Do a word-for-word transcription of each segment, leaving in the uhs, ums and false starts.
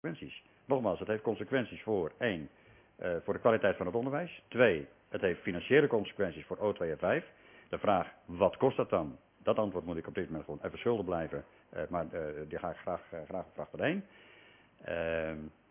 consequenties. Nogmaals, het heeft consequenties voor één, uh, voor de kwaliteit van het onderwijs. Twee, het heeft financiële consequenties voor O twee en vijf. De vraag, wat kost dat dan? Dat antwoord moet ik op dit moment gewoon even schuldig blijven. Uh, maar uh, die ga ik graag, uh, graag op vraag van één. Uh,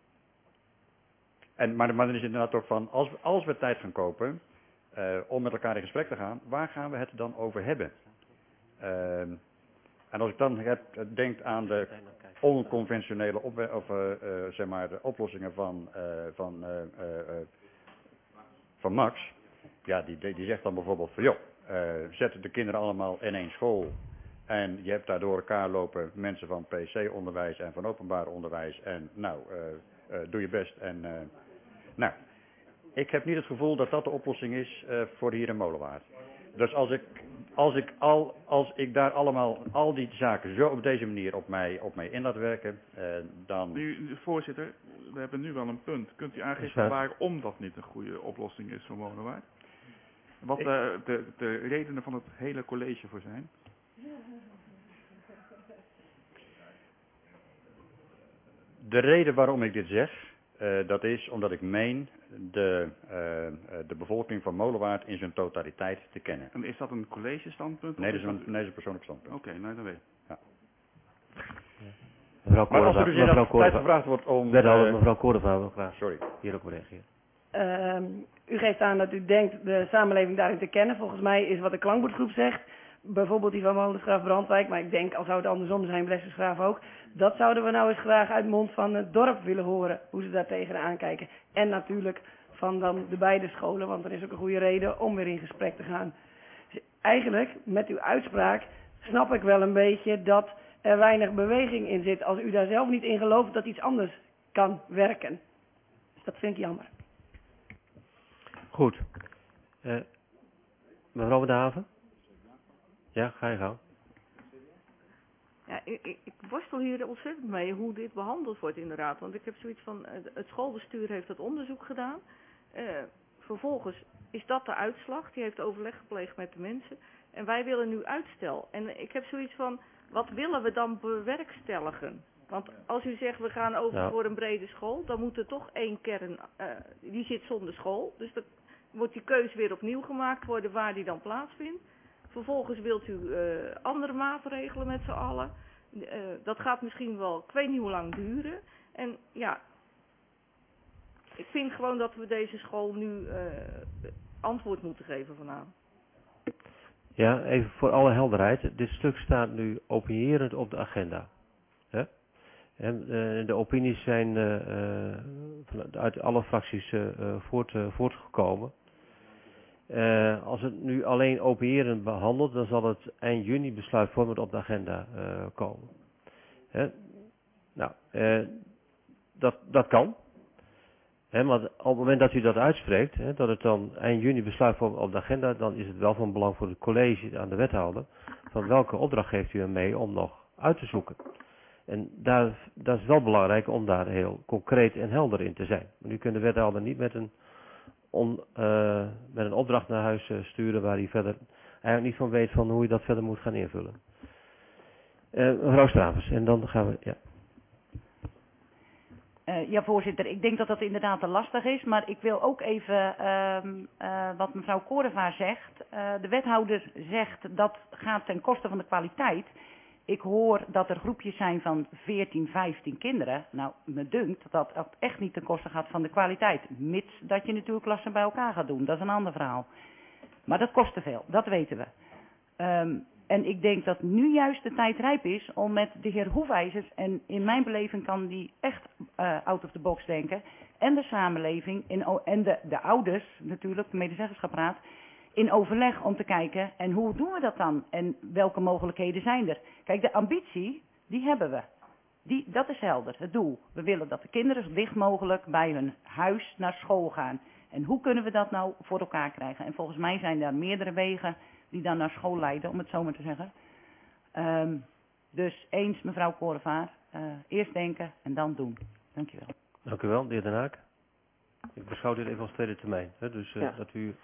en, maar, maar dan is het inderdaad ook van, als, als we tijd gaan kopen uh, om met elkaar in gesprek te gaan, waar gaan we het dan over hebben? Uh, en als ik dan heb, denk aan de onconventionele op, of, uh, uh, zeg maar, de oplossingen van, uh, van, uh, uh, uh, van Max, ja, die, die zegt dan bijvoorbeeld van, joh, uh, zet de kinderen allemaal in één school en je hebt daar door elkaar lopen mensen van P C-onderwijs en van openbaar onderwijs en nou, uh, uh, doe je best en uh, nou, ik heb niet het gevoel dat dat de oplossing is uh, voor hier in Molenwaard. Dus als ik, als ik, al, als ik daar allemaal, al die zaken zo op deze manier op mij, op mij in laat werken, uh, dan... Nu, voorzitter, we hebben nu wel een punt. Kunt u aangeven waarom dat niet een goede oplossing is voor Molenwaard? Wat ik... de, de, de redenen van het hele college voor zijn? De reden waarom ik dit zeg, uh, dat is omdat ik meen de, uh, de bevolking van Molenwaard in zijn totaliteit te kennen. En is dat een college-standpunt? Nee, dat is een, nee, dat is een persoonlijk standpunt. Oké, okay, nou dan weet ik. Ja. Mevrouw maar als er dus mevrouw tijd gevraagd wordt om... Wethouder, uh, mevrouw Koordevaar wil graag sorry. hierop reageren. Uh, u geeft aan dat u denkt de samenleving daarin te kennen. Volgens mij is wat de klankbordgroep zegt, bijvoorbeeld die van Molengraaf Brandwijk, maar ik denk, al zou het andersom zijn, Blessersgraaf ook, dat zouden we nou eens graag uit mond van het dorp willen horen, hoe ze daar tegenaan kijken. En natuurlijk van dan de beide scholen, want er is ook een goede reden om weer in gesprek te gaan. Dus eigenlijk, met uw uitspraak, snap ik wel een beetje dat er weinig beweging in zit, als u daar zelf niet in gelooft dat iets anders kan werken. Dus dat vind ik jammer. Goed. Uh, mevrouw Van de Haven? Ja, ga je gang. Ja, ik, ik, ik worstel hier ontzettend mee hoe dit behandeld wordt inderdaad. Want ik heb zoiets van, het schoolbestuur heeft dat onderzoek gedaan. Uh, vervolgens is dat de uitslag. Die heeft overleg gepleegd met de mensen. En wij willen nu uitstel. En ik heb zoiets van, wat willen we dan bewerkstelligen? Want als u zegt, we gaan over ja. voor een brede school, dan moet er toch één kern, uh, die zit zonder school. Dus dan wordt die keuze weer opnieuw gemaakt worden waar die dan plaatsvindt. Vervolgens wilt u uh, andere maatregelen met z'n allen. Uh, dat gaat misschien wel, ik weet niet hoe lang duren. En ja, ik vind gewoon dat we deze school nu uh, antwoord moeten geven vanavond. Ja, even voor alle helderheid. Dit stuk staat nu opinierend op de agenda. Hè? En, uh, de opinies zijn uh, uh, uit alle fracties uh, voort, uh, voortgekomen. Uh, als het nu alleen opinierend behandelt, dan zal het eind juni besluitvormend op de agenda uh, komen. Hè? Nou, uh, dat, dat kan. Hè, maar op het moment dat u dat uitspreekt, hè, dat het dan eind juni besluitvormend op de agenda, dan is het wel van belang voor het college aan de wethouder, van welke opdracht geeft u hem mee om nog uit te zoeken. En daar, dat is wel belangrijk om daar heel concreet en helder in te zijn. Maar u kunt de wethouder niet met een om uh, met een opdracht naar huis uh, sturen waar hij verder eigenlijk niet van weet van hoe je dat verder moet gaan invullen. Uh, mevrouw Stravers, en dan gaan we, ja. Uh, ja, voorzitter, ik denk dat dat inderdaad te lastig is, maar ik wil ook even uh, uh, wat mevrouw Koordevaar zegt. Uh, de wethouder zegt dat gaat ten koste van de kwaliteit. Ik hoor dat er groepjes zijn van veertien, vijftien kinderen. Nou, me dunkt dat dat echt niet ten koste gaat van de kwaliteit. Mits dat je natuurlijk klassen bij elkaar gaat doen. Dat is een ander verhaal. Maar dat kost te veel, dat weten we. Um, en ik denk dat nu juist de tijd rijp is om met de heer Hoefijzers, en in mijn beleving kan die echt uh, out of the box denken, en de samenleving in, en de, de ouders natuurlijk, de medezeggenschapsraad, in overleg om te kijken, en hoe doen we dat dan? En welke mogelijkheden zijn er? Kijk, de ambitie, die hebben we. Die, dat is helder, het doel. We willen dat de kinderen zo dicht mogelijk bij hun huis naar school gaan. En hoe kunnen we dat nou voor elkaar krijgen? En volgens mij zijn daar meerdere wegen die dan naar school leiden, om het zo maar te zeggen. Um, dus eens, mevrouw Koordevaar, uh, eerst denken en dan doen. Dank u wel. Dank u wel, de heer Den Haak. Ik beschouw dit even als tweede termijn. Hè? Dus uh, ja. dat u...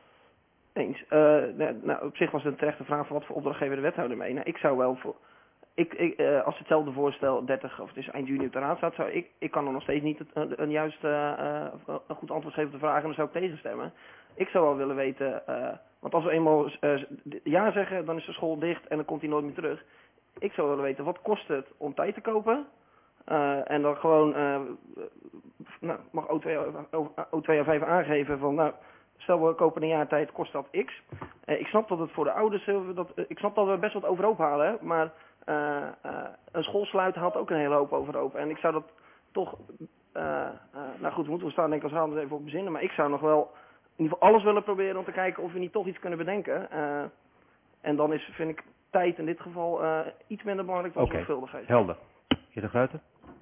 Eens. Uh, nou, nou, op zich was het een terechte vraag van wat voor opdracht geven we de wethouder mee. Nou, ik zou wel voor, ik, ik, uh, als hetzelfde voorstel dertig of het is eind juni op de raad staat, zou ik, ik kan er nog steeds niet het, een, een juist uh, uh, een goed antwoord geven op de vraag en dan zou ik tegenstemmen. Ik zou wel willen weten, uh, want als we eenmaal uh, ja zeggen, dan is de school dicht en dan komt hij nooit meer terug. Ik zou willen weten, wat kost het om tijd te kopen? Uh, en dan gewoon, uh, nou, mag O twee A vijf aangeven van, nou, stel we kopen een jaar tijd, kost dat X. Uh, ik snap dat het voor de ouders, uh, dat, uh, ik snap dat we best wat overhoop halen, hè, maar uh, uh, een school sluiten haalt ook een hele hoop overhoop. En ik zou dat toch, uh, uh, nou goed, moeten we staan denk ik als raad eens even op bezinnen, maar ik zou nog wel in ieder geval alles willen proberen om te kijken of we niet toch iets kunnen bedenken. Uh, en dan is, vind ik, tijd in dit geval uh, iets minder belangrijk dan okay. zorgvuldigheid. Helder. Heer De Gruyter?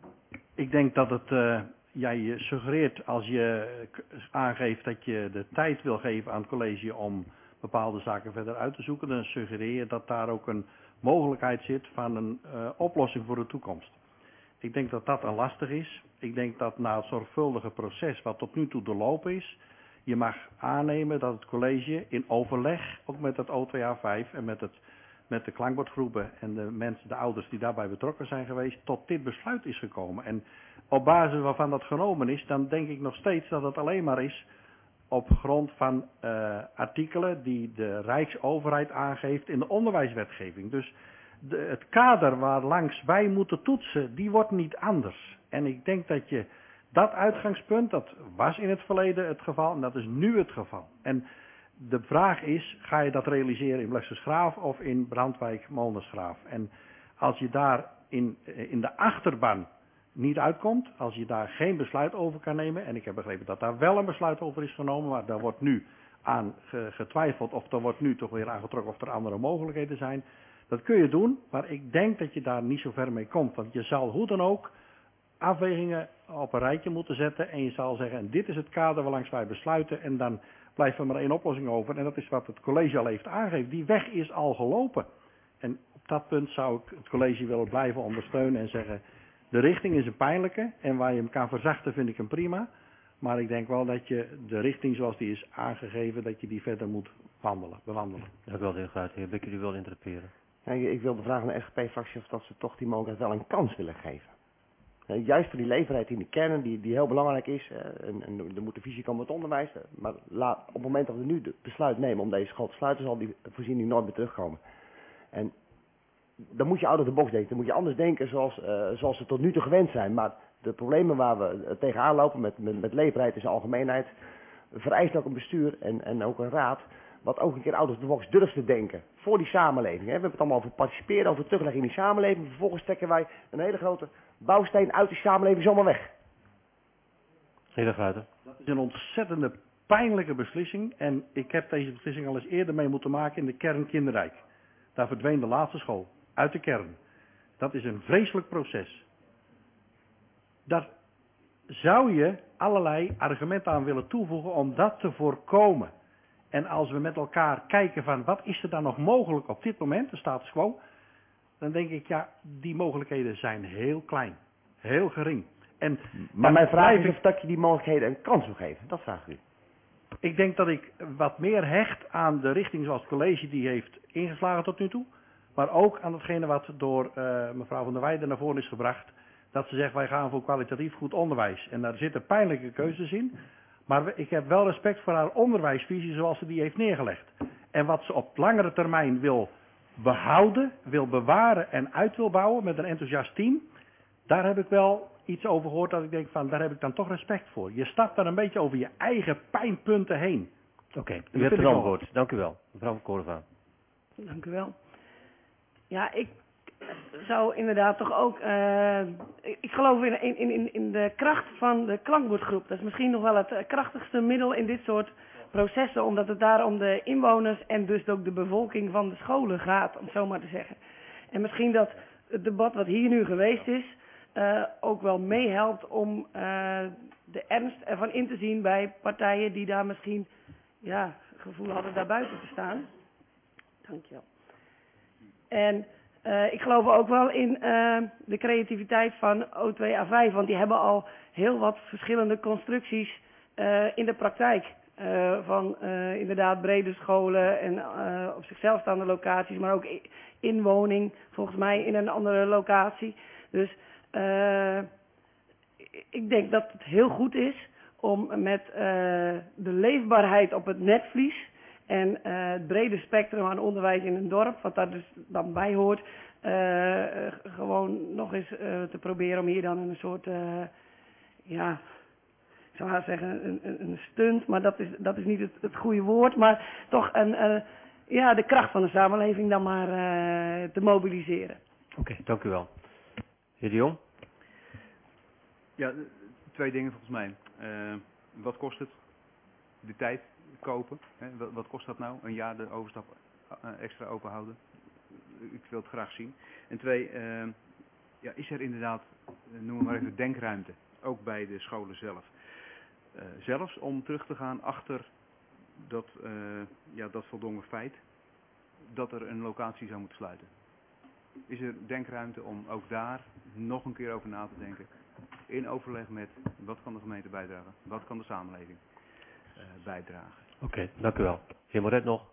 Ik denk dat het, uh, jij suggereert als je aangeeft dat je de tijd wil geven aan het college om bepaalde zaken verder uit te zoeken, dan suggereer je dat daar ook een mogelijkheid zit van een uh, oplossing voor de toekomst. Ik denk dat dat een lastig is. Ik denk dat na het zorgvuldige proces wat tot nu toe doorlopen is, je mag aannemen dat het college in overleg, ook met het O twee A vijf en met, het, met de klankbordgroepen en de mensen, de ouders die daarbij betrokken zijn geweest, tot dit besluit is gekomen. En op basis waarvan dat genomen is, dan denk ik nog steeds dat het alleen maar is op grond van uh, artikelen die de Rijksoverheid aangeeft in de onderwijswetgeving. Dus de, het kader waar langs wij moeten toetsen, die wordt niet anders. En ik denk dat je dat uitgangspunt, dat was in het verleden het geval en dat is nu het geval. En de vraag is, ga je dat realiseren in Bleksersgraaf of in Brandwijk-Molendersgraaf? En als je daar in, in de achterban niet uitkomt, als je daar geen besluit over kan nemen, en ik heb begrepen dat daar wel een besluit over is genomen, maar daar wordt nu aan getwijfeld of er wordt nu toch weer aangetrokken of er andere mogelijkheden zijn. Dat kun je doen, maar ik denk dat je daar niet zo ver mee komt, want je zal hoe dan ook afwegingen op een rijtje moeten zetten en je zal zeggen, en dit is het kader waarlangs wij besluiten en dan blijft er maar één oplossing over en dat is wat het college al heeft aangegeven. Die weg is al gelopen. En op dat punt zou ik het college willen blijven ondersteunen en zeggen, de richting is een pijnlijke en waar je hem kan verzachten vind ik hem prima. Maar ik denk wel dat je de richting zoals die is aangegeven, dat je die verder moet wandelen, bewandelen. Dank u wel, de heer Gruyter. Heer Bikker, u wil interpreteren. Ja, ik wil de vraag aan de S G P-fractie of dat ze toch die mogelijkheid wel een kans willen geven. Uh, juist voor die leefbaarheid in de kern, die, die heel belangrijk is. Uh, en, en er moet een visie komen met het onderwijs. Uh, maar laat, op het moment dat we nu het besluit nemen om deze school te sluiten, zal die voorziening nooit meer terugkomen. En dan moet je out of the box denken. Dan moet je anders denken zoals, uh, zoals ze tot nu toe gewend zijn. Maar de problemen waar we tegenaan lopen met, met, met leefbaarheid in zijn algemeenheid vereist ook een bestuur en, en ook een raad wat ook een keer out of the box durft te denken. Voor die samenleving. Hè. We hebben het allemaal over participeren, over terugleggen in die samenleving. Vervolgens trekken wij een hele grote bouwsteen uit die samenleving zomaar weg. Heer De Gruyter. Dat is een ontzettende pijnlijke beslissing. En ik heb deze beslissing al eens eerder mee moeten maken in de kern Kinderrijk. Daar verdween de laatste school. Uit de kern. Dat is een vreselijk proces. Daar zou je allerlei argumenten aan willen toevoegen om dat te voorkomen. En als we met elkaar kijken van wat is er dan nog mogelijk op dit moment, de status quo, dan denk ik ja, die mogelijkheden zijn heel klein. Heel gering. En maar mijn vraag is of dat je die mogelijkheden een kans wil geven. Dat vraag ik u. Ik denk dat ik wat meer hecht aan de richting zoals het college die heeft ingeslagen tot nu toe. Maar ook aan datgene wat door uh, mevrouw Van der Weijden naar voren is gebracht. Dat ze zegt wij gaan voor kwalitatief goed onderwijs. En daar zitten pijnlijke keuzes in. Maar ik heb wel respect voor haar onderwijsvisie zoals ze die heeft neergelegd. En wat ze op langere termijn wil behouden, wil bewaren en uit wil bouwen met een enthousiast team. Daar heb ik wel iets over gehoord dat ik denk van daar heb ik dan toch respect voor. Je stapt dan een beetje over je eigen pijnpunten heen. Oké, okay, u hebt het antwoord. Dank u wel. Mevrouw van Korenvaan. Dank u wel. Ja, ik zou inderdaad toch ook, uh, ik geloof in, in, in, in de kracht van de klankbordgroep. Dat is misschien nog wel het krachtigste middel in dit soort processen, omdat het daar om de inwoners en dus ook de bevolking van de scholen gaat, om het zo maar te zeggen. En misschien dat het debat wat hier nu geweest is, uh, ook wel meehelpt om uh, de ernst ervan in te zien bij partijen die daar misschien, ja, gevoel hadden daar buiten te staan. Dankjewel. En uh, ik geloof ook wel in uh, de creativiteit van O twee A vijf, want die hebben al heel wat verschillende constructies uh, in de praktijk uh, van uh, inderdaad brede scholen en uh, op zichzelf staande locaties, maar ook inwoning, volgens mij in een andere locatie. Dus uh, ik denk dat het heel goed is om met uh, de leefbaarheid op het netvlies en uh, het brede spectrum aan onderwijs in een dorp, wat daar dus dan bij hoort, uh, gewoon nog eens uh, te proberen om hier dan een soort, uh, ja, ik zou haast zeggen een, een, een stunt, maar dat is, dat is niet het, het goede woord, maar toch een, uh, ja, de kracht van de samenleving dan maar uh, te mobiliseren. Oké, okay, dank u wel. Heer de Jong? Ja, twee dingen volgens mij. Uh, wat kost het? De tijd kopen. Hè? Wat, wat kost dat nou? Een jaar de overstap uh, extra open houden? Ik wil het graag zien. En twee, uh, ja, is er inderdaad, uh, noem maar even, denkruimte. Ook bij de scholen zelf. Uh, zelfs om terug te gaan achter dat, uh, ja, dat voldongen feit dat er een locatie zou moeten sluiten. Is er denkruimte om ook daar nog een keer over na te denken? In overleg met wat kan de gemeente bijdragen? Wat kan de samenleving uh, bijdragen? Oké, okay, dank u wel. Heer Moret nog?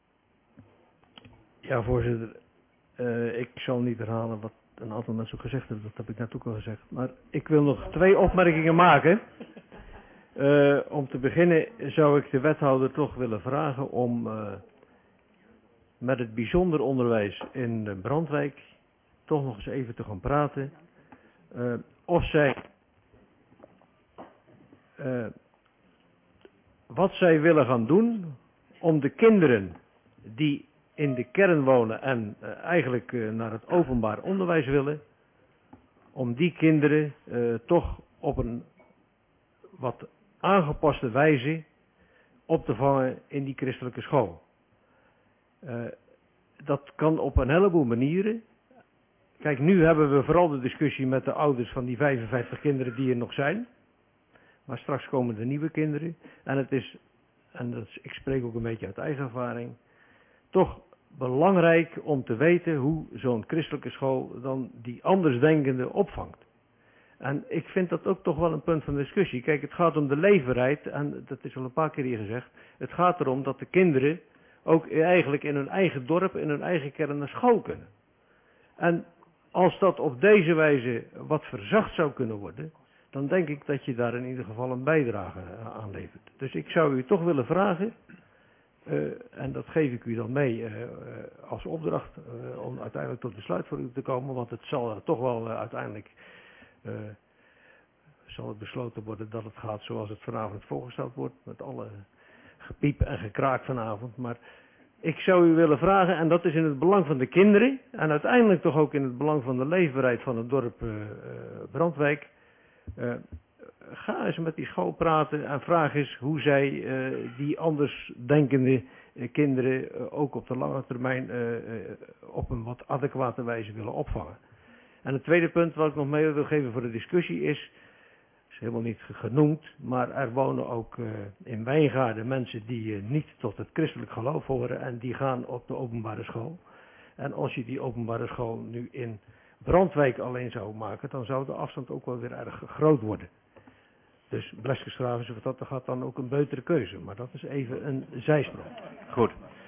Ja, voorzitter. Uh, ik zal niet herhalen wat een aantal mensen ook gezegd hebben. Dat heb ik net ook al gezegd. Maar ik wil nog twee opmerkingen maken. Uh, om te beginnen zou ik de wethouder toch willen vragen om uh, met het bijzonder onderwijs in de Brandwijk toch nog eens even te gaan praten. Uh, of zij uh, wat zij willen gaan doen om de kinderen die in de kern wonen en uh, eigenlijk uh, naar het openbaar onderwijs willen, om die kinderen uh, toch op een wat aangepaste wijze op te vangen in die christelijke school. Uh, dat kan op een heleboel manieren. Kijk, nu hebben we vooral de discussie met de ouders van die vijfenvijftig kinderen die er nog zijn. Maar straks komen er nieuwe kinderen. En het is, en dat is, ik spreek ook een beetje uit eigen ervaring, toch belangrijk om te weten hoe zo'n christelijke school dan die andersdenkende opvangt. En ik vind dat ook toch wel een punt van discussie. Kijk, het gaat om de leefbaarheid, en dat is al een paar keer hier gezegd. Het gaat erom dat de kinderen ook eigenlijk in hun eigen dorp, in hun eigen kern naar school kunnen. En als dat op deze wijze wat verzacht zou kunnen worden, dan denk ik dat je daar in ieder geval een bijdrage aan levert. Dus ik zou u toch willen vragen, uh, en dat geef ik u dan mee uh, uh, als opdracht, uh, om uiteindelijk tot besluit voor u te komen, want het zal uh, toch wel uh, uiteindelijk uh, zal het besloten worden dat het gaat zoals het vanavond voorgesteld wordt, met alle gepiep en gekraak vanavond. Maar ik zou u willen vragen, en dat is in het belang van de kinderen, en uiteindelijk toch ook in het belang van de leefbaarheid van het dorp uh, uh, Brandwijk, uh, ga eens met die school praten en vraag eens hoe zij uh, die andersdenkende uh, kinderen uh, ook op de lange termijn uh, uh, op een wat adequate wijze willen opvangen. En het tweede punt wat ik nog mee wil geven voor de discussie is, is helemaal niet genoemd, maar er wonen ook uh, in Wijngaarden mensen die uh, niet tot het christelijk geloof horen en die gaan op de openbare school. En als je die openbare school nu in Brandwijk alleen zou maken, dan zou de afstand ook wel weer erg groot worden. Dus Bleskensgraaf, wat dat gaat, dan ook een betere keuze. Maar dat is even een zijsprong. Goed.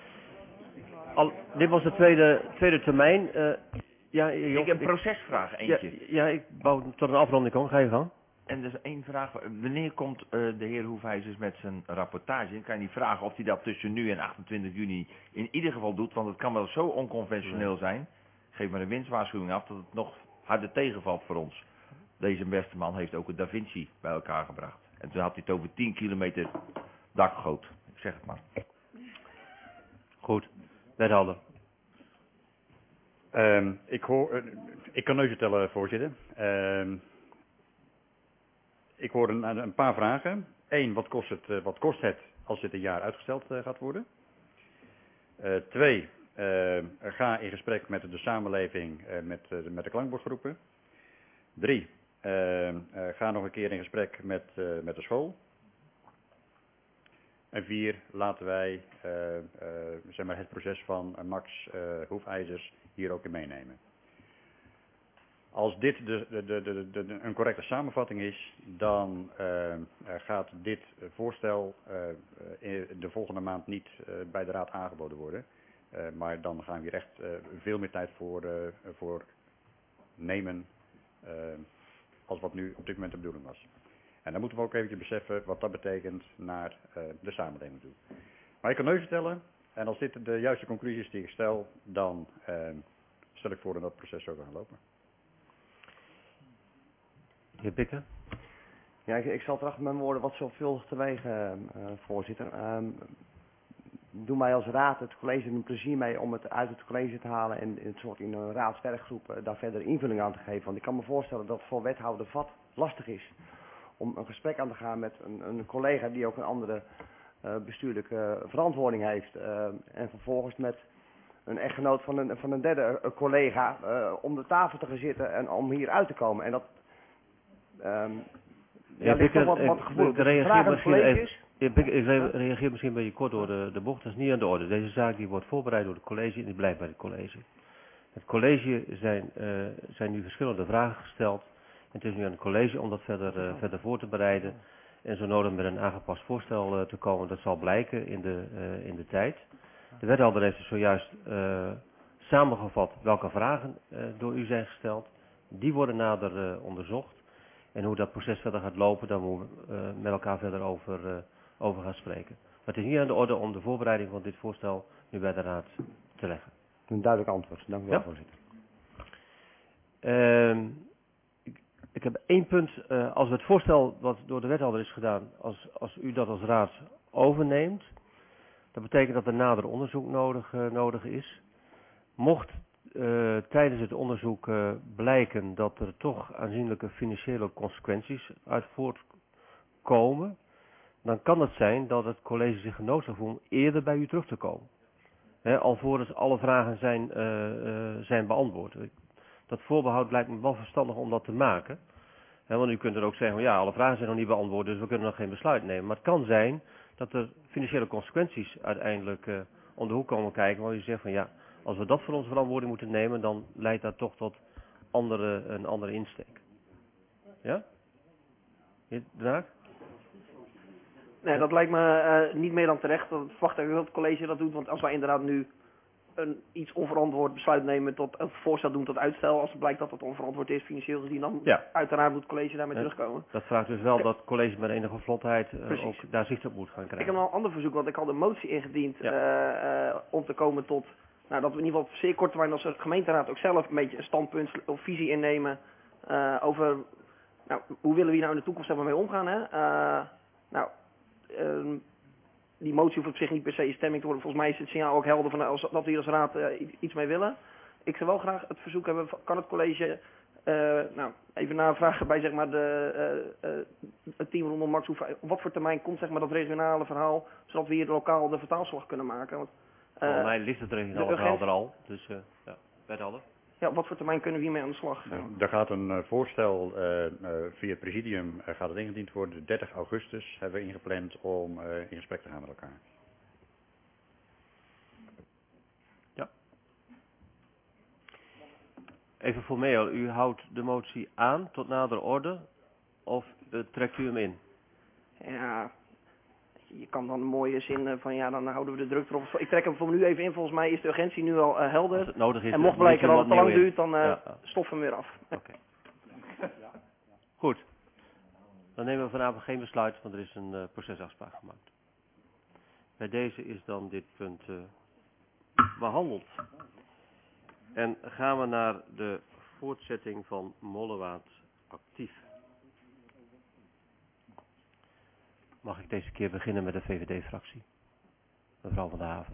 Al, dit was de tweede, tweede termijn. Uh, ja, Job, ik heb een procesvraag, eentje. Ja, ja, ik wou tot een afronding komen. Ga je gang. En dus één vraag. Wanneer komt uh, de heer Hoefijzers met zijn rapportage? Ik kan je niet vragen of hij dat tussen nu en achtentwintig juni in ieder geval doet. Want het kan wel zo onconventioneel zijn. Geef maar een winstwaarschuwing af dat het nog harder tegenvalt voor ons. Deze beste man heeft ook een Da Vinci bij elkaar gebracht. En toen had hij het over tien kilometer dakgoot. Ik zeg het maar. Goed. Wethouder. Um, ik hoor, uh, ik kan neuzen tellen, voorzitter. Um, ik hoor een, een paar vragen. Eén, wat kost het, uh, wat kost het als dit een jaar uitgesteld uh, gaat worden? Uh, twee, uh, ga in gesprek met de samenleving, uh, met, uh, met de klankbordgroepen. Drie, uh, uh, ga nog een keer in gesprek met, uh, met de school. En vier, laten wij uh, uh, zeg maar het proces van uh, Max uh, Hoefijzers hier ook in meenemen. Als dit de, de, de, de, de, een correcte samenvatting is, dan uh, gaat dit voorstel uh, in de volgende maand niet uh, bij de Raad aangeboden worden. Uh, maar dan gaan we hier echt uh, veel meer tijd voor, uh, voor nemen uh, als wat nu op dit moment de bedoeling was. En dan moeten we ook eventjes beseffen wat dat betekent naar uh, de samenleving toe. Maar ik kan nu vertellen, en als dit de juiste conclusie is die ik stel, dan uh, stel ik voor dat het proces zo kan lopen. Heer Bikker? Ja, ik, ik zal trachten mijn woorden wat zorgvuldig te wegen, uh, voorzitter. Um, doe mij als raad het college een plezier mee om het uit het college te halen en in, het soort, in een raadswerkgroep uh, daar verder invulling aan te geven. Want ik kan me voorstellen dat het voor wethouder Vat lastig is om een gesprek aan te gaan met een, een collega die ook een andere uh, bestuurlijke verantwoording heeft. Uh, en vervolgens met een echtgenoot van een, van een derde uh, collega uh, om de tafel te gaan zitten en om hier uit te komen. En dat um, ja, ja, ligt toch wat, wat gevoelig. Dus de vraag aan het college is... Ja, ik reageer misschien een beetje kort door de, de bocht. Dat is niet aan de orde. Deze zaak die wordt voorbereid door het college en die blijft bij het college. Het college zijn, uh, zijn nu verschillende vragen gesteld. En het is nu aan het college om dat verder, uh, verder voor te bereiden. En zo nodig met een aangepast voorstel uh, te komen. Dat zal blijken in de, uh, in de tijd. De wethouder heeft dus zojuist uh, samengevat welke vragen uh, door u zijn gesteld. Die worden nader uh, onderzocht. En hoe dat proces verder gaat lopen, daar moeten we uh, met elkaar verder over, uh, over gaan spreken. Maar het is niet aan de orde om de voorbereiding van dit voorstel nu bij de Raad te leggen. Een duidelijk antwoord. Dank u wel, ja? voorzitter. Uh, ik, ik heb één punt. Uh, als we het voorstel wat door de wethouder is gedaan, als, als u dat als Raad overneemt, dat betekent dat er nader onderzoek nodig, uh, nodig is. Mocht Uh, tijdens het onderzoek uh, blijken dat er toch aanzienlijke financiële consequenties uit voortkomen, dan kan het zijn dat het college zich genoodzaakt voelt om eerder bij u terug te komen. He, alvorens alle vragen zijn, uh, uh, zijn beantwoord. Dat voorbehoud lijkt me wel verstandig om dat te maken. He, want u kunt er ook zeggen, ja, alle vragen zijn nog niet beantwoord, dus we kunnen nog geen besluit nemen. Maar het kan zijn dat er financiële consequenties uiteindelijk uh, om de hoek komen kijken, waar u zegt van ja, als we dat voor onze verantwoording moeten nemen, dan leidt dat toch tot andere, een andere insteek. Ja? Heer Draak? Nee, dat lijkt me uh, niet meer dan terecht. Dat verwacht ik dat het college dat doet. Want als wij inderdaad nu een iets onverantwoord besluit nemen tot een voorstel doen tot uitstel, als het blijkt dat het onverantwoord is financieel gezien, dan ja. uiteraard moet het college daarmee ja. terugkomen. Dat vraagt dus wel dat het college met enige vlotheid uh, ook daar zicht op moet gaan krijgen. Ik heb nog een ander verzoek, want ik had een motie ingediend ja. uh, uh, om te komen tot... Nou, dat we in ieder geval op zeer korte termijn als de gemeenteraad ook zelf een beetje een standpunt of visie innemen uh, over, nou, hoe willen we hier nou in de toekomst hebben mee omgaan, hè? Uh, nou, uh, die motie hoeft op zich niet per se stemming te worden. Volgens mij is het signaal ook helder van als, dat we hier als raad uh, iets mee willen. Ik zou wel graag het verzoek hebben, kan het college, uh, nou, even navragen bij zeg maar de, uh, uh, het team rondom Max, op wat voor termijn komt zeg maar dat regionale verhaal, zodat we hier lokaal de vertaalslag kunnen maken. Want, Uh, Volgens mij ligt het regionale verhaal er al, dus uh, ja, wethouder. Ja, op wat voor termijn kunnen we hiermee aan de slag? Ja, er gaat een uh, voorstel uh, uh, via het presidium uh, gaat het ingediend worden. dertig augustus hebben we ingepland om uh, in gesprek te gaan met elkaar. Ja. Even formeel, u houdt de motie aan tot nader orde of uh, trekt u hem in? Ja... Je kan dan een mooie zin van ja, dan houden we de druk erop. Ik trek hem voor nu even in. Volgens mij is de urgentie nu al uh, helder. Als het nodig is, en mocht blijken dat het te lang in. duurt, dan uh, ja, ja. stof hem weer af. Okay. Goed. Dan nemen we vanavond geen besluit, want er is een uh, procesafspraak gemaakt. Bij deze is dan dit punt uh, behandeld. En gaan we naar de voortzetting van Mollewaard actief. Mag ik deze keer beginnen met de V V D-fractie? Mevrouw van der Haven.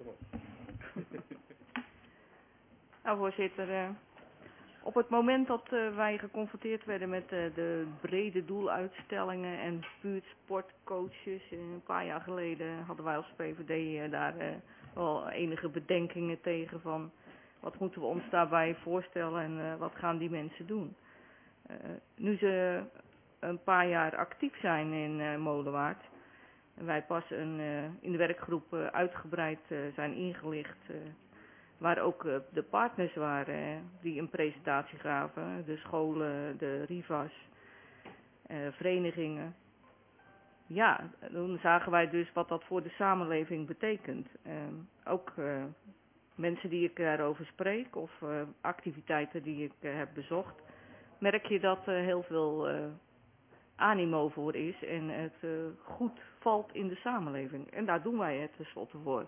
Nou, voorzitter, uh, op het moment dat uh, wij geconfronteerd werden met uh, de brede doeluitstellingen en buurtsportcoaches, uh, een paar jaar geleden hadden wij als P V D uh, daar uh, wel enige bedenkingen tegen van wat moeten we ons daarbij voorstellen en uh, wat gaan die mensen doen. Uh, nu ze een paar jaar actief zijn in uh, Molenwaard. En wij pas een, uh, in de werkgroep uh, uitgebreid uh, zijn ingelicht uh, waar ook uh, de partners waren hè, die een presentatie gaven. De scholen, de R I V A's, uh, verenigingen. Ja, toen zagen wij dus wat dat voor de samenleving betekent. Uh, ook uh, mensen die ik daarover spreek of uh, activiteiten die ik uh, heb bezocht, merk je dat er uh, heel veel uh, animo voor is en het uh, goed valt in de samenleving. En daar doen wij het tenslotte voor.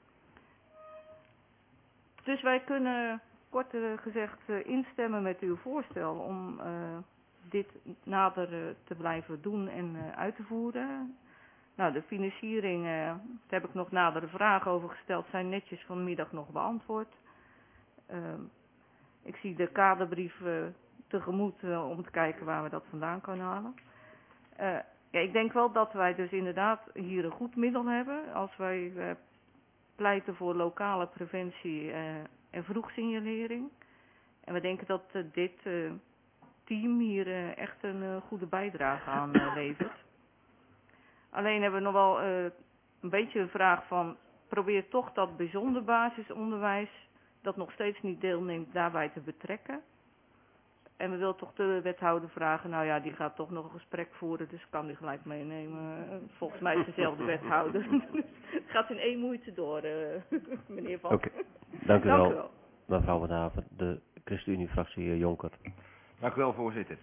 Dus wij kunnen kort uh, gezegd uh, instemmen met uw voorstel om uh, dit nader uh, te blijven doen en uh, uit te voeren. Nou, de financiering, uh, daar heb ik nog nadere vragen over gesteld, zijn netjes vanmiddag nog beantwoord. Uh, ik zie de kaderbrief uh, tegemoet uh, om te kijken waar we dat vandaan kunnen halen. Uh, ja, ik denk wel dat wij dus inderdaad hier een goed middel hebben als wij uh, pleiten voor lokale preventie uh, en vroegsignalering. En we denken dat uh, dit uh, team hier uh, echt een uh, goede bijdrage aan uh, levert. Alleen hebben we nog wel uh, een beetje een vraag van, probeer toch dat bijzonder basisonderwijs, dat nog steeds niet deelneemt, daarbij te betrekken. En we willen toch de wethouder vragen, nou ja, die gaat toch nog een gesprek voeren, dus kan die gelijk meenemen. Volgens mij is dezelfde wethouder. Het gaat in één moeite door, uh, meneer Van. Oké, okay. Dank u Dank wel, u wel. Mevrouw Van Haven, de ChristenUnie-fractie uh, Jonker. Dank u wel, voorzitter.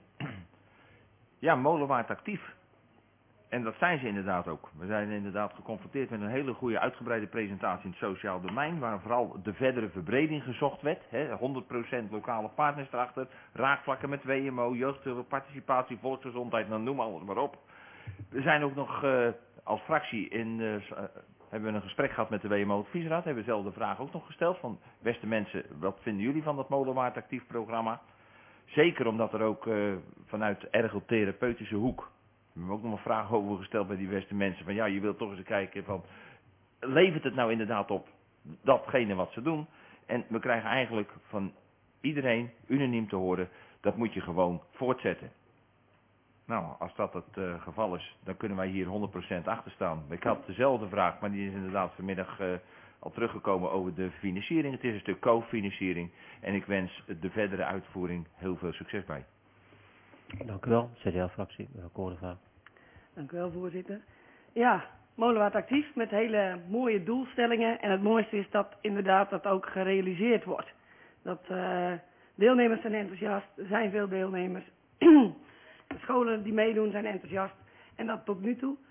Ja, Molenwaard actief. En dat zijn ze inderdaad ook. We zijn inderdaad geconfronteerd met een hele goede uitgebreide presentatie in het sociaal domein, waar vooral de verdere verbreding gezocht werd. Hè, honderd procent lokale partners erachter, raakvlakken met W M O, jeugdhulp, participatie, volksgezondheid, nou, noem alles maar op. We zijn ook nog uh, als fractie in, uh, uh, hebben we een gesprek gehad met de W M O-adviesraad, hebben we dezelfde vraag ook nog gesteld van, beste mensen, wat vinden jullie van dat Molenwaard actief programma? Zeker omdat er ook uh, vanuit ergotherapeutische hoek, we hebben ook nog een vraag over gesteld bij die beste mensen. Van ja, je wilt toch eens kijken van, levert het nou inderdaad op datgene wat ze doen? En we krijgen eigenlijk van iedereen unaniem te horen, dat moet je gewoon voortzetten. Nou, als dat het uh, geval is, dan kunnen wij hier honderd procent achter staan. Ik had dezelfde vraag, maar die is inderdaad vanmiddag uh, al teruggekomen over de financiering. Het is een stuk co-financiering en ik wens de verdere uitvoering heel veel succes bij. Dank u wel, C D A-fractie, mevrouw Koorneva. Dank u wel, voorzitter. Ja, Molenwaard actief met hele mooie doelstellingen. En het mooiste is dat inderdaad dat ook gerealiseerd wordt. Dat uh, deelnemers zijn enthousiast, er zijn veel deelnemers. De scholen die meedoen zijn enthousiast. En dat tot nu toe,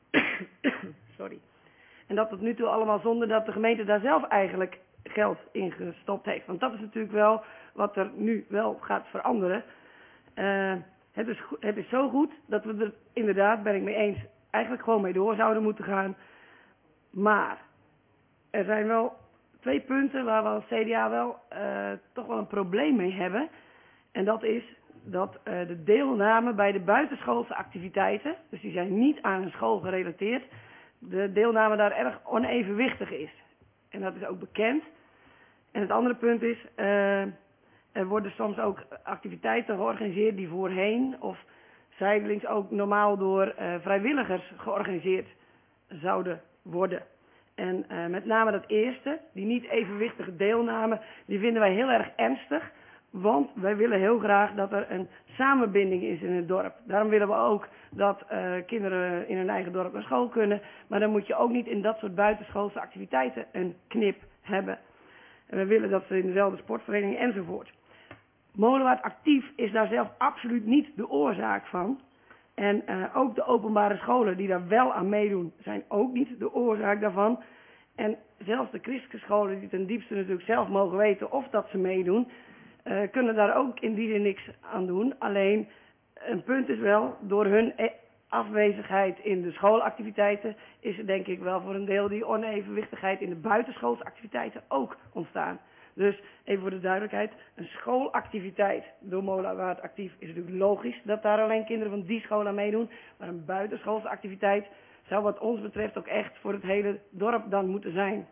sorry. En dat tot nu toe allemaal zonder dat de gemeente daar zelf eigenlijk geld in gestopt heeft. Want dat is natuurlijk wel wat er nu wel gaat veranderen. Uh, het, is go- het is zo goed dat we er inderdaad, ben ik mee eens, eigenlijk gewoon mee door zouden moeten gaan. Maar er zijn wel twee punten waar we als C D A wel uh, toch wel een probleem mee hebben. En dat is dat uh, de deelname bij de buitenschoolse activiteiten, dus die zijn niet aan een school gerelateerd, de deelname daar erg onevenwichtig is. En dat is ook bekend. En het andere punt is, uh, er worden soms ook activiteiten georganiseerd die voorheen of zijdelings ook normaal door uh, vrijwilligers georganiseerd zouden worden. En uh, met name dat eerste, die niet evenwichtige deelname, die vinden wij heel erg ernstig. Want wij willen heel graag dat er een samenbinding is in het dorp. Daarom willen we ook dat uh, kinderen in hun eigen dorp naar school kunnen. Maar dan moet je ook niet in dat soort buitenschoolse activiteiten een knip hebben. En we willen dat ze in dezelfde sportvereniging enzovoort. Molenwaard actief is daar zelf absoluut niet de oorzaak van. En uh, ook de openbare scholen die daar wel aan meedoen, zijn ook niet de oorzaak daarvan. En zelfs de christelijke scholen die ten diepste natuurlijk zelf mogen weten of dat ze meedoen, uh, kunnen daar ook in die zin niks aan doen. Alleen een punt is wel, door hun afwezigheid in de schoolactiviteiten is er denk ik wel voor een deel die onevenwichtigheid in de buitenschoolse activiteiten ook ontstaan. Dus even voor de duidelijkheid, een schoolactiviteit door Molenwaard actief is natuurlijk logisch dat daar alleen kinderen van die school aan meedoen. Maar een buitenschoolse activiteit zou wat ons betreft ook echt voor het hele dorp dan moeten zijn.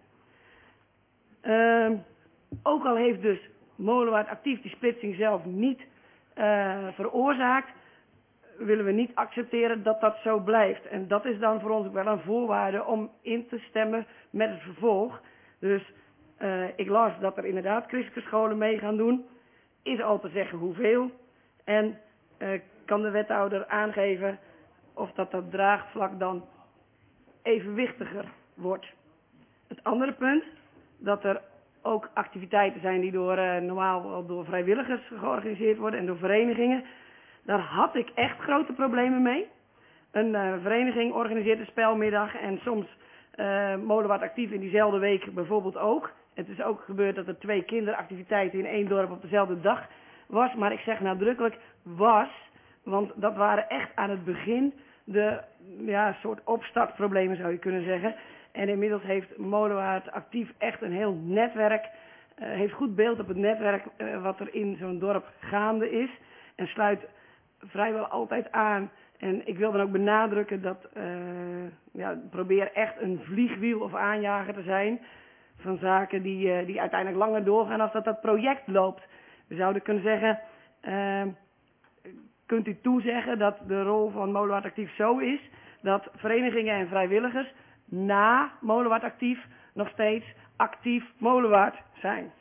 Uh, ook al heeft dus Molenwaard actief die splitsing zelf niet uh, veroorzaakt, willen we niet accepteren dat dat zo blijft. En dat is dan voor ons ook wel een voorwaarde om in te stemmen met het vervolg. Dus Uh, ik las dat er inderdaad christelijke scholen mee gaan doen. Is al te zeggen hoeveel. En uh, kan de wethouder aangeven of dat dat draagvlak dan evenwichtiger wordt. Het andere punt, dat er ook activiteiten zijn die door, uh, normaal wel door vrijwilligers georganiseerd worden en door verenigingen. Daar had ik echt grote problemen mee. Een uh, vereniging organiseert een spelmiddag en soms uh, Molenwaard Actief in diezelfde week bijvoorbeeld ook. Het is ook gebeurd dat er twee kinderactiviteiten in één dorp op dezelfde dag was. Maar ik zeg nadrukkelijk was, want dat waren echt aan het begin de ja, soort opstartproblemen zou je kunnen zeggen. En inmiddels heeft Molenwaard Actief echt een heel netwerk, uh, heeft goed beeld op het netwerk uh, wat er in zo'n dorp gaande is. En sluit vrijwel altijd aan. En ik wil dan ook benadrukken dat, uh, ja, probeer echt een vliegwiel of aanjager te zijn van zaken die, uh, die uiteindelijk langer doorgaan als dat dat project loopt. We zouden kunnen zeggen, uh, kunt u toezeggen dat de rol van Molenwaard Actief zo is dat verenigingen en vrijwilligers na Molenwaard Actief nog steeds actief Molenwaard zijn.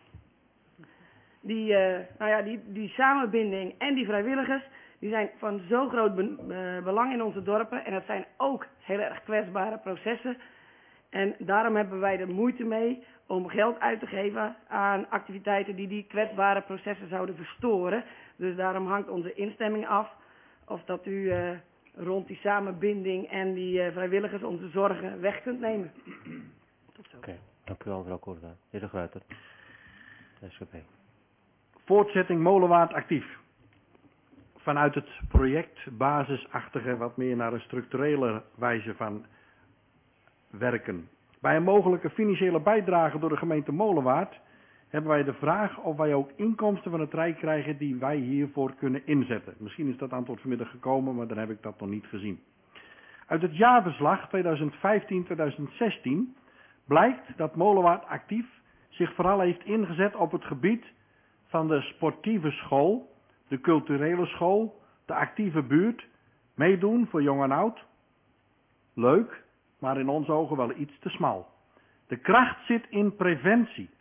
Die, uh, nou ja, die, die samenbinding en die vrijwilligers, die zijn van zo groot be uh, belang in onze dorpen. En dat zijn ook heel erg kwetsbare processen. En daarom hebben wij er moeite mee om geld uit te geven aan activiteiten die die kwetsbare processen zouden verstoren. Dus daarom hangt onze instemming af of dat u uh, rond die samenbinding en die uh, vrijwilligers onze zorgen weg kunt nemen. Oké, okay, dank u wel mevrouw Korda. De heer De Gruyter, de S G P. Voortzetting Molenwaard Actief. Vanuit het project basisachtige wat meer naar een structurele wijze van werken. Bij een mogelijke financiële bijdrage door de gemeente Molenwaard hebben wij de vraag of wij ook inkomsten van het Rijk krijgen die wij hiervoor kunnen inzetten. Misschien is dat antwoord vanmiddag gekomen, maar dan heb ik dat nog niet gezien. Uit het jaarverslag tweeduizend vijftien tweeduizend zestien blijkt dat Molenwaard Actief zich vooral heeft ingezet op het gebied van de sportieve school, de culturele school, de actieve buurt, meedoen voor jong en oud. Leuk, maar in onze ogen wel iets te smal. De kracht zit in preventie.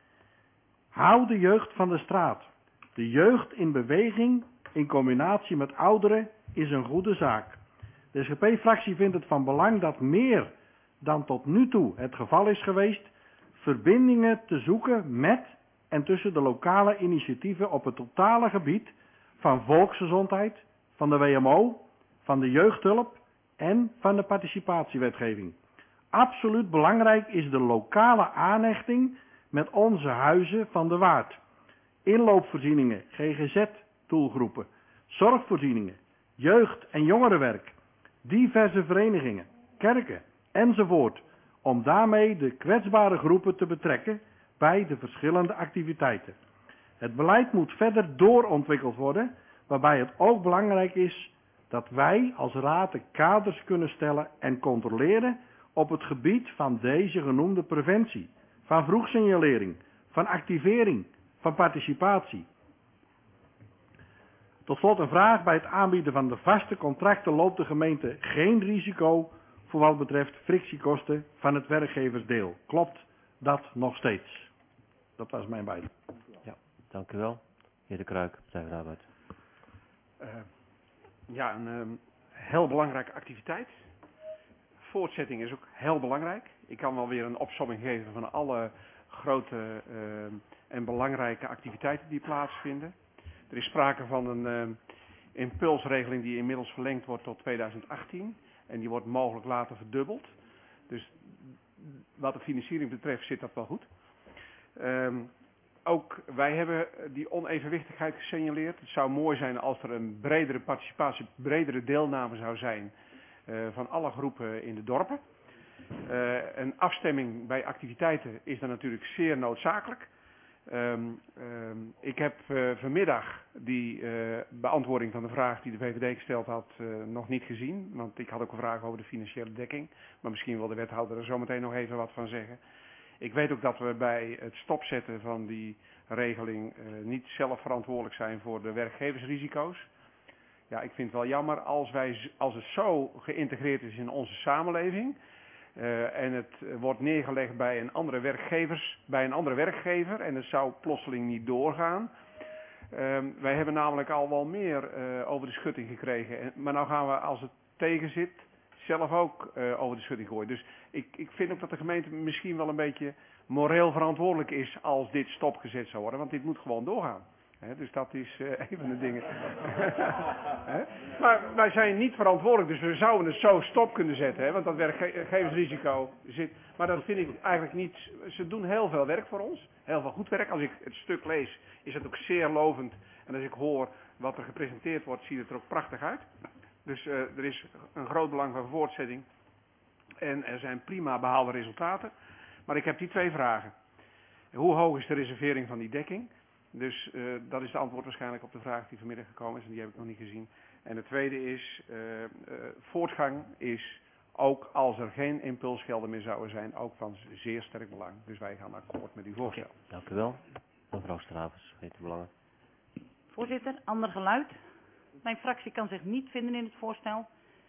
Hou de jeugd van de straat. De jeugd in beweging in combinatie met ouderen is een goede zaak. De S G P-fractie vindt het van belang dat meer dan tot nu toe het geval is geweest, verbindingen te zoeken met en tussen de lokale initiatieven op het totale gebied van volksgezondheid, van de W M O, van de jeugdhulp en van de participatiewetgeving. Absoluut belangrijk is de lokale aanhechting met onze huizen van de Waard. Inloopvoorzieningen, G G Z-doelgroepen, zorgvoorzieningen, jeugd- en jongerenwerk, diverse verenigingen, kerken enzovoort, om daarmee de kwetsbare groepen te betrekken bij de verschillende activiteiten. Het beleid moet verder doorontwikkeld worden, waarbij het ook belangrijk is dat wij als raad de kaders kunnen stellen en controleren op het gebied van deze genoemde preventie, van vroegsignalering, van activering, van participatie. Tot slot een vraag. Bij het aanbieden van de vaste contracten loopt de gemeente geen risico voor wat betreft frictiekosten van het werkgeversdeel. Klopt dat nog steeds? Dat was mijn bijdrage. Ja, dank u wel. Heer De Kruik, Partij van de Arbeid. Uh, ja, een um, heel belangrijke activiteit. Voortzetting is ook heel belangrijk. Ik kan wel weer een opsomming geven van alle grote uh, en belangrijke activiteiten die plaatsvinden. Er is sprake van een uh, impulsregeling die inmiddels verlengd wordt tot tweeduizend achttien. En die wordt mogelijk later verdubbeld. Dus wat de financiering betreft zit dat wel goed. Um, ook wij hebben die onevenwichtigheid gesignaleerd. Het zou mooi zijn als er een bredere participatie, bredere deelname zou zijn uh, van alle groepen in de dorpen. Uh, een afstemming bij activiteiten is dan natuurlijk zeer noodzakelijk. Um, um, ik heb uh, vanmiddag die uh, beantwoording van de vraag die de V V D gesteld had uh, nog niet gezien. Want ik had ook een vraag over de financiële dekking. Maar misschien wil de wethouder er zometeen nog even wat van zeggen. Ik weet ook dat we bij het stopzetten van die regeling uh, niet zelf verantwoordelijk zijn voor de werkgeversrisico's. Ja, ik vind het wel jammer als, wij, als het zo geïntegreerd is in onze samenleving. uh, en het wordt neergelegd bij een andere werkgevers, bij een andere werkgever en het zou plotseling niet doorgaan. Uh, wij hebben namelijk al wel meer uh, over de schutting gekregen, en, maar nou gaan we als het tegen zit zelf ook uh, over de schutting gooien. Dus ik, ik vind ook dat de gemeente misschien wel een beetje moreel verantwoordelijk is als dit stopgezet zou worden, want dit moet gewoon doorgaan. He, dus dat is uh, een van de dingen. Maar wij zijn niet verantwoordelijk, dus we zouden het zo stop kunnen zetten, hè, want dat werkgeversrisico zit. Maar dat vind ik eigenlijk niet. Ze doen heel veel werk voor ons, heel veel goed werk. Als ik het stuk lees, is het ook zeer lovend. En als ik hoor wat er gepresenteerd wordt, ziet het er ook prachtig uit. Dus uh, er is een groot belang van voortzetting. En er zijn prima behaalde resultaten. Maar ik heb die twee vragen. Hoe hoog is de reservering van die dekking? Dus uh, dat is het antwoord waarschijnlijk op de vraag die vanmiddag gekomen is en die heb ik nog niet gezien. En het tweede is, uh, uh, voortgang is ook als er geen impulsgelden meer zouden zijn, ook van zeer sterk belang. Dus wij gaan akkoord met uw voorstel. Okay, dank u wel. Mevrouw Stravens, weet u belangen. Voorzitter, ander geluid. Mijn fractie kan zich niet vinden in het voorstel.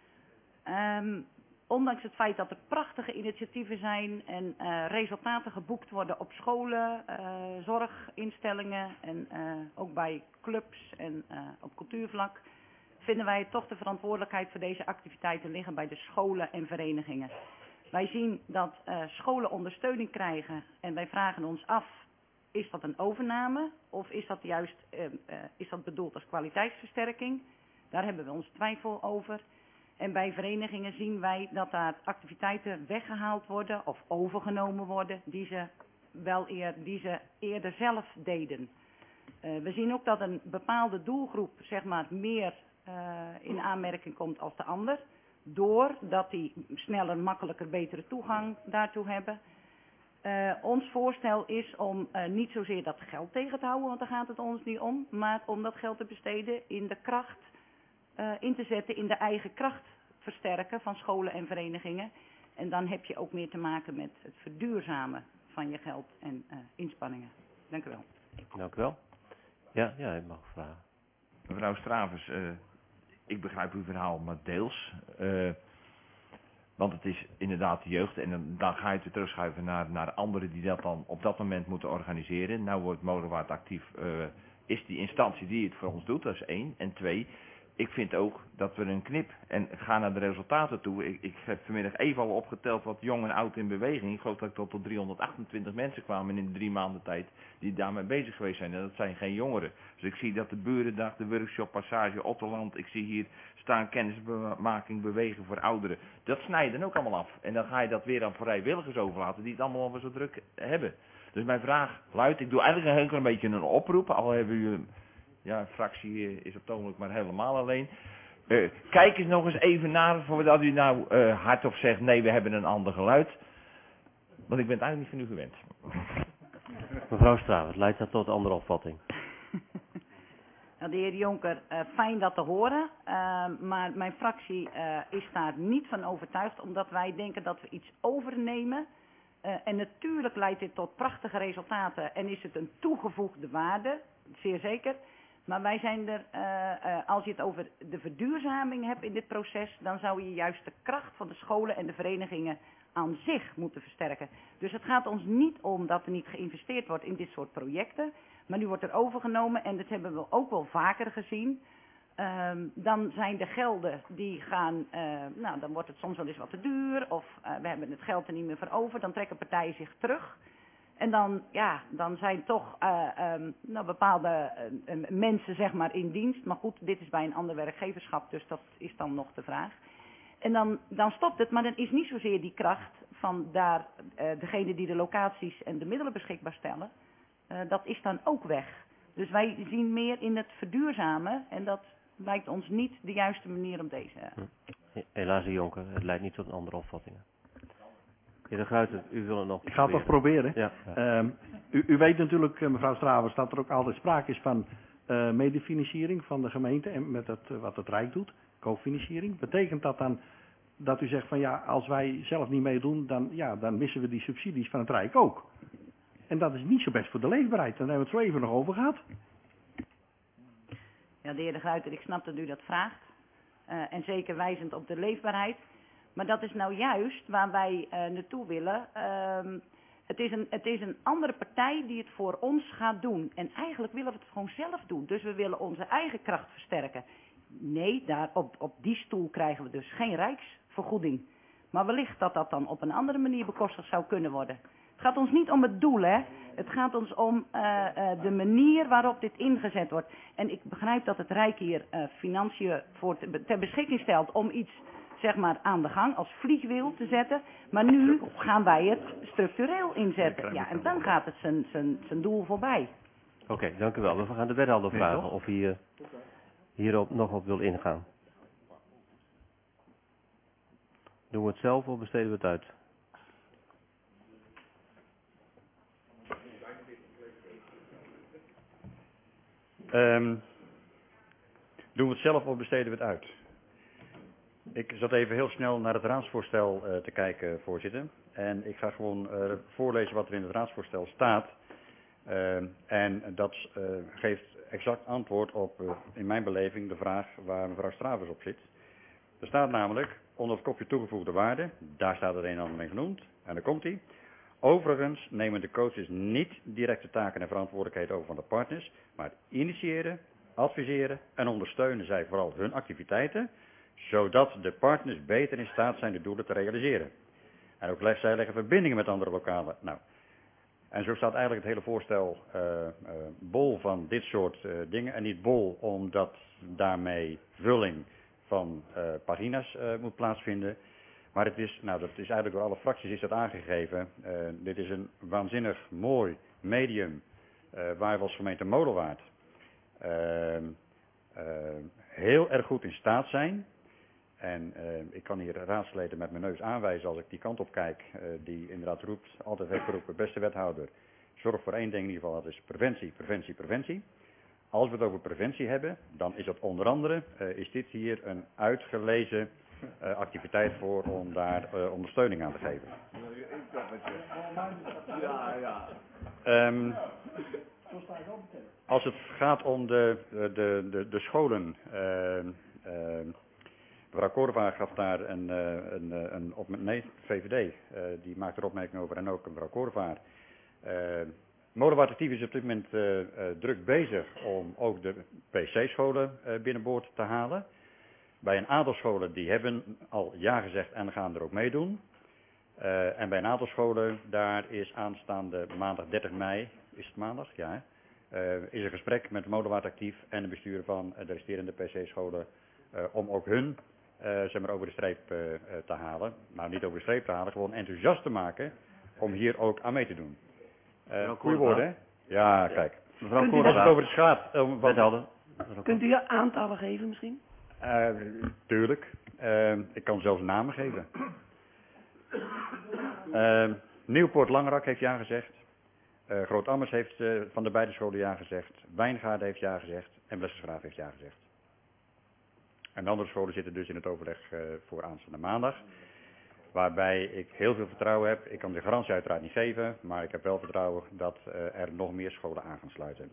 Um, ondanks het feit dat er prachtige initiatieven zijn en uh, resultaten geboekt worden op scholen, uh, zorginstellingen en uh, ook bij clubs en uh, op cultuurvlak, vinden wij toch de verantwoordelijkheid voor deze activiteiten liggen bij de scholen en verenigingen. Wij zien dat uh, scholen ondersteuning krijgen en wij vragen ons af, is dat een overname of is dat juist uh, uh, is dat bedoeld als kwaliteitsversterking? Daar hebben we ons twijfel over. En bij verenigingen zien wij dat daar activiteiten weggehaald worden of overgenomen worden die ze wel eer, die ze eerder zelf deden. Uh, we zien ook dat een bepaalde doelgroep zeg maar meer uh, in aanmerking komt als de ander, doordat die sneller, makkelijker, betere toegang daartoe hebben. Uh, ons voorstel is om uh, niet zozeer dat geld tegen te houden, want daar gaat het ons niet om, maar om dat geld te besteden in de kracht, uh, in te zetten in de eigen kracht versterken van scholen en verenigingen. En dan heb je ook meer te maken met het verduurzamen van je geld en uh, inspanningen. Dank u wel. Dank u wel. Ja, ja, ik mag vragen. Mevrouw Stravens, uh, ik begrijp uw verhaal maar deels. Uh, Want het is inderdaad de jeugd en dan, dan ga je het weer terugschuiven naar, naar anderen die dat dan op dat moment moeten organiseren. Nou wordt Molenwaard actief, uh, is die instantie die het voor ons doet, dat is één. En twee, ik vind ook dat we een knip en ga naar de resultaten toe. Ik, ik heb vanmiddag even al opgeteld wat jong en oud in beweging. Ik geloof dat ik tot, tot driehonderdachtentwintig mensen kwamen in de drie maanden tijd die daarmee bezig geweest zijn. En dat zijn geen jongeren. Dus ik zie dat de Burendag, de workshop, Passage, Otterland, ik zie hier staan kennismaking, bewegen voor ouderen. Dat snij je dan ook allemaal af. En dan ga je dat weer aan vrijwilligers overlaten die het allemaal alweer zo druk hebben. Dus mijn vraag luidt, ik doe eigenlijk een heel klein beetje een oproep, al hebben jullie... Ja, een fractie is op het ogenblik maar helemaal alleen. Uh, kijk eens nog eens even naar voordat u nou uh, hardop zegt, nee, we hebben een ander geluid. Want ik ben het eigenlijk niet van u gewend. Mevrouw Stravens, leidt dat tot een andere opvatting? Nou, de heer Jonker, uh, fijn dat te horen. Uh, maar mijn fractie uh, is daar niet van overtuigd, omdat wij denken dat we iets overnemen. Uh, en natuurlijk leidt dit tot prachtige resultaten en is het een toegevoegde waarde, zeer zeker. Maar wij zijn er, uh, uh, als je het over de verduurzaming hebt in dit proces, dan zou je juist de kracht van de scholen en de verenigingen aan zich moeten versterken. Dus het gaat ons niet om dat er niet geïnvesteerd wordt in dit soort projecten, maar nu wordt er overgenomen en dat hebben we ook wel vaker gezien. Uh, dan zijn de gelden die gaan, uh, nou dan wordt het soms wel eens wat te duur of uh, we hebben het geld er niet meer voor over, dan trekken partijen zich terug. En dan, ja, dan zijn toch uh, um, nou, bepaalde uh, uh, mensen zeg maar in dienst. Maar goed, dit is bij een ander werkgeverschap, dus dat is dan nog de vraag. En dan, dan stopt het, maar dan is niet zozeer die kracht van daar uh, degene die de locaties en de middelen beschikbaar stellen. Uh, dat is dan ook weg. Dus wij zien meer in het verduurzamen en dat lijkt ons niet de juiste manier om deze. Hm. Helaas, de Jonker, het leidt niet tot een andere opvattingen. Heer De Gruyter, u wil het nog Ik ga het toch proberen. Ja, ja. Um, u, u weet natuurlijk, mevrouw Stravens, dat er ook altijd sprake is van uh, medefinanciering van de gemeente en met het, uh, wat het Rijk doet, cofinanciering. Betekent dat dan dat u zegt van ja, als wij zelf niet meedoen, dan, ja, dan missen we die subsidies van het Rijk ook. En dat is niet zo best voor de leefbaarheid. Daar hebben we het zo even nog over gehad. Ja, de heer De Gruyter, ik snap dat u dat vraagt. Uh, en zeker wijzend op de leefbaarheid. Maar dat is nou juist waar wij uh, naartoe willen. Uh, het, is een, het is een andere partij die het voor ons gaat doen. En eigenlijk willen we het gewoon zelf doen. Dus we willen onze eigen kracht versterken. Nee, daar op, op die stoel krijgen we dus geen rijksvergoeding. Maar wellicht dat dat dan op een andere manier bekostigd zou kunnen worden. Het gaat ons niet om het doel, hè. Het gaat ons om uh, uh, de manier waarop dit ingezet wordt. En ik begrijp dat het Rijk hier uh, financiën voor te, ter beschikking stelt om iets, zeg maar, aan de gang als vliegwiel te zetten. Maar nu gaan wij het structureel inzetten. Ja, en dan gaat het zijn, zijn, zijn doel voorbij. Oké, okay, dank u wel. We gaan de wethouder vragen nee, of hij uh, hierop nog op wil ingaan. Doen we het zelf of besteden we het uit? Um, doen we het zelf of besteden we het uit? Ik zat even heel snel naar het raadsvoorstel uh, te kijken, voorzitter. En ik ga gewoon uh, voorlezen wat er in het raadsvoorstel staat. Uh, en dat uh, geeft exact antwoord op, uh, in mijn beleving, de vraag waar mevrouw Stravers op zit. Er staat namelijk, onder het kopje toegevoegde waarde, daar staat het een en ander mee genoemd. En dan komt hij. Overigens nemen de coaches niet direct de taken en verantwoordelijkheden over van de partners, maar initiëren, adviseren en ondersteunen zij vooral hun activiteiten, zodat de partners beter in staat zijn de doelen te realiseren. En ook zij leggen verbindingen met andere lokalen. Nou, en zo staat eigenlijk het hele voorstel uh, uh, bol van dit soort uh, dingen. En niet bol omdat daarmee vulling van uh, pagina's uh, moet plaatsvinden. Maar het is, nou dat is eigenlijk door alle fracties is dat aangegeven. Uh, dit is een waanzinnig mooi medium uh, waar we als gemeente Molenwaard uh, uh, heel erg goed in staat zijn. En uh, ik kan hier raadsleden met mijn neus aanwijzen als ik die kant op kijk, uh, die inderdaad roept, altijd heeft geroepen, beste wethouder, zorg voor één ding in ieder geval, dat is preventie, preventie, preventie. Als we het over preventie hebben, dan is dat onder andere, uh, is dit hier een uitgelezen uh, activiteit voor om daar uh, ondersteuning aan te geven. Ja, ja. Um, als het gaat om de, de, de, de scholen, uh, uh, mevrouw Korva gaf daar een, een, een, een op, nee, V V D, uh, die maakt er opmerking over en ook mevrouw Korva. Uh, Molenwaard Actief is op dit moment uh, uh, druk bezig om ook de P C-scholen uh, binnenboord te halen. Bij een aantal scholen die hebben al ja gezegd en gaan er ook meedoen. Uh, en bij een aantal scholen, daar is aanstaande maandag dertig mei, is het maandag? Ja. Uh, is een gesprek met Molenwaard Actief en de bestuur van de resterende P C-scholen uh, om ook hun uh, zeg maar over de streep uh, te halen. Nou, niet over de streep te halen, gewoon enthousiast te maken om hier ook aan mee te doen. Uh, goeie woorden, hè? Ja, kijk. Mevrouw Koorn, als het over de schaat... Uh, wat... Kunt u aantallen geven misschien? Uh, tuurlijk. Uh, ik kan zelfs namen geven. Uh, Nieuwpoort Langerak heeft ja gezegd. Uh, Groot-Ammers heeft uh, van de beide scholen ja gezegd. Wijngaarden heeft ja gezegd. En Blessersgraaf heeft ja gezegd. En de andere scholen zitten dus in het overleg uh, voor aanstaande maandag. Waarbij ik heel veel vertrouwen heb. Ik kan de garantie uiteraard niet geven. Maar ik heb wel vertrouwen dat uh, er nog meer scholen aan gaan sluiten.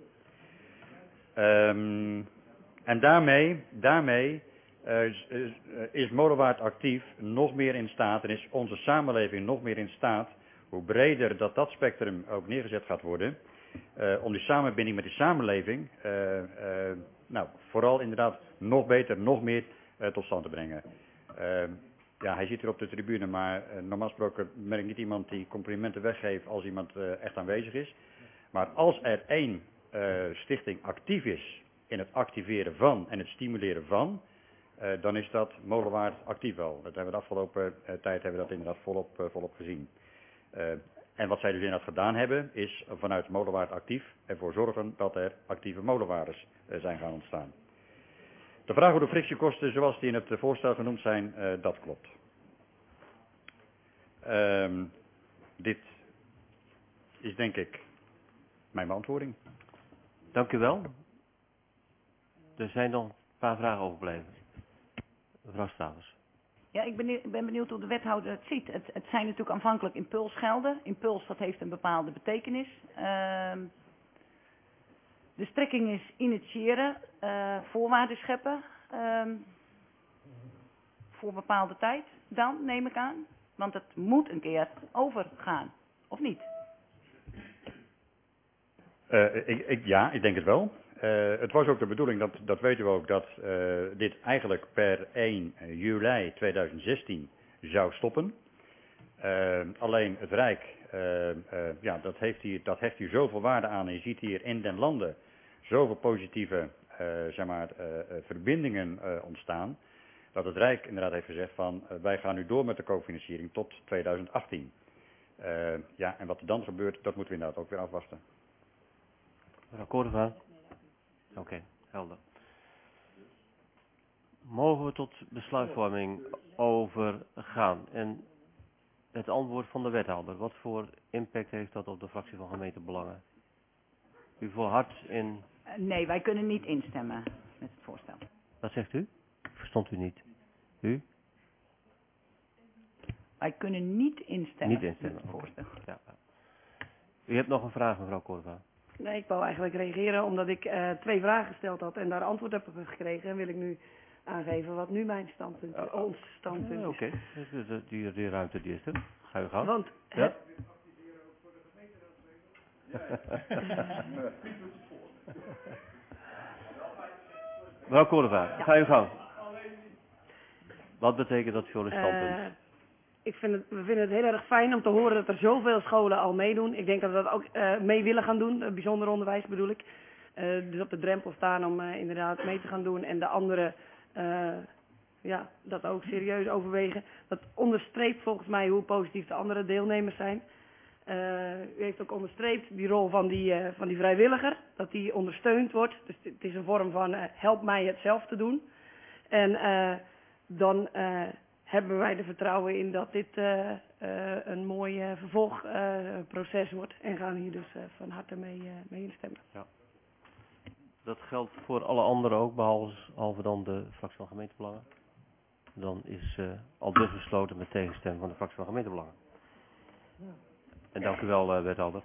Um, en daarmee, daarmee uh, is, is Molenwaard Actief nog meer in staat. En is onze samenleving nog meer in staat. Hoe breder dat dat spectrum ook neergezet gaat worden. Uh, om die samenbinding met die samenleving. Uh, uh, nou, vooral inderdaad nog beter, nog meer uh, tot stand te brengen. Uh, Ja, hij zit hier op de tribune, maar uh, normaal gesproken ben ik niet iemand die complimenten weggeeft als iemand uh, echt aanwezig is. Maar als er één uh, stichting actief is in het activeren van en het stimuleren van, uh, dan is dat Molenwaard Actief wel. Dat hebben we de afgelopen uh, tijd hebben we dat inderdaad volop, uh, volop gezien. Uh, en wat zij dus inderdaad gedaan hebben, is vanuit Molenwaard Actief ervoor zorgen dat er actieve molenwaarders uh, zijn gaan ontstaan. De vraag over de frictiekosten zoals die in het voorstel genoemd zijn, uh, dat klopt. Um, dit is denk ik mijn beantwoording. Dank u wel. Er zijn nog een paar vragen overgebleven. Mevrouw Stavers. Ja, ik ben, ik ben benieuwd hoe de wethouder het ziet. Het, het zijn natuurlijk aanvankelijk impulsgelden. Impuls, dat heeft een bepaalde betekenis. Uh, de strekking is initiëren, uh, voorwaarden scheppen. Uh, voor bepaalde tijd dan, neem ik aan. Want het moet een keer overgaan, of niet? Uh, ik, ik, ja, ik denk het wel. Uh, het was ook de bedoeling, dat, dat weten we ook, dat uh, dit eigenlijk per één juli tweeduizend zestien zou stoppen. Uh, alleen het Rijk, uh, uh, ja, dat, heeft hier, dat hecht hier zoveel waarde aan. En je ziet hier in den landen zoveel positieve uh, zeg maar, uh, uh, verbindingen uh, ontstaan. Dat het Rijk inderdaad heeft gezegd van uh, wij gaan nu door met de cofinanciering tot tweeduizend achttien. Uh, ja, en wat er dan gebeurt, dat moeten we inderdaad ook weer afwachten. Mevrouw Cordova? Oké, okay, helder. Mogen we tot besluitvorming overgaan? En het antwoord van de wethouder, wat voor impact heeft dat op de fractie van gemeentebelangen? U volhardt in... Nee, wij kunnen niet instemmen met het voorstel. Wat zegt u? Verstond u niet? U? Wij kunnen niet instemmen, niet instemmen met het voorstel. Okay. Ja. U hebt nog een vraag, mevrouw Cordova. Nee, ik wou eigenlijk reageren omdat ik uh, twee vragen gesteld had en daar antwoord heb gekregen. En wil ik nu aangeven wat nu mijn standpunt is, uh, ons standpunt is. Oké, okay. die, die ruimte die is er. Ga je gang. Want ja? Het... Mevrouw Cordova, ja. Ga je gang. Wat betekent dat voor uw standpunt? Uh, ik vind het, we vinden het heel erg fijn om te horen dat er zoveel scholen al meedoen. Ik denk dat we dat ook uh, mee willen gaan doen, uh, bijzonder onderwijs bedoel ik. Uh, dus op de drempel staan om uh, inderdaad mee te gaan doen en de anderen uh, ja, dat ook serieus overwegen. Dat onderstreept volgens mij hoe positief de andere deelnemers zijn. Uh, u heeft ook onderstreept die rol van die, uh, van die vrijwilliger, dat die ondersteund wordt. Dus het is een vorm van uh, help mij het zelf te doen. En uh, dan uh, hebben wij er vertrouwen in dat dit uh, uh, een mooi uh, vervolgproces uh, wordt. En gaan hier dus uh, van harte mee, uh, mee instemmen. Ja. Dat geldt voor alle anderen ook, behalve, behalve dan de fractie van gemeentebelangen. Dan is uh, al dus besloten met tegenstem van de fractie van gemeentebelangen. Ja. En dank u wel, uh, wethouder.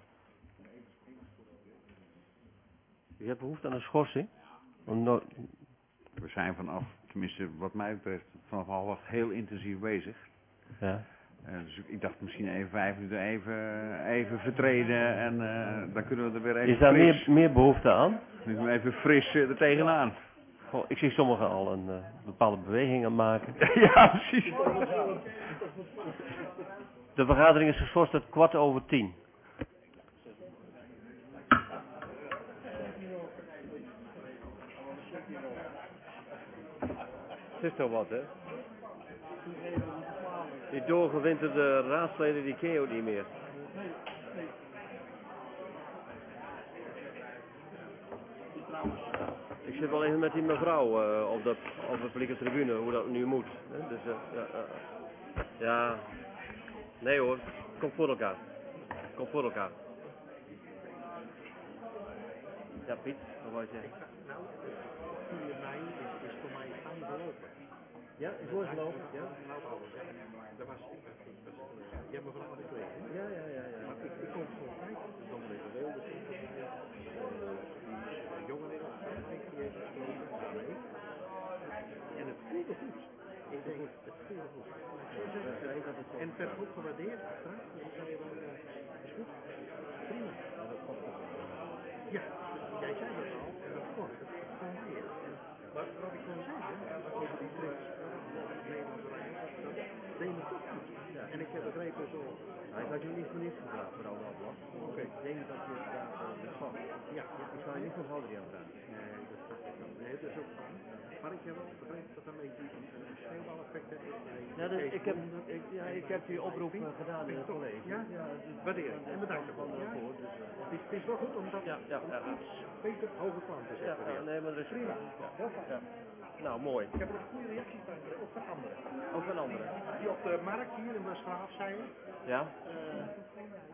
U hebt behoefte aan een schorsing? No We zijn vanaf, tenminste wat mij betreft, vanaf half acht heel intensief bezig. Ja. Uh, dus ik dacht misschien even vijf minuten even, even vertreden en uh, dan kunnen we er weer even Is daar fris, meer, meer behoefte aan? Dus even fris uh, er tegenaan. Goh, ik zie sommigen al een uh, bepaalde bewegingen maken. Ja, precies. De vergadering is geschorst tot kwart over tien. Het is toch wat, hè? Die doorgewinterde raadsleden, die ken je ook niet meer. Ik zit wel even met die mevrouw uh, op, de, op de publieke tribune, hoe dat nu moet. Hè? Dus, uh, ja, uh, ja, nee hoor, kom voor elkaar. Kom voor elkaar. Ja, Piet, wat wou je zeggen? Nou, vier mei is, is voor mij aangelopen. Ja, is doorgelopen? Ja. Dat was, ik was, ik was, je hebt me vanaf de twee, hè? Ja, ja, ja, ja. Maar ik, ik kom zo tijd, de dominee van Wilde, die jongeren, die heeft gesproken, mee. En het voelde goed. Ik denk, het voelde goed. En het werd goed gewaardeerd, straks. En ik zei wel, uh, is goed, prima. Ja, jij zei dat al, en dat klopt, het functioneert. Maar wat ik wil zeggen, over die trips, Nederlandse reis, dat deed me toch goed. Ja. En ik heb begrepen zo... Hij had je niet voor niets gevraagd voor alle aflag. Oké. Okay. Ik denk dat je het daar uh, van. Ja, ja. Ik zou je niet van Valdriaan vragen. Nee, dat is ook nee, dat is ook fijn. Maar ik heb wel begrepen dat er een beetje een, een sneeuwbaleffect is. Ja, dus ik, heb, ik, ja, ik heb die oproep uh, gedaan in het college. Ja, ja waardeer. En bedankt ervoor. Ja. Dus, uh, het, is, het is wel goed om dat ja, ja, ja. beter hoge klant te zetten. Ja, ja, nee, maar dat is prima. Ja. Heel fijn. Ja. Nou, mooi. Ik heb er een goede reactie van, ook van anderen. Ook van anderen? Die op de markt hier in Westgraaf zeiden. Ja? Uh,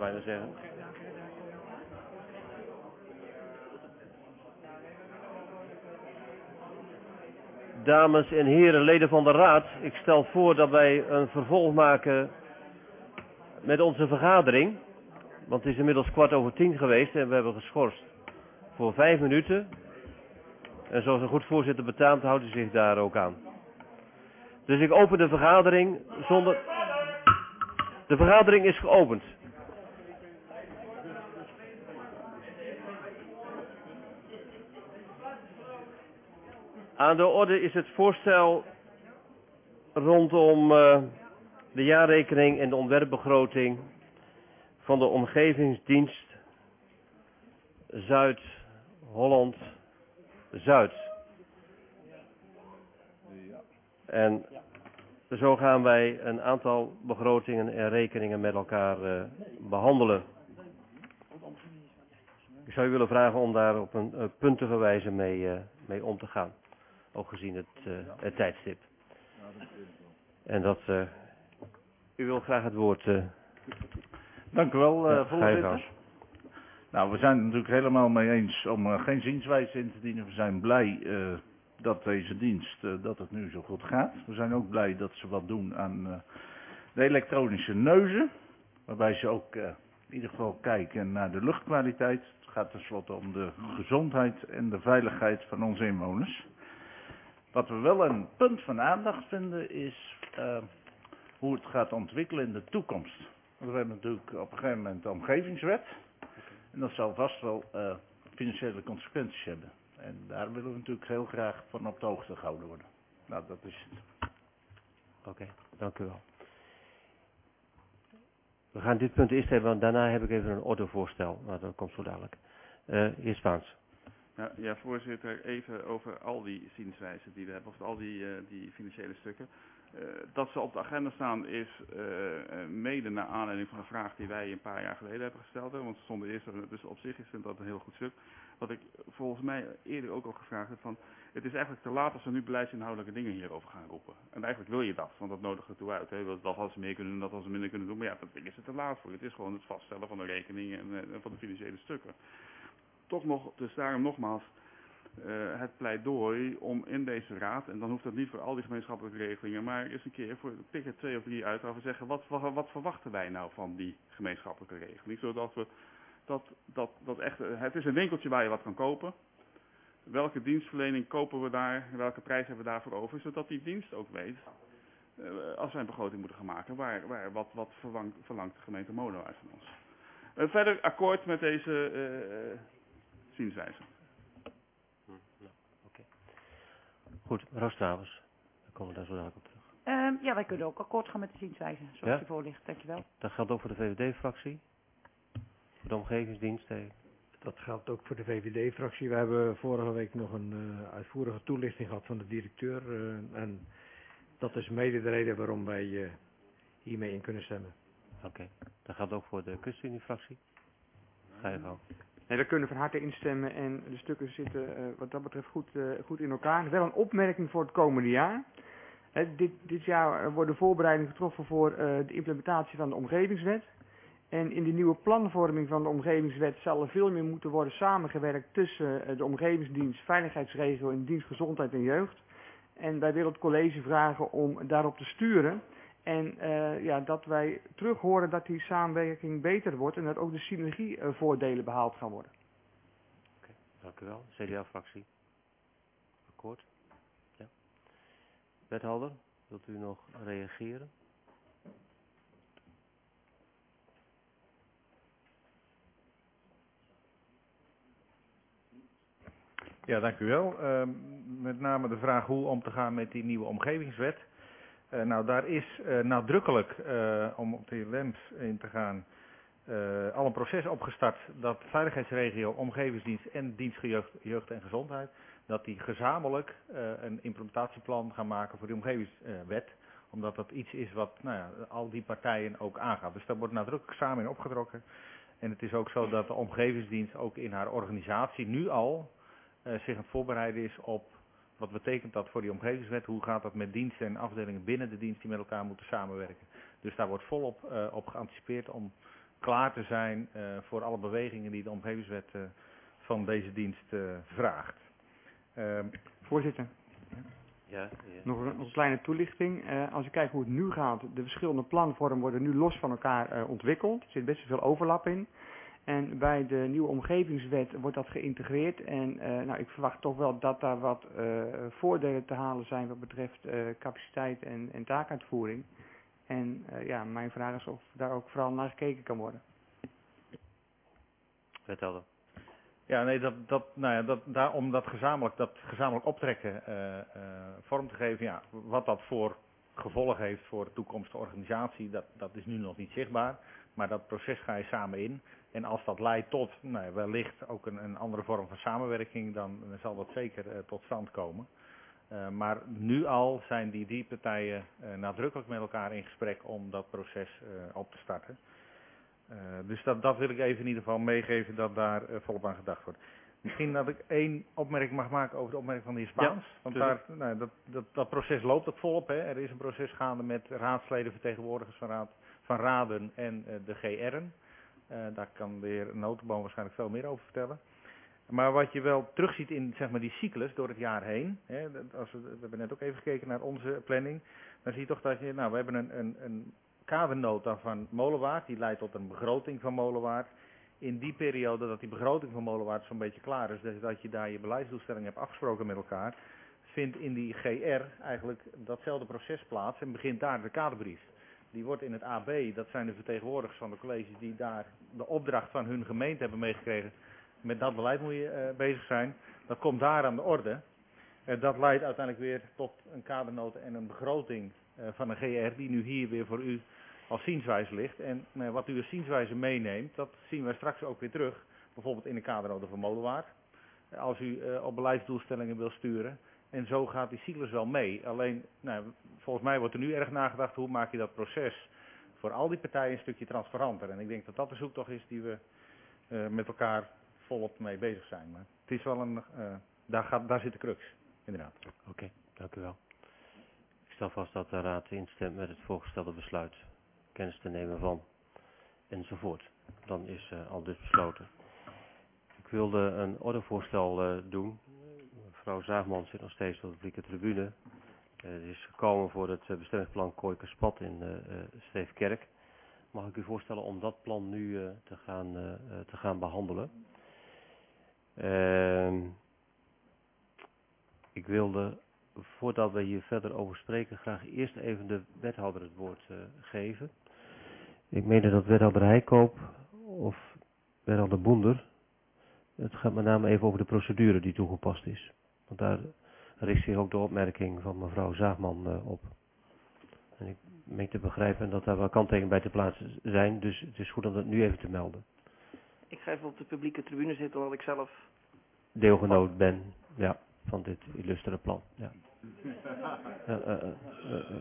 bijna zeggen. Dames en heren, leden van de Raad, ik stel voor dat wij een vervolg maken met onze vergadering. Want het is inmiddels kwart over tien geweest en we hebben geschorst voor vijf minuten. En zoals een goed voorzitter betaamt, houdt u zich daar ook aan. Dus ik open de vergadering zonder... De vergadering is geopend. Aan de orde is het voorstel rondom uh, de jaarrekening en de ontwerpbegroting van de Omgevingsdienst Zuid-Holland-Zuid. En zo gaan wij een aantal begrotingen en rekeningen met elkaar uh, behandelen. Ik zou u willen vragen om daar op een uh, puntige wijze mee, uh, mee om te gaan. Ook gezien het, uh, het tijdstip. En dat, uh, u wil graag het woord. Uh, Dank u wel, uh, ja, voorzitter. Nou, we zijn het natuurlijk helemaal mee eens om uh, geen zienswijze in te dienen. We zijn blij uh, dat deze dienst, uh, dat het nu zo goed gaat. We zijn ook blij dat ze wat doen aan uh, de elektronische neuzen. Waarbij ze ook uh, in ieder geval kijken naar de luchtkwaliteit. Het gaat tenslotte om de gezondheid en de veiligheid van onze inwoners. Wat we wel een punt van aandacht vinden is uh, hoe het gaat ontwikkelen in de toekomst. Want we hebben natuurlijk op een gegeven moment de omgevingswet. En dat zal vast wel uh, financiële consequenties hebben. En daar willen we natuurlijk heel graag van op de hoogte gehouden worden. Nou, dat is het. Oké, okay, dank u wel. We gaan dit punt eerst hebben, want daarna heb ik even een ordevoorstel. Maar dat komt zo dadelijk. Uh, heer Spaans. Ja, ja, voorzitter, even over al die zienswijzen die we hebben, of al die, uh, die financiële stukken. Uh, dat ze op de agenda staan is uh, mede naar aanleiding van een vraag die wij een paar jaar geleden hebben gesteld. Hè, want ze stonden eerst, dus op zich is dat een heel goed stuk. Wat ik volgens mij eerder ook al gevraagd heb van, het is eigenlijk te laat als we nu beleidsinhoudelijke dingen hierover gaan roepen. En eigenlijk wil je dat, want dat nodigt ertoe uit. Hè. Dat als ze meer kunnen doen, dat als ze minder kunnen doen. Maar ja, dat ding is er te laat voor. Het is gewoon het vaststellen van de rekening en, en van de financiële stukken. Toch nog, dus daarom nogmaals uh, het pleidooi om in deze raad, en dan hoeft dat niet voor al die gemeenschappelijke regelingen, maar eens een keer voor tik er twee of drie uit waar we zeggen, wat, wat, wat verwachten wij nou van die gemeenschappelijke regeling? Zodat we, dat, dat, dat echt, het is een winkeltje waar je wat kan kopen. Welke dienstverlening kopen we daar, welke prijs hebben we daarvoor over, zodat die dienst ook weet, uh, als wij een begroting moeten gaan maken, waar, waar, wat, wat verlangt, verlangt de gemeente Mono uit van ons. Uh, verder akkoord met deze uh, zienswijze. Hm, nou, okay. Goed, mevrouw Stravers, dan komen we daar zo dadelijk op terug. Um, ja, wij kunnen ook akkoord gaan met de zienswijze, zoals ja? die voor ligt. Dankjewel. Dat geldt ook voor de V V D-fractie? Voor de omgevingsdienst? Hey. Dat geldt ook voor de V V D-fractie. We hebben vorige week nog een uh, uitvoerige toelichting gehad van de directeur. Uh, en dat is mede de reden waarom wij uh, hiermee in kunnen stemmen. Oké, okay. Dat geldt ook voor de ChristenUnie-fractie. Ga je gang. Nee, we kunnen van harte instemmen en de stukken zitten uh, wat dat betreft goed, uh, goed in elkaar. Wel een opmerking voor het komende jaar. Uh, dit, dit jaar worden voorbereidingen getroffen voor uh, de implementatie van de omgevingswet. En in de nieuwe planvorming van de omgevingswet zal er veel meer moeten worden samengewerkt tussen uh, de omgevingsdienst, veiligheidsregio en dienst gezondheid en jeugd. En wij willen het college vragen om daarop te sturen. En uh, ja, dat wij terug horen dat die samenwerking beter wordt en dat ook de synergievoordelen behaald gaan worden. Oké, okay, dank u wel. C D A-fractie. Akkoord? Ja. Wethouder, wilt u nog reageren? Ja, dank u wel. Uh, met name de vraag hoe om te gaan met die nieuwe omgevingswet. Uh, nou, daar is uh, nadrukkelijk, uh, om op de heer Lems in te gaan, uh, al een proces opgestart dat veiligheidsregio, omgevingsdienst en dienst jeugd, jeugd en gezondheid, dat die gezamenlijk uh, een implementatieplan gaan maken voor die omgevingswet. Uh, omdat dat iets is wat nou ja, al die partijen ook aangaat. Dus daar wordt nadrukkelijk samen in opgetrokken. En het is ook zo dat de omgevingsdienst ook in haar organisatie nu al uh, zich aan het voorbereiden is op wat betekent dat voor die omgevingswet, hoe gaat dat met diensten en afdelingen binnen de dienst die met elkaar moeten samenwerken. Dus daar wordt volop uh, op geanticipeerd om klaar te zijn uh, voor alle bewegingen die de omgevingswet uh, van deze dienst uh, vraagt. Uh, Voorzitter. Ja, ja. Nog een, nog een kleine toelichting. Uh, als je kijkt hoe het nu gaat, de verschillende planvormen worden nu los van elkaar uh, ontwikkeld. Er zit best veel overlap in. En bij de nieuwe omgevingswet wordt dat geïntegreerd. En uh, nou, ik verwacht toch wel dat daar wat uh, voordelen te halen zijn wat betreft uh, capaciteit en, en taakuitvoering. En uh, ja, mijn vraag is of daar ook vooral naar gekeken kan worden. Wethouder. Ja, nee, dat, dat, nou ja, dat, daar, om dat gezamenlijk, dat gezamenlijk optrekken uh, uh, vorm te geven, ja, wat dat voor gevolg heeft voor de toekomstige organisatie, dat, dat is nu nog niet zichtbaar. Maar dat proces ga je samen in. En als dat leidt tot nou ja, wellicht ook een, een andere vorm van samenwerking, dan, dan zal dat zeker uh, tot stand komen. Uh, maar nu al zijn die drie partijen uh, nadrukkelijk met elkaar in gesprek om dat proces uh, op te starten. Uh, dus dat, dat wil ik even in ieder geval meegeven dat daar uh, volop aan gedacht wordt. Misschien dat ik één opmerking mag maken over de opmerking van de heer Spaans. Ja, want daar, nou, dat, dat, dat proces loopt ook volop. Hè. Er is een proces gaande met raadsleden, vertegenwoordigers van, raad, van raden en uh, de G R'en. Uh, daar kan de heer Notenboom waarschijnlijk veel meer over vertellen. Maar wat je wel terugziet in zeg maar, die cyclus door het jaar heen. Hè, als we, we hebben net ook even gekeken naar onze planning. Dan zie je toch dat je, nou we hebben een, een, een kadernota van Molenwaard. Die leidt tot een begroting van Molenwaard. In die periode dat die begroting van Molenwaard zo'n beetje klaar is. Dus dat je daar je beleidsdoelstelling hebt afgesproken met elkaar. Vindt in die G R eigenlijk datzelfde proces plaats. En begint daar de kaderbrief. Die wordt in het A B, dat zijn de vertegenwoordigers van de colleges die daar de opdracht van hun gemeente hebben meegekregen. Met dat beleid moet je uh, bezig zijn. Dat komt daar aan de orde. Uh, dat leidt uiteindelijk weer tot een kadernota en een begroting uh, van een G R die nu hier weer voor u als zienswijze ligt. En uh, wat u als zienswijze meeneemt, dat zien wij straks ook weer terug. Bijvoorbeeld in de kadernota van Molenwaard. Uh, als u uh, op beleidsdoelstellingen wil sturen. En zo gaat die cyclus wel mee. Alleen, nou, volgens mij wordt er nu erg nagedacht hoe maak je dat proces voor al die partijen een stukje transparanter. En ik denk dat dat de zoektocht is die we uh, met elkaar volop mee bezig zijn. Maar het is wel een, uh, daar, gaat, daar zit de crux, inderdaad. Oké, okay, dank u wel. Ik stel vast dat de Raad instemt met het voorgestelde besluit. Kennis te nemen van, enzovoort. Dan is uh, al dus besloten. Ik wilde een ordevoorstel uh, doen. Mevrouw Zaagman zit nog steeds op de publieke tribune. Uh, het is gekomen voor het uh, bestemmingsplan Kooikerspad in uh, uh, Steefkerk. Mag ik u voorstellen om dat plan nu uh, te, gaan, uh, te gaan behandelen? Uh, ik wilde, voordat we hier verder over spreken, graag eerst even de wethouder het woord uh, geven. Ik meende dat wethouder Heikoop of wethouder Boender. Het gaat met name even over de procedure die toegepast is. Want daar richt zich ook de opmerking van mevrouw Zaagman uh, op. En ik meen te begrijpen dat daar wel kanttekeningen bij te plaatsen zijn. Dus het is goed om dat nu even te melden. Ik ga even op de publieke tribune zitten omdat ik zelf deelgenoot ben, ja, van dit illustere plan. Ja. uh, uh, uh, uh, uh.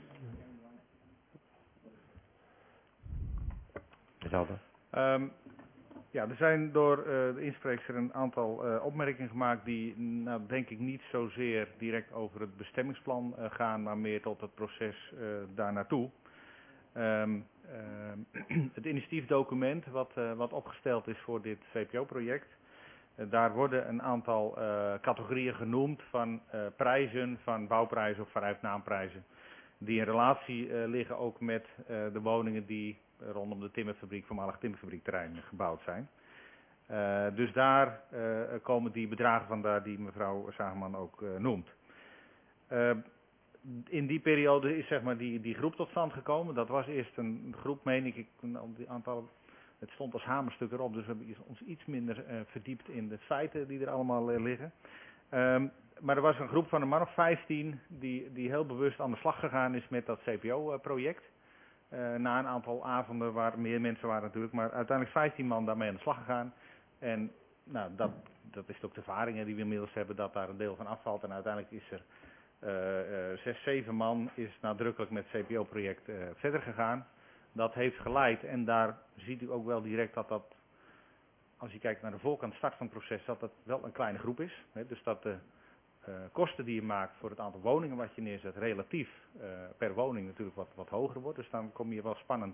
Wethouder. Um, Ja, er zijn door uh, de inspreekster een aantal uh, opmerkingen gemaakt die, nou, denk ik, niet zozeer direct over het bestemmingsplan uh, gaan, maar meer tot het proces uh, daar naartoe. Um, uh, het initiatiefdocument wat, uh, wat opgesteld is voor dit V P O-project, uh, daar worden een aantal uh, categorieën genoemd van uh, prijzen, van bouwprijzen of vanuitnaamprijzen, die in relatie uh, liggen ook met uh, de woningen die rondom de timmerfabriek, voormalig timmerfabriekterrein gebouwd zijn. Uh, dus daar uh, komen die bedragen vandaan die mevrouw Zaagman ook uh, noemt. Uh, in die periode is zeg maar die, die groep tot stand gekomen. Dat was eerst een groep, meen ik, een aantal, het stond als hamerstuk erop, dus we hebben ons iets minder uh, verdiept in de feiten die er allemaal uh, liggen. Um, maar er was een groep van een man of vijftien die, die heel bewust aan de slag gegaan is met dat C P O-project. Uh, na een aantal avonden waar meer mensen waren natuurlijk, maar uiteindelijk vijftien man daarmee aan de slag gegaan. En nou, dat, dat is ook de ervaringen die we inmiddels hebben, dat daar een deel van afvalt. En uiteindelijk is er uh, uh, zes, zeven man is nadrukkelijk met het C P O-project uh, verder gegaan. Dat heeft geleid en daar ziet u ook wel direct dat dat, als je kijkt naar de voorkant start van het proces, dat het wel een kleine groep is. Hè, dus dat de uh, kosten die je maakt voor het aantal woningen wat je neerzet, relatief uh, per woning natuurlijk wat, wat hoger wordt. Dus dan kom je wel spannend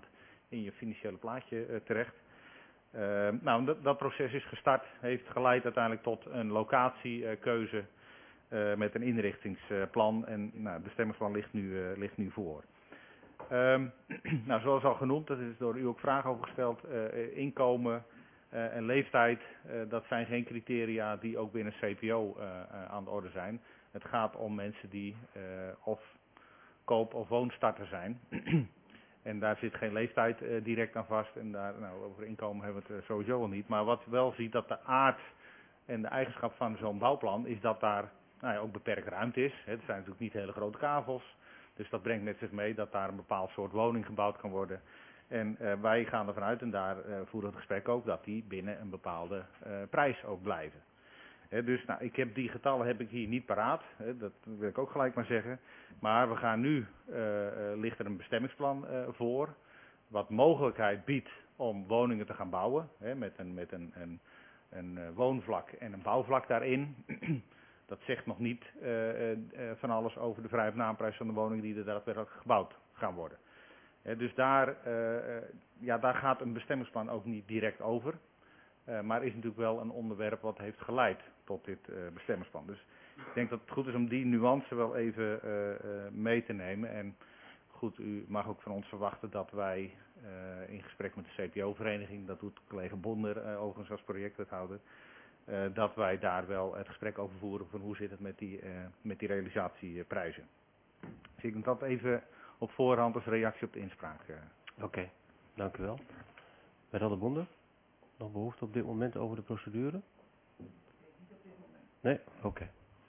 in je financiële plaatje uh, terecht. Uh, nou, dat, dat proces is gestart, heeft geleid uiteindelijk tot een locatiekeuze uh, met een inrichtingsplan en nou, de bestemmingsplan ligt nu, uh, ligt nu voor. Um, nou, zoals al genoemd, dat is door u ook vragen over gesteld, uh, inkomen uh, en leeftijd, uh, dat zijn geen criteria die ook binnen C P O uh, uh, aan de orde zijn. Het gaat om mensen die uh, of koop- of woonstarter zijn. En daar zit geen leeftijd uh, direct aan vast en daar, nou, over inkomen hebben we het uh, sowieso al niet. Maar wat je wel ziet, dat de aard en de eigenschap van zo'n bouwplan is dat daar nou ja, ook beperkt ruimte is. Hè. Er zijn natuurlijk niet hele grote kavels. Dus dat brengt met zich mee dat daar een bepaald soort woning gebouwd kan worden. En uh, wij gaan ervan uit, en daar uh, voeren we het gesprek ook, dat die binnen een bepaalde uh, prijs ook blijven. He, dus nou, ik heb die getallen heb ik hier niet paraat, he, dat wil ik ook gelijk maar zeggen. Maar we gaan nu, uh, uh, ligt er een bestemmingsplan uh, voor, wat mogelijkheid biedt om woningen te gaan bouwen, he, met een, met een, een, een uh, woonvlak en een bouwvlak daarin. Dat zegt nog niet uh, uh, van alles over de vrij op naamprijs van de woningen die er daadwerkelijk gebouwd gaan worden. He, dus daar, uh, uh, ja, daar gaat een bestemmingsplan ook niet direct over. Uh, maar is natuurlijk wel een onderwerp wat heeft geleid tot dit uh, bestemmingsplan. Dus ik denk dat het goed is om die nuance wel even uh, uh, mee te nemen. En goed, u mag ook van ons verwachten dat wij uh, in gesprek met de C P O-vereniging, dat doet collega Bonder uh, overigens als projectwethouder, uh, dat wij daar wel het gesprek over voeren van hoe zit het met die, uh, met die realisatieprijzen. Dus ik denk dat even op voorhand als reactie op de inspraak. Uh. Oké, okay, dank u wel. Wethouder Bonder? Nog behoefte op dit moment over de procedure? Nee? Oké. Okay.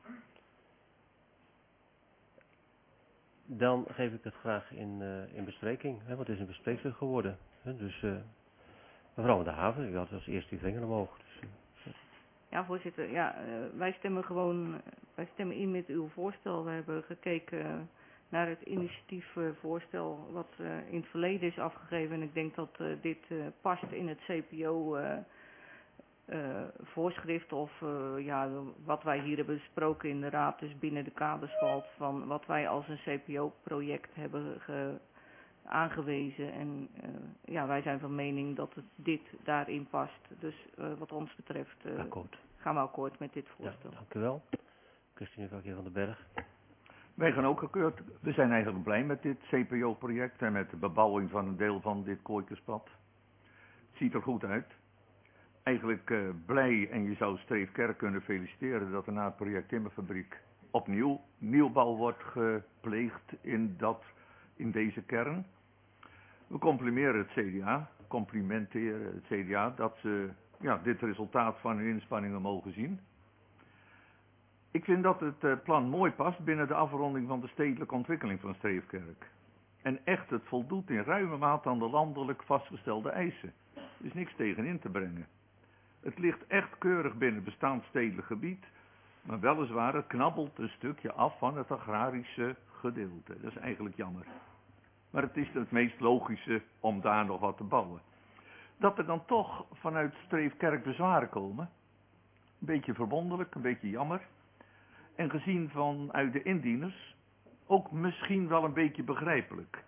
Dan geef ik het graag in, uh, in bespreking, hè, want het is een bespreekstuk geworden. Hè, dus uh, mevrouw van der Haven, u had als eerste uw vinger omhoog. Dus, uh, ja, voorzitter. Ja, uh, wij stemmen gewoon, wij stemmen in met uw voorstel. We hebben gekeken uh, naar het initiatiefvoorstel wat uh, in het verleden is afgegeven. En ik denk dat uh, dit uh, past in het C P O uh, uh, voorschrift of uh, ja, wat wij hier hebben besproken in de raad, dus binnen de kaders valt van wat wij als een C P O-project hebben ge, aangewezen. En uh, ja, wij zijn van mening dat het, dit daarin past. Dus uh, wat ons betreft uh, gaan we akkoord met dit voorstel. Ja, dank u wel. Christine Kakje van den Berg. Wij gaan ook akkoord. We zijn eigenlijk blij met dit C P O-project en met de bebouwing van een deel van dit Kooikerspad. Het ziet er goed uit. Eigenlijk uh, blij, en je zou Streefkerk kunnen feliciteren dat er na het project Timmerfabriek opnieuw nieuwbouw wordt gepleegd in, dat, in deze kern. We complimenteren het C D A, complimenteren het C D A dat ze ja, dit resultaat van hun inspanningen mogen zien. Ik vind dat het uh, plan mooi past binnen de afronding van de stedelijke ontwikkeling van Streefkerk. En echt, het voldoet in ruime mate aan de landelijk vastgestelde eisen. Er is niks tegen in te brengen. Het ligt echt keurig binnen het bestaand stedelijk gebied, maar weliswaar, het knabbelt een stukje af van het agrarische gedeelte. Dat is eigenlijk jammer. Maar het is het meest logische om daar nog wat te bouwen. Dat er dan toch vanuit Streefkerk bezwaren komen, een beetje verwonderlijk, een beetje jammer. En gezien vanuit de indieners ook misschien wel een beetje begrijpelijk.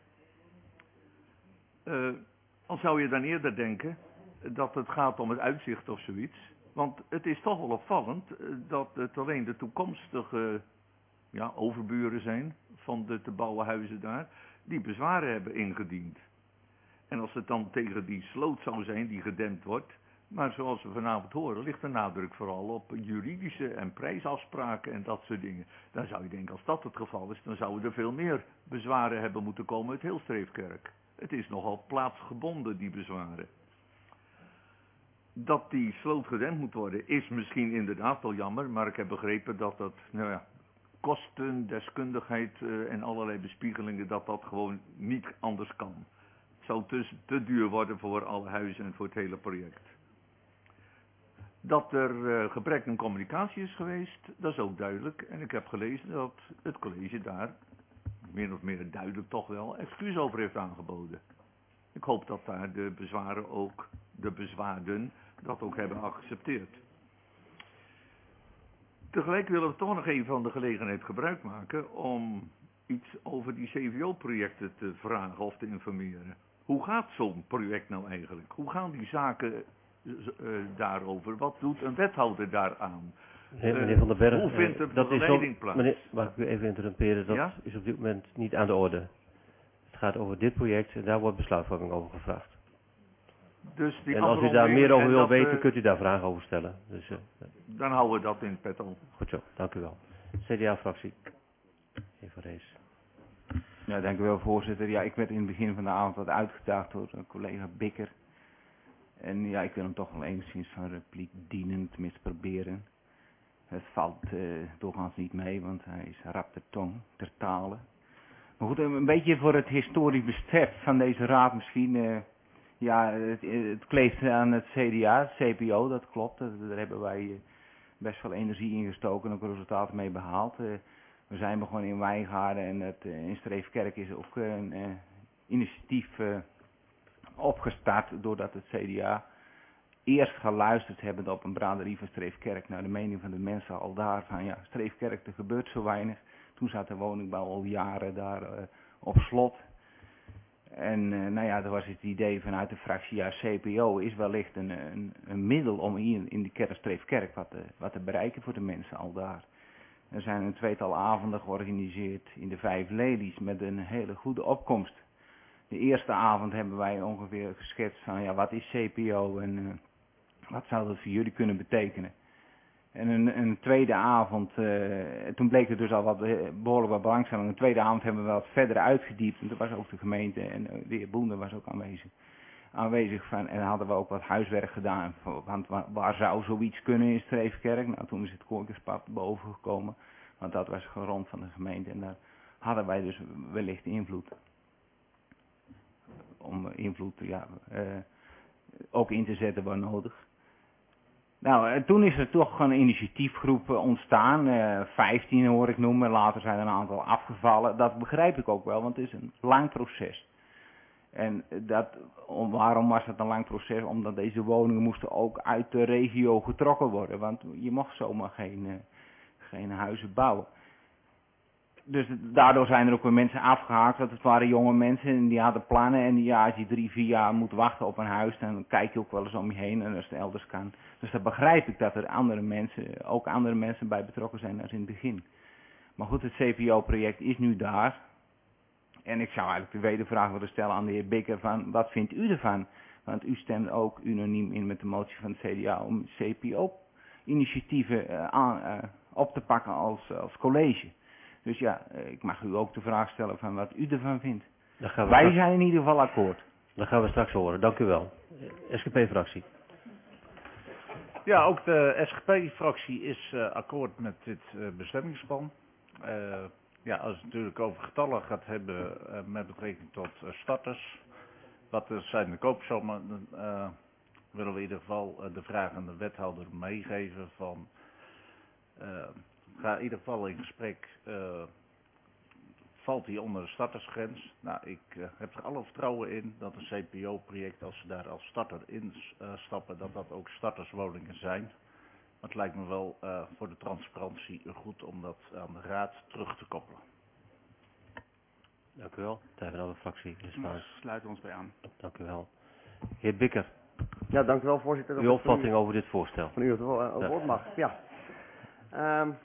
Uh, al zou je dan eerder denken dat het gaat om het uitzicht of zoiets. Want het is toch wel opvallend dat het alleen de toekomstige ja, overburen zijn van de te bouwen huizen daar, die bezwaren hebben ingediend. En als het dan tegen die sloot zou zijn die gedempt wordt, maar zoals we vanavond horen, ligt de nadruk vooral op juridische en prijsafspraken en dat soort dingen. Dan zou je denken, als dat het geval is, dan zouden er veel meer bezwaren hebben moeten komen uit heel Streefkerk. Het is nogal plaatsgebonden, die bezwaren. Dat die sloot gedempt moet worden, is misschien inderdaad wel jammer, maar ik heb begrepen dat dat, nou ja, kosten, deskundigheid uh, en allerlei bespiegelingen, dat dat gewoon niet anders kan. Het zou dus te duur worden voor alle huizen en voor het hele project. Dat er uh, gebrek aan communicatie is geweest, dat is ook duidelijk. En ik heb gelezen dat het college daar, min of meer duidelijk toch wel, excuus over heeft aangeboden. Ik hoop dat daar de bezwaren ook, de bezwaarden, dat ook hebben geaccepteerd. Tegelijk willen we toch nog even van de gelegenheid gebruik maken om iets over die C V O-projecten te vragen of te informeren. Hoe gaat zo'n project nou eigenlijk? Hoe gaan die zaken uh, daarover? Wat doet een wethouder daaraan? Nee, meneer Van den Berg, hoe vindt de uh, dat is begeleiding op, plaats? meneer, mag ik u even interrumperen? Dat ja? is op dit moment niet aan de orde. Het gaat over dit project en daar wordt besluitvorming over gevraagd. Dus die en als u daar meer over wilt weten, uh, kunt u daar vragen over stellen. Dus, uh, dan houden we dat in petto. Goed zo, dank u wel. C D A-fractie. Even Rees. Ja, dank u wel, voorzitter. Ja, ik werd in het begin van de avond wat uitgedaagd door een collega Bikker. En ja, ik wil hem toch wel enigszins van repliek dienen, tenminste proberen. Het valt uh, doorgaans niet mee, want hij is rap ter tong, ter tale. Maar goed, een beetje voor het historisch besef van deze raad misschien. Uh, ja, het, het kleeft aan het C D A, het C P O, dat klopt. Daar hebben wij uh, best veel energie in gestoken en ook resultaten mee behaald. Uh, we zijn begonnen in Wijngaarden en het, uh, in Streefkerk is ook uh, een uh, initiatief uh, opgestart doordat het C D A eerst geluisterd hebben op een braderie van Streefkerk naar de mening van de mensen al daar van ja, Streefkerk, er gebeurt zo weinig. Toen zat de woningbouw al jaren daar uh, op slot. En uh, nou ja, er was het idee vanuit de fractie, ja, C P O is wellicht een, een, een middel om hier in de kerk Streefkerk wat te, wat te bereiken voor de mensen al daar. Er zijn een tweetal avonden georganiseerd in de Vijf Lelies met een hele goede opkomst. De eerste avond hebben wij ongeveer geschetst van ja, wat is C P O en uh, wat zou dat voor jullie kunnen betekenen. En een, een tweede avond, uh, toen bleek er dus al wat, behoorlijk wat belangstelling. Een tweede avond hebben we wat verder uitgediept. En toen was ook de gemeente en uh, de heer Boender was ook aanwezig. aanwezig van, en dan hadden we ook wat huiswerk gedaan. Want waar, waar zou zoiets kunnen in Streefkerk? Nou, toen is het Kooikerspad boven gekomen. Want dat was grond van de gemeente. En daar hadden wij dus wellicht invloed. Om invloed ja, uh, ook in te zetten waar nodig. Nou, toen is er toch een initiatiefgroep ontstaan, uh, vijftien hoor ik noemen, later zijn er een aantal afgevallen. Dat begrijp ik ook wel, want het is een lang proces. En dat, om, waarom was dat een lang proces? Omdat deze woningen moesten ook uit de regio getrokken worden, want je mocht zomaar geen, uh, geen huizen bouwen. Dus daardoor zijn er ook weer mensen afgehaakt, want het waren jonge mensen en die hadden plannen. En ja, als je drie, vier jaar moet wachten op een huis, dan kijk je ook wel eens om je heen en als het elders kan. Dus dan begrijp ik dat er andere mensen, ook andere mensen bij betrokken zijn als in het begin. Maar goed, het C P O-project is nu daar. En ik zou eigenlijk de wedervraag willen stellen aan de heer Bikker van, wat vindt u ervan? Want u stemt ook unaniem in met de motie van het C D A om C P O-initiatieven uh, aan, uh, op te pakken als, als college. Dus ja, ik mag u ook de vraag stellen van wat u ervan vindt. Wij straks... zijn in ieder geval akkoord. Dat gaan we straks horen, dank u wel. S G P-fractie. Ja, ook de S G P-fractie is uh, akkoord met dit uh, bestemmingsplan. Uh, ja, als het natuurlijk over getallen gaat hebben uh, met betrekking tot uh, starters. Wat er zijn de koopsommen, uh, willen we in ieder geval uh, de vraag aan de wethouder meegeven van... Uh, Ga in ieder geval in gesprek, uh, valt hij onder de startersgrens? Nou, ik uh, heb er alle vertrouwen in dat een C P O-project, als ze daar als starter in uh, stappen, dat dat ook starterswoningen zijn. Maar het lijkt me wel uh, voor de transparantie goed om dat aan de raad terug te koppelen. Dank u wel. Tijd van de fractie. We sluiten ons bij aan. Dank u wel. Heer Bikker. Ja, dank u wel, voorzitter. Uw opvatting over dit voorstel. Van u het woord mag. Ja. Um,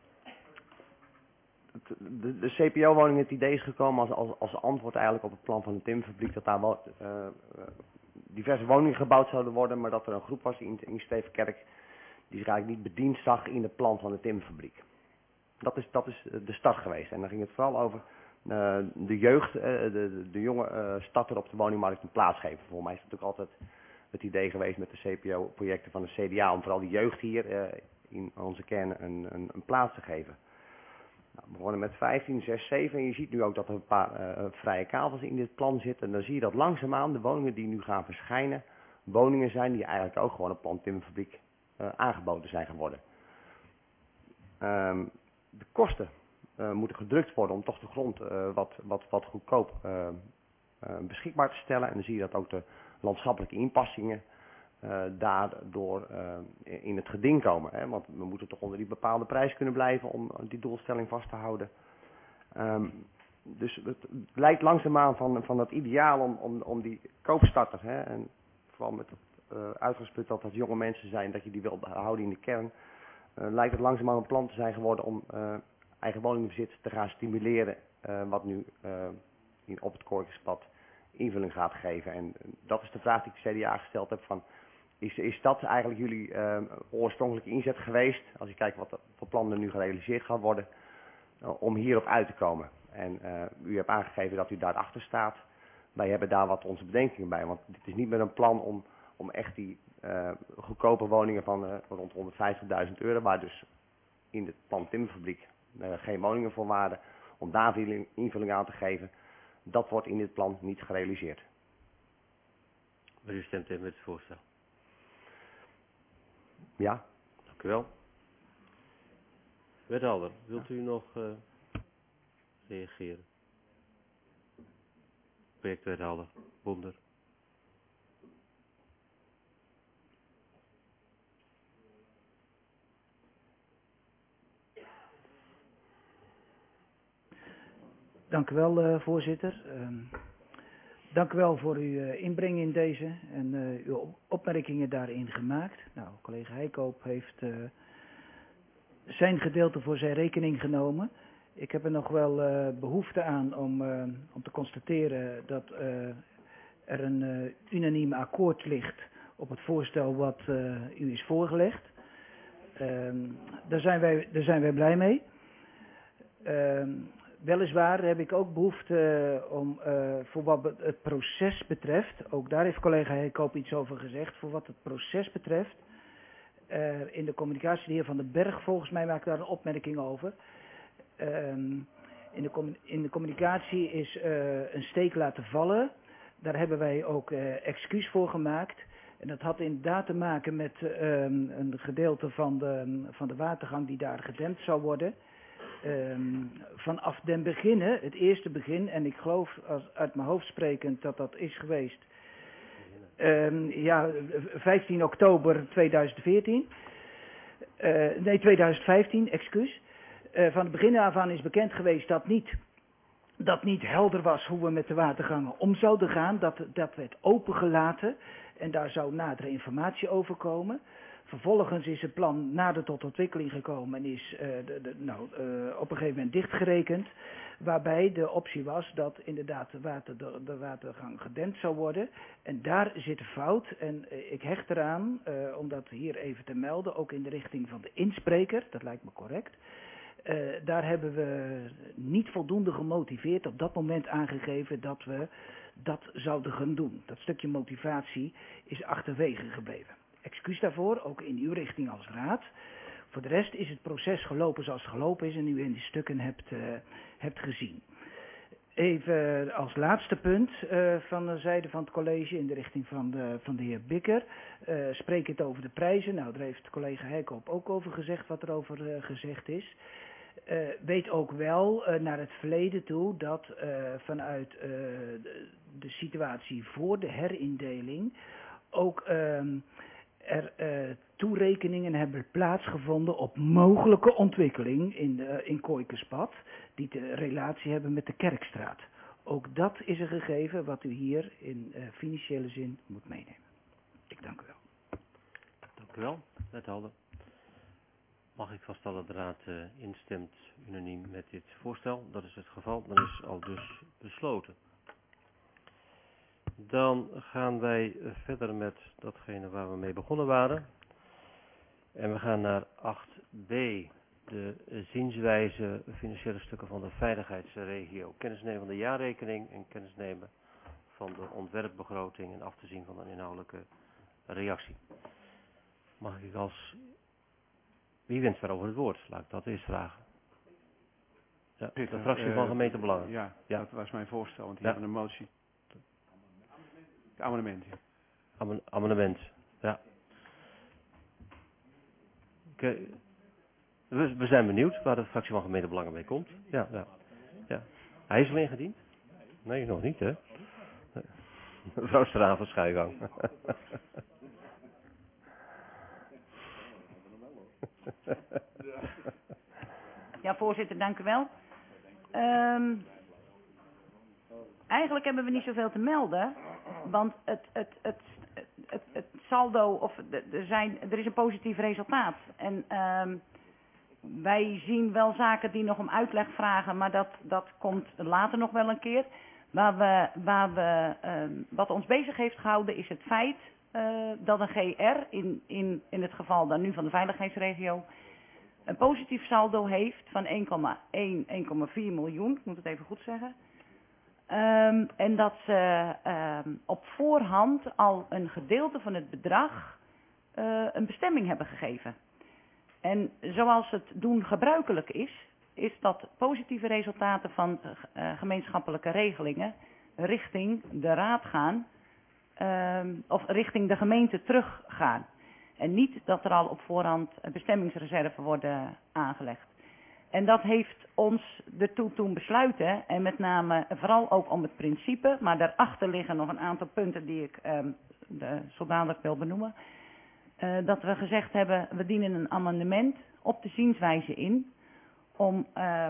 De, de C P O-woning, het idee is gekomen als, als, als antwoord eigenlijk op het plan van de timmerfabriek dat daar wel, uh, diverse woningen gebouwd zouden worden, maar dat er een groep was in, in Streefkerk die zich eigenlijk niet bediend zag in het plan van de timmerfabriek. Dat is, dat is de start geweest en dan ging het vooral over uh, de jeugd, uh, de, de, de jonge uh, starter op de woningmarkt een plaats geven. Volgens mij is het natuurlijk altijd het idee geweest met de C P O-projecten van de C D A om vooral die jeugd hier uh, in onze kern een, een, een plaats te geven. Nou, we begonnen met vijftien, zes, zeven en je ziet nu ook dat er een paar uh, vrije kavels in dit plan zitten. En dan zie je dat langzaamaan de woningen die nu gaan verschijnen, woningen zijn die eigenlijk ook gewoon op plan timmerfabriek uh, aangeboden zijn geworden. Um, de kosten uh, moeten gedrukt worden om toch de grond uh, wat, wat, wat goedkoop uh, uh, beschikbaar te stellen. En dan zie je dat ook de landschappelijke inpassingen Uh, daardoor uh, in het geding komen. Hè? Want we moeten toch onder die bepaalde prijs kunnen blijven om die doelstelling vast te houden. Um, dus het lijkt langzaamaan van, van het ideaal om, om, om die koopstarter, hè, en vooral met het uh, uitgangspunt dat dat jonge mensen zijn, dat je die wil houden in de kern, uh, lijkt het langzaamaan een plan te zijn geworden om uh, eigen woningbezit te gaan stimuleren, uh, wat nu uh, in, op het Kooikerspad invulling gaat geven. En uh, dat is de vraag die ik de C D A gesteld heb van, is, is dat eigenlijk jullie uh, oorspronkelijke inzet geweest, als je kijkt wat voor plannen er nu gerealiseerd gaan worden, uh, om hierop uit te komen? En uh, u hebt aangegeven dat u daarachter staat. Wij hebben daar wat onze bedenkingen bij, want dit is niet meer een plan om, om echt die uh, goedkope woningen van uh, rond honderdvijftigduizend euro, waar dus in het plan Timmerfabriek uh, geen woningen voor waren, om daar invulling aan te geven. Dat wordt in dit plan niet gerealiseerd. Maar u stemt in met het voorstel? Ja. Dank u wel. Wethouder, wilt u nog uh, reageren? Projectwethouder Bonder. Dank u wel, uh, voorzitter. Uh, dank u wel voor uw uh, inbreng in deze en uh, uw opmerkingen daarin gemaakt. Nou, collega Heikoop heeft uh, zijn gedeelte voor zijn rekening genomen. Ik heb er nog wel uh, behoefte aan om, uh, om te constateren dat uh, er een uh, unaniem akkoord ligt op het voorstel wat uh, u is voorgelegd. Uh, daar, zijn wij, daar zijn wij blij mee. Uh, Weliswaar heb ik ook behoefte uh, om uh, voor wat het proces betreft, ook daar heeft collega Heikoop iets over gezegd, voor wat het proces betreft, uh, in de communicatie, de heer Van den Berg volgens mij maakt daar een opmerking over. Um, in, de in de communicatie is uh, een steek laten vallen, daar hebben wij ook uh, excuus voor gemaakt. En dat had inderdaad te maken met uh, een gedeelte van de, van de watergang die daar gedempt zou worden. Um, vanaf den beginnen, het eerste begin, en ik geloof als, uit mijn hoofd sprekend dat dat is geweest, um, ja, vijftien oktober tweeduizend veertien, uh, nee tweeduizend vijftien, excuus. Uh, van het begin af aan is bekend geweest dat niet, dat niet helder was hoe we met de watergangen om zouden gaan, dat, dat werd opengelaten en daar zou nadere informatie over komen. Vervolgens is het plan nader tot ontwikkeling gekomen en is uh, de, de, nou, uh, op een gegeven moment dichtgerekend. Waarbij de optie was dat inderdaad de, water, de, de watergang gedempt zou worden. En daar zit de fout. En uh, ik hecht eraan, uh, om dat hier even te melden, ook in de richting van de inspreker. Dat lijkt me correct. Uh, daar hebben we niet voldoende gemotiveerd, op dat moment aangegeven dat we dat zouden gaan doen. Dat stukje motivatie is achterwege gebleven. Excuus daarvoor, ook in uw richting als raad. Voor de rest is het proces gelopen zoals het gelopen is en u in die stukken hebt, uh, hebt gezien. Even als laatste punt uh, van de zijde van het college in de richting van de, van de heer Bikker. Uh, spreek het over de prijzen. Nou, daar heeft collega Heikoop ook over gezegd wat er over uh, gezegd is. Uh, weet ook wel uh, naar het verleden toe dat uh, vanuit uh, de, de situatie voor de herindeling ook uh, er uh, toerekeningen hebben plaatsgevonden op mogelijke ontwikkeling in, de, in Kooikerspad die de relatie hebben met de Kerkstraat. Ook dat is een gegeven wat u hier in uh, financiële zin moet meenemen. Ik dank u wel. Dank u wel, wethouder. Mag ik vaststellen dat de raad uh, instemt unaniem met dit voorstel? Dat is het geval, dan is al dus besloten. Dan gaan wij verder met datgene waar we mee begonnen waren. En we gaan naar acht b, de zienswijze financiële stukken van de veiligheidsregio. Kennisnemen van de jaarrekening en kennisnemen van de ontwerpbegroting en af te zien van een inhoudelijke reactie. Mag ik als... Wie wenst daarover het woord? Laat ik dat eerst vragen. Ja, de fractie van gemeentebelangen. Ja, ja, dat was mijn voorstel, want die ja. hebben een motie. Amendement, ja. Am amendement, ja. Okay. We, we zijn benieuwd waar de fractie van gemeentebelangen mee komt. Ja, ja, ja. Hij is al ingediend? Nee, nog niet, hè? Mevrouw Straven, schuigang. Ja, voorzitter, dank u wel. Um, eigenlijk hebben we niet zoveel te melden, want het, het, het, het, het saldo, of de- er, zijn, er is een positief resultaat. En um, wij zien wel zaken die nog om uitleg vragen, maar dat, dat komt later nog wel een keer. Waar we, waar we, um, wat ons bezig heeft gehouden is het feit uh, dat een G R, in, in, in het geval dan nu van de veiligheidsregio, een positief saldo heeft van één komma één, één komma vier miljoen, ik moet het even goed zeggen. Um, en dat ze um, op voorhand al een gedeelte van het bedrag uh, een bestemming hebben gegeven. En zoals het doen gebruikelijk is, is dat positieve resultaten van uh, gemeenschappelijke regelingen richting de raad gaan, um, of richting de gemeente teruggaan. En niet dat er al op voorhand bestemmingsreserven worden aangelegd. En dat heeft ons ertoe toen besluiten, en met name vooral ook om het principe, maar daarachter liggen nog een aantal punten die ik um, de, zo dadelijk wil benoemen. Uh, dat we gezegd hebben, we dienen een amendement op de zienswijze in, om, uh,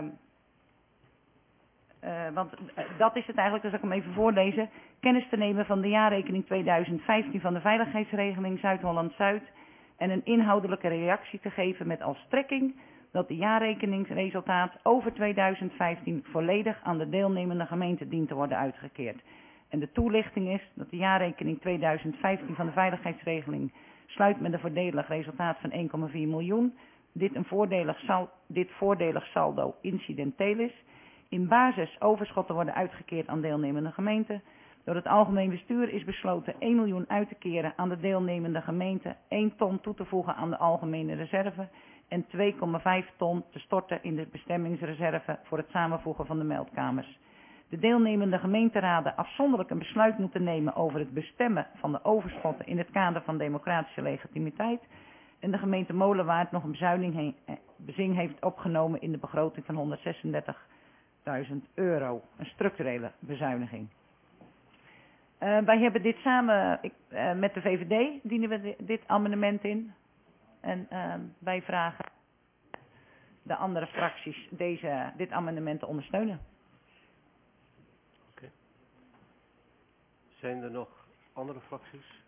uh, want uh, dat is het eigenlijk, dus ik hem even voorlezen, kennis te nemen van de jaarrekening tweeduizend vijftien van de veiligheidsregeling Zuid-Holland-Zuid en een inhoudelijke reactie te geven met als strekking dat de jaarrekeningsresultaat over tweeduizend vijftien volledig aan de deelnemende gemeente dient te worden uitgekeerd. En de toelichting is dat de jaarrekening tweeduizend vijftien van de veiligheidsregeling sluit met een voordelig resultaat van één komma vier miljoen. Dit, een voordelig sal, dit voordelig saldo incidenteel is. In basis overschotten worden uitgekeerd aan deelnemende gemeenten. Door het algemeen bestuur is besloten één miljoen uit te keren aan de deelnemende gemeente, één ton toe te voegen aan de algemene reserve en twee komma vijf ton te storten in de bestemmingsreserve voor het samenvoegen van de meldkamers. De deelnemende gemeenteraden afzonderlijk een besluit moeten nemen over het bestemmen van de overschotten in het kader van democratische legitimiteit. En de gemeente Molenwaard nog een bezuiniging bezing heeft opgenomen in de begroting van honderdzesendertigduizend euro. Een structurele bezuiniging. Uh, wij hebben dit samen ik, uh, met de V V D dienen we dit, dit amendement in. En uh, wij vragen de andere fracties deze, dit amendement te ondersteunen. Okay. Zijn er nog andere fracties?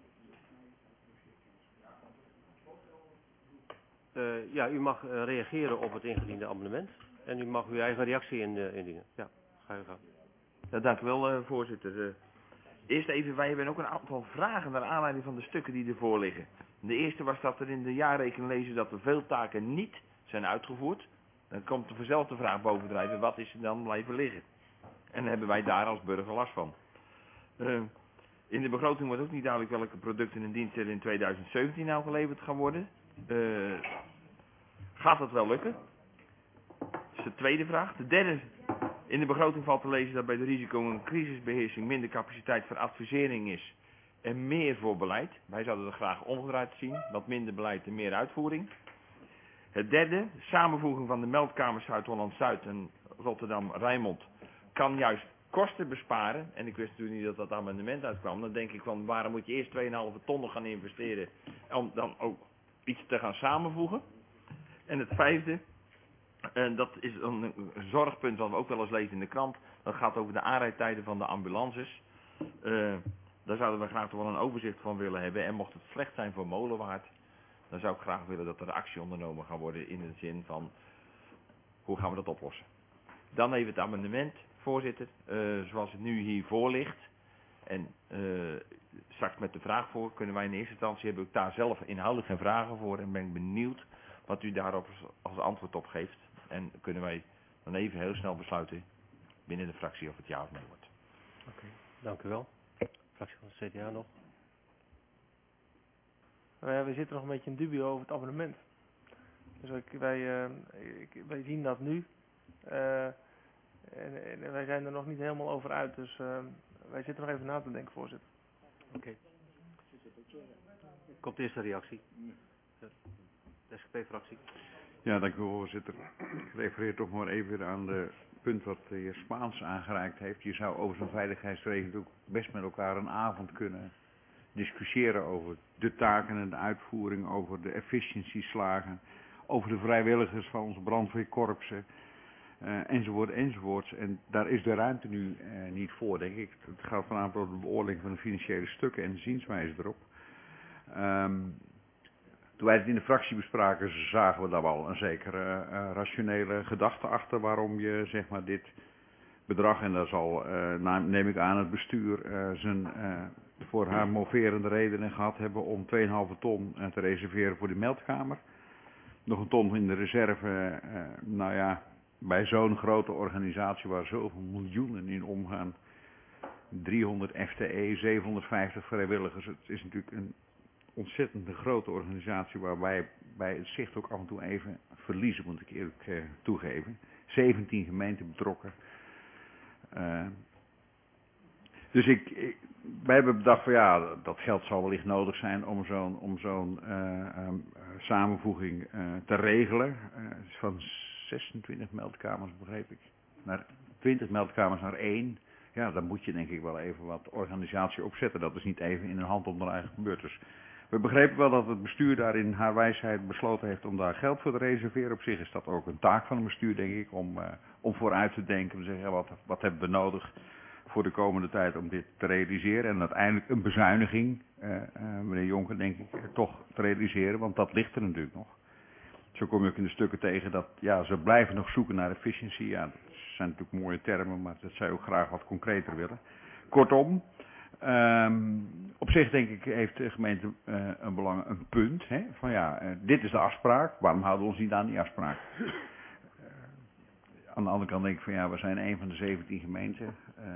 Uh, ja, u mag uh, reageren op het ingediende amendement. En u mag uw eigen reactie in, uh, indienen. Ja, ga u gaan. Ja, dank u wel, uh, voorzitter. Uh, eerst even, wij hebben ook een aantal vragen naar aanleiding van de stukken die ervoor liggen. De eerste was dat er in de jaarrekening lezen dat er veel taken niet zijn uitgevoerd. Dan komt er vanzelf de vraag bovendrijven, wat is er dan blijven liggen? En dan hebben wij daar als burger last van. Uh, in de begroting wordt ook niet duidelijk welke producten en diensten er in tweeduizend zeventien nou geleverd gaan worden. Uh, gaat dat wel lukken? Dat is de tweede vraag. De derde, in de begroting valt te lezen dat bij de risico- en crisisbeheersing minder capaciteit voor advisering is en meer voor beleid. Wij zouden er graag omgedraaid zien, wat minder beleid en meer uitvoering. Het derde, samenvoeging van de meldkamers Zuid-Holland-Zuid en Rotterdam-Rijnmond kan juist kosten besparen. En ik wist natuurlijk niet dat dat amendement uitkwam. Dan denk ik van, waarom moet je eerst twee komma vijf ton gaan investeren om dan ook iets te gaan samenvoegen. En het vijfde, en dat is een zorgpunt wat we ook wel eens lezen in de krant. Dat gaat over de aanrijdtijden van de ambulances. Uh, daar zouden we graag toch wel een overzicht van willen hebben. En mocht het slecht zijn voor Molenwaard, dan zou ik graag willen dat er actie ondernomen gaat worden in de zin van, hoe gaan we dat oplossen? Dan even het amendement, voorzitter, uh, zoals het nu hier voor ligt. En uh, straks met de vraag voor kunnen wij in eerste instantie, heb ik daar zelf inhoudelijk geen vragen voor en ben ik benieuwd wat u daarop als antwoord op geeft. En kunnen wij dan even heel snel besluiten binnen de fractie of het ja of nee wordt. Oké, okay, dank u wel. Fractie van de C D A nog. Nou ja, we zitten nog een beetje in dubio over het abonnement. Dus ik, wij, uh, ik, wij zien dat nu. Uh, en, en wij zijn er nog niet helemaal over uit. Dus uh, wij zitten nog even na te denken, voorzitter. Oké. Okay. Komt eerst een reactie. De S G P-fractie. Ja, dank u voorzitter. Ik refereer toch maar even aan het punt wat de heer Spaans aangereikt heeft. Je zou over zo'n veiligheidsregel ook best met elkaar een avond kunnen discussiëren over de taken en de uitvoering, over de efficiëntieslagen, over de vrijwilligers van onze brandweerkorpsen. uh, enzovoort, enzovoorts. En daar is de ruimte nu uh, niet voor, denk ik. Het gaat vanavond over de beoordeling van de financiële stukken en de zienswijze erop. Um, toen wij het in de fractie bespraken, zagen we daar wel een zekere uh, rationele gedachte achter waarom je zeg maar dit bedrag, en daar zal, uh, neem ik aan, het bestuur uh, zijn uh, voor haar moverende redenen gehad hebben om twee komma vijf ton uh, te reserveren voor de meldkamer. Nog een ton in de reserve, uh, nou ja, bij zo'n grote organisatie waar zoveel miljoenen in omgaan, driehonderd F T E, zevenhonderdvijftig vrijwilligers, het is natuurlijk een ontzettend grote organisatie waar wij bij het zicht ook af en toe even verliezen, moet ik eerlijk uh, toegeven. zeventien gemeenten betrokken. Uh, dus ik, ik, wij hebben bedacht van ja, dat geld zal wellicht nodig zijn om zo'n om zo'n uh, um, samenvoeging uh, te regelen. Uh, het is van zesentwintig meldkamers, begreep ik, naar twintig meldkamers naar één. Ja, dan moet je denk ik wel even wat organisatie opzetten. Dat is niet even in een handomdraai gebeurd. Dus we begrepen wel dat het bestuur daar in haar wijsheid besloten heeft om daar geld voor te reserveren. Op zich is dat ook een taak van het bestuur, denk ik, om, uh, om vooruit te denken. Om te zeggen, ja, wat, wat hebben we nodig voor de komende tijd om dit te realiseren. En uiteindelijk een bezuiniging, uh, uh, meneer Jonker, denk ik, toch te realiseren. Want dat ligt er natuurlijk nog. Zo kom je ook in de stukken tegen dat, ja, ze blijven nog zoeken naar efficiëntie. Ja, dat zijn natuurlijk mooie termen, maar dat zou je ook graag wat concreter willen. Kortom, um, op zich denk ik heeft de gemeente uh, een belang, een punt. Hè, van ja, uh, dit is de afspraak, waarom houden we ons niet aan die afspraak? Uh, aan de andere kant denk ik van ja, we zijn een van de zeventien gemeenten. Uh,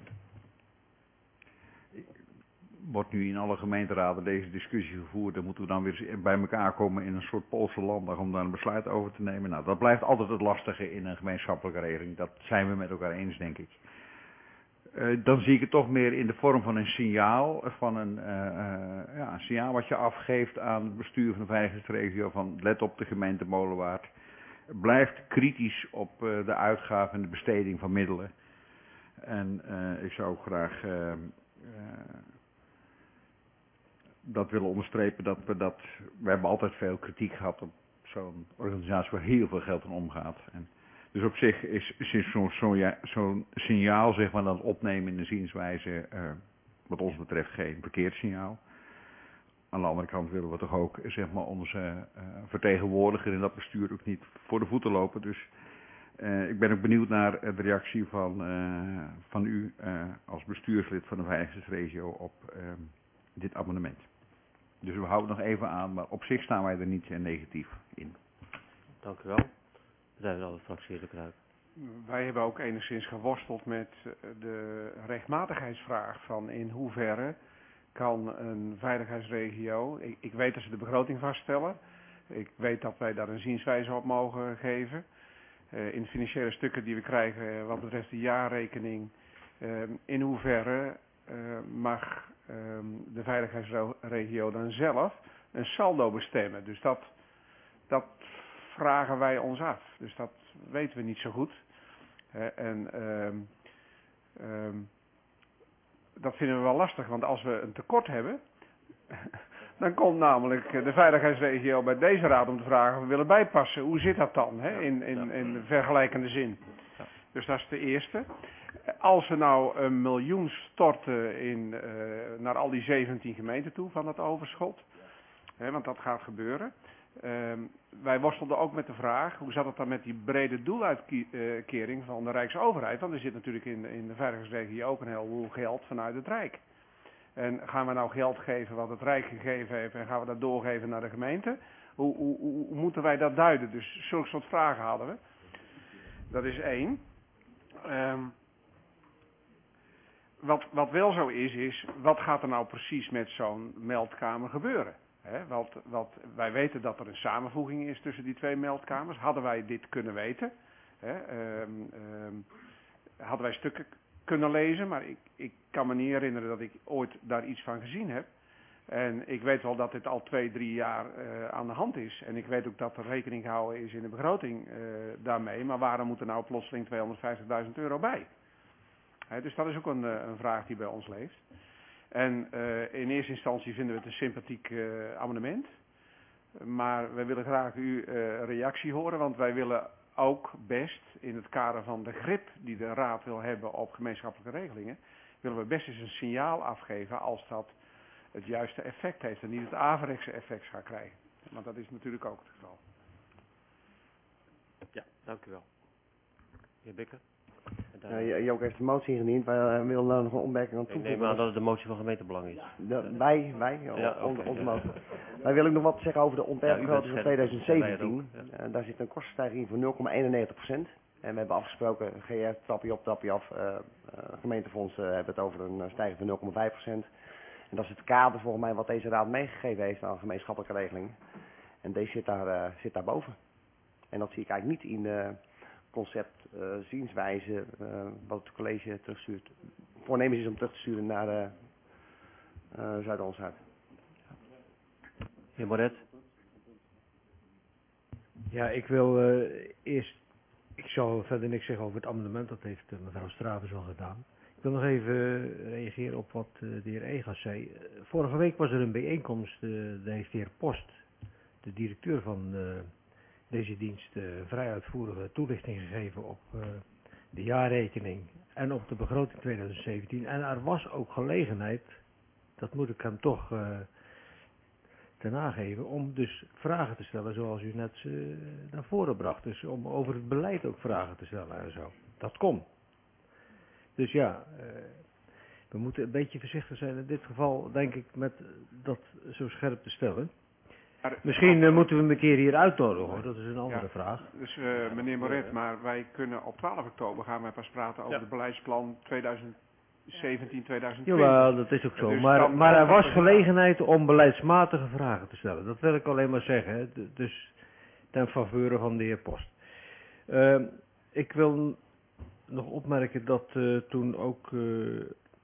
wordt nu in alle gemeenteraden deze discussie gevoerd. Dan moeten we dan weer bij elkaar komen in een soort Poolse landdag om daar een besluit over te nemen. Nou, dat blijft altijd het lastige in een gemeenschappelijke regeling. Dat zijn we met elkaar eens, denk ik. Uh, dan zie ik het toch meer in de vorm van een signaal. Van een, uh, uh, ja, een signaal wat je afgeeft aan het bestuur van de veiligheidsregio. Van let op de gemeente Molenwaard. Blijft kritisch op uh, de uitgaven en de besteding van middelen. En uh, ik zou ook graag Uh, uh, dat willen onderstrepen dat we dat, we hebben altijd veel kritiek gehad op zo'n organisatie waar heel veel geld in omgaat. En dus op zich is, is zo'n zo, ja, zo'n signaal, zeg maar, dat opnemen in de zienswijze, uh, wat ons betreft geen verkeerd signaal. Aan de andere kant willen we toch ook, zeg maar, onze uh, vertegenwoordiger in dat bestuur ook niet voor de voeten lopen. Dus uh, ik ben ook benieuwd naar de reactie van, uh, van u uh, als bestuurslid van de veiligheidsregio op uh, dit amendement. Dus we houden nog even aan, maar op zich staan wij er niet uh, negatief in. Dank u wel. Zijn we alle fracties gebruiken. Wij hebben ook enigszins geworsteld met de rechtmatigheidsvraag van in hoeverre kan een veiligheidsregio, ik, ik weet dat ze de begroting vaststellen, ik weet dat wij daar een zienswijze op mogen geven. Uh, in de financiële stukken die we krijgen wat betreft de jaarrekening, uh, in hoeverre uh, mag uh, de veiligheidsregio dan zelf een saldo bestemmen. Dus dat, dat vragen wij ons af. Dus dat weten we niet zo goed. Uh, en um, um, dat vinden we wel lastig, want als we een tekort hebben, dan komt namelijk de veiligheidsregio bij deze raad om te vragen of we willen bijpassen. Hoe zit dat dan, hè? In, in, in vergelijkende zin? Dus dat is de eerste. Als we nou een miljoen storten in, uh, naar al die zeventien gemeenten toe van dat overschot, hè, want dat gaat gebeuren. Uh, wij worstelden ook met de vraag, hoe zat het dan met die brede doeluitkering van de Rijksoverheid? Want er zit natuurlijk in, in de veiligheidsregio ook een heleboel geld vanuit het Rijk. En gaan we nou geld geven wat het Rijk gegeven heeft en gaan we dat doorgeven naar de gemeente? Hoe, hoe, hoe, hoe moeten wij dat duiden? Dus zulke soort vragen hadden we. Dat is één. Um, wat, wat wel zo is, is wat gaat er nou precies met zo'n meldkamer gebeuren? He, want, want wij weten dat er een samenvoeging is tussen die twee meldkamers. Hadden wij dit kunnen weten? He, um, um, hadden wij stukken kunnen lezen, maar ik, ik kan me niet herinneren dat ik ooit daar iets van gezien heb. En ik weet wel dat dit al twee, drie jaar uh, aan de hand is. En ik weet ook dat er rekening gehouden is in de begroting uh, daarmee. Maar waarom moet er nou plotseling tweehonderdvijftigduizend euro bij? He, dus dat is ook een, een vraag die bij ons leeft. En uh, in eerste instantie vinden we het een sympathiek uh, amendement. Maar wij willen graag uw uh, reactie horen, want wij willen ook best in het kader van de grip die de Raad wil hebben op gemeenschappelijke regelingen, willen we best eens een signaal afgeven als dat het juiste effect heeft en niet het averechtse effect gaat krijgen. Want dat is natuurlijk ook het geval. Ja, dank u wel. Heer Bikker. Ja, Jook heeft de motie ingediend. Wij uh, willen daar nog een opmerking aan Ik toevoegen. neem aan dat het de motie van gemeentebelang is. De, wij, wij, Ja, on- oké, onze ja. motie. Wij willen ook nog wat zeggen over de Ja, u ontwerpbegroting bent van scherp, twintig wij het zeventien. ook, ja. Uh, daar zit een kostenstijging van nul komma eenennegentig procent. En we hebben afgesproken, G R, trapje op, trapje af. Uh, uh, gemeentefonds uh, hebben het over een uh, stijging van nul komma vijf procent. En dat is het kader volgens mij wat deze raad meegegeven heeft aan gemeenschappelijke regelingen. En deze zit daar, uh, zit daar boven. En dat zie ik eigenlijk niet in de concept, uh, zienswijze, uh, wat het college terugstuurt. Voornemens is om terug te sturen naar uh, uh, Zuid-Holland-Zuid. Heer Moret. Ja, ik wil uh, eerst, ik zal verder niks zeggen over het amendement, dat heeft uh, mevrouw Stravens al gedaan. Ik wil nog even uh, reageren op wat uh, de heer Egas zei. Uh, vorige week was er een bijeenkomst, uh, daar heeft de heer Post, de directeur van uh, deze dienst, uh, vrij uitvoerige toelichting gegeven op uh, de jaarrekening en op de begroting twintig zeventien. En er was ook gelegenheid, dat moet ik hem toch uh, ten nageven, om dus vragen te stellen zoals u net uh, naar voren bracht. Dus om over het beleid ook vragen te stellen en zo. Dat kon. Dus ja, uh, we moeten een beetje voorzichtig zijn in dit geval, denk ik, met dat zo scherp te stellen. Maar, Misschien uh, moeten we hem een keer hier uitnodigen, hoor. Dat is een andere ja, vraag. Dus uh, meneer Moret, maar wij kunnen op twaalf oktober gaan wij pas praten over Ja. het beleidsplan twintig zeventien tweeduizend twintig. Jawel, dat is ook zo. Dus Maar, dan- maar er dan- was gelegenheid om beleidsmatige vragen te stellen. Dat wil ik alleen maar zeggen. Hè. D- Dus ten faveur van de heer Post. Uh, ik wil nog opmerken dat uh, toen ook uh, uh,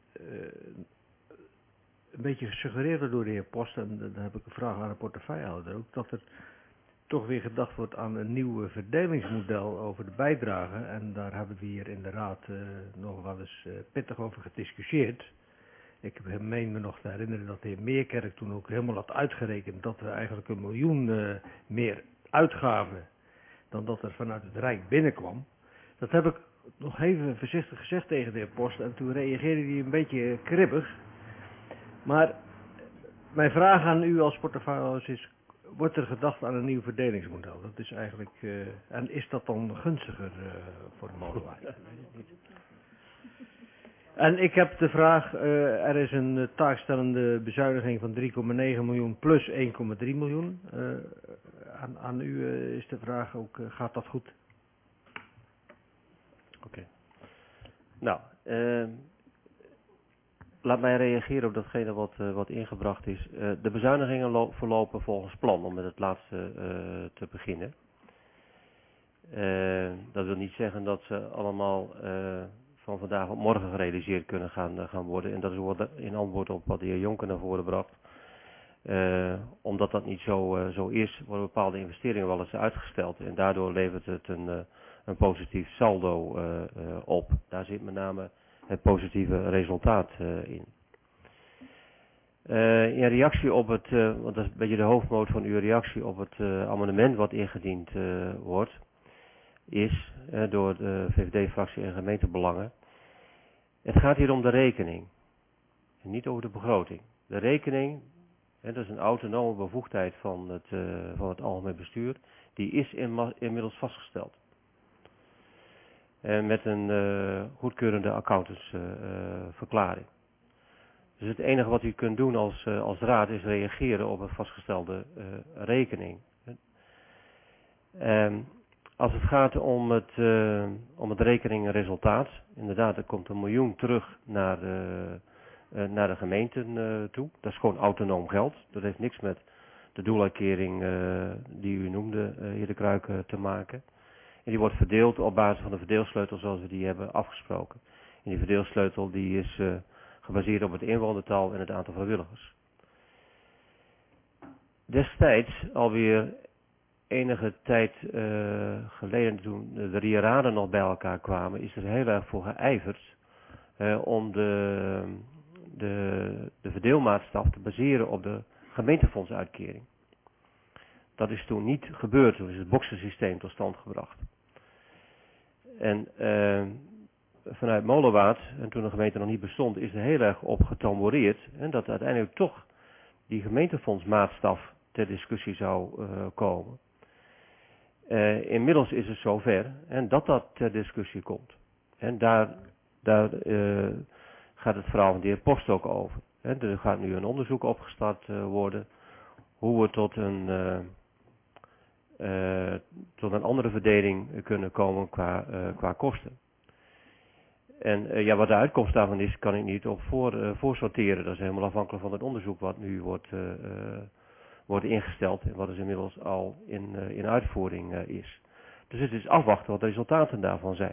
een beetje gesuggereerd werd door de heer Post, en dan heb ik een vraag aan de portefeuillehouder ook, dat er toch weer gedacht wordt aan een nieuw verdelingsmodel over de bijdrage. En daar hebben we hier in de raad uh, nog wel eens uh, pittig over gediscussieerd. Ik meen me nog te herinneren dat de heer Meerkerk toen ook helemaal had uitgerekend dat we eigenlijk een miljoen uh, meer uitgaven dan dat er vanuit het Rijk binnenkwam. Dat heb ik nog even voorzichtig gezegd tegen de heer Post en toen reageerde hij een beetje kribbig. Maar mijn vraag aan u als portefeuillehouder is, wordt er gedacht aan een nieuw verdelingsmodel? Dat is eigenlijk, uh, en is dat dan gunstiger uh, voor de molenwaard? En ik heb de vraag, uh, er is een uh, taakstellende bezuiniging van drie komma negen miljoen plus één komma drie miljoen. Uh, aan, aan u uh, is de vraag ook, uh, gaat dat goed? Oké. Okay. Nou, uh, laat mij reageren op datgene wat, uh, wat ingebracht is. Uh, de bezuinigingen lo- verlopen volgens plan, om met het laatste uh, te beginnen. Uh, dat wil niet zeggen dat ze allemaal uh, van vandaag op morgen gerealiseerd kunnen gaan, uh, gaan worden. En dat is wat in antwoord op wat de heer Jonker naar voren bracht. Uh, omdat dat niet zo, uh, zo is, worden bepaalde investeringen wel eens uitgesteld. En daardoor levert het een, uh, een positief saldo uh, uh, op. Daar zit met name het positieve resultaat uh, in. Uh, in reactie op het, uh, want dat is een beetje de hoofdmoot van uw reactie op het uh, amendement wat ingediend uh, wordt, is uh, door de V V D-fractie en gemeentebelangen. Het gaat hier om de rekening. En niet over de begroting. De rekening, hè, dat is een autonome bevoegdheid van het, uh, van het algemeen bestuur, die is in, inmiddels vastgesteld. En met een uh, goedkeurende accountantsverklaring. Uh, dus het enige wat u kunt doen als, uh, als raad is reageren op een vastgestelde uh, rekening. Um, als het gaat om het, uh, om het rekeningresultaat, inderdaad, er komt een miljoen terug naar, uh, uh, naar de gemeenten uh, toe. Dat is gewoon autonoom geld. Dat heeft niks met de doeluitkering uh, die u noemde, uh, heer De Kruik, uh, te maken. En die wordt verdeeld op basis van de verdeelsleutel zoals we die hebben afgesproken. En die verdeelsleutel die is uh, gebaseerd op het inwonertal en het aantal vrijwilligers. Destijds, alweer enige tijd uh, geleden, toen de rieraden nog bij elkaar kwamen, is er heel erg voor geijverd uh, om de, de, de verdeelmaatstaf te baseren op de gemeentefondsuitkering. Dat is toen niet gebeurd, toen is het boksensysteem tot stand gebracht. En uh, vanuit Molenwaard, en toen de gemeente nog niet bestond, is er heel erg op getamboreerd. En dat uiteindelijk toch die gemeentefondsmaatstaf ter discussie zou uh, komen. Uh, inmiddels is het zover en dat dat ter discussie komt. En daar, daar uh, gaat het verhaal van de heer Post ook over. En er gaat nu een onderzoek opgestart uh, worden hoe we tot een, uh, uh, tot een andere verdeling kunnen komen qua, uh, qua kosten. En uh, ja, wat de uitkomst daarvan is, kan ik niet op voor, uh, voorsorteren. Dat is helemaal afhankelijk van het onderzoek wat nu wordt, uh, uh, wordt ingesteld en wat dus inmiddels al in, uh, in uitvoering uh, is. Dus het is afwachten wat de resultaten daarvan zijn.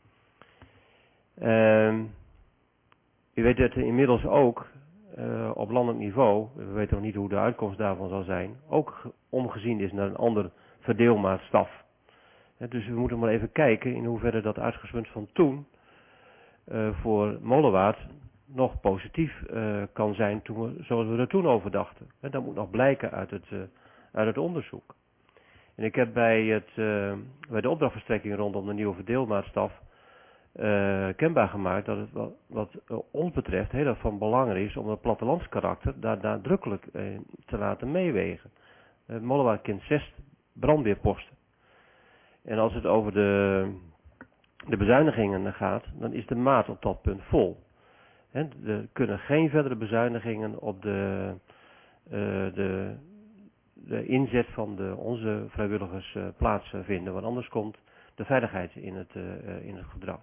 Uh, u weet dat er inmiddels ook uh, op landelijk niveau, we weten nog niet hoe de uitkomst daarvan zal zijn, ook omgezien is naar een ander verdeelmaatstaf. Uh, dus we moeten maar even kijken in hoeverre dat uitgangspunt van toen uh, voor Molenwaard nog positief uh, kan zijn toen we, zoals we er toen over dachten. En dat moet nog blijken uit het, uh, uit het onderzoek. En ik heb bij, het, uh, bij de opdrachtverstrekking rondom de nieuwe verdeelmaatstaf uh, kenbaar gemaakt dat het wat, wat uh, ons betreft heel erg van belang is om het plattelandskarakter daar nadrukkelijk uh, te laten meewegen. Uh, Molenwaard kent zes brandweerposten. En als het over de, de bezuinigingen gaat, dan is de maat op dat punt vol. En er kunnen geen verdere bezuinigingen op de, uh, de, de inzet van de, onze vrijwilligers uh, plaatsvinden, want anders komt de veiligheid in het, uh, in het gedrag.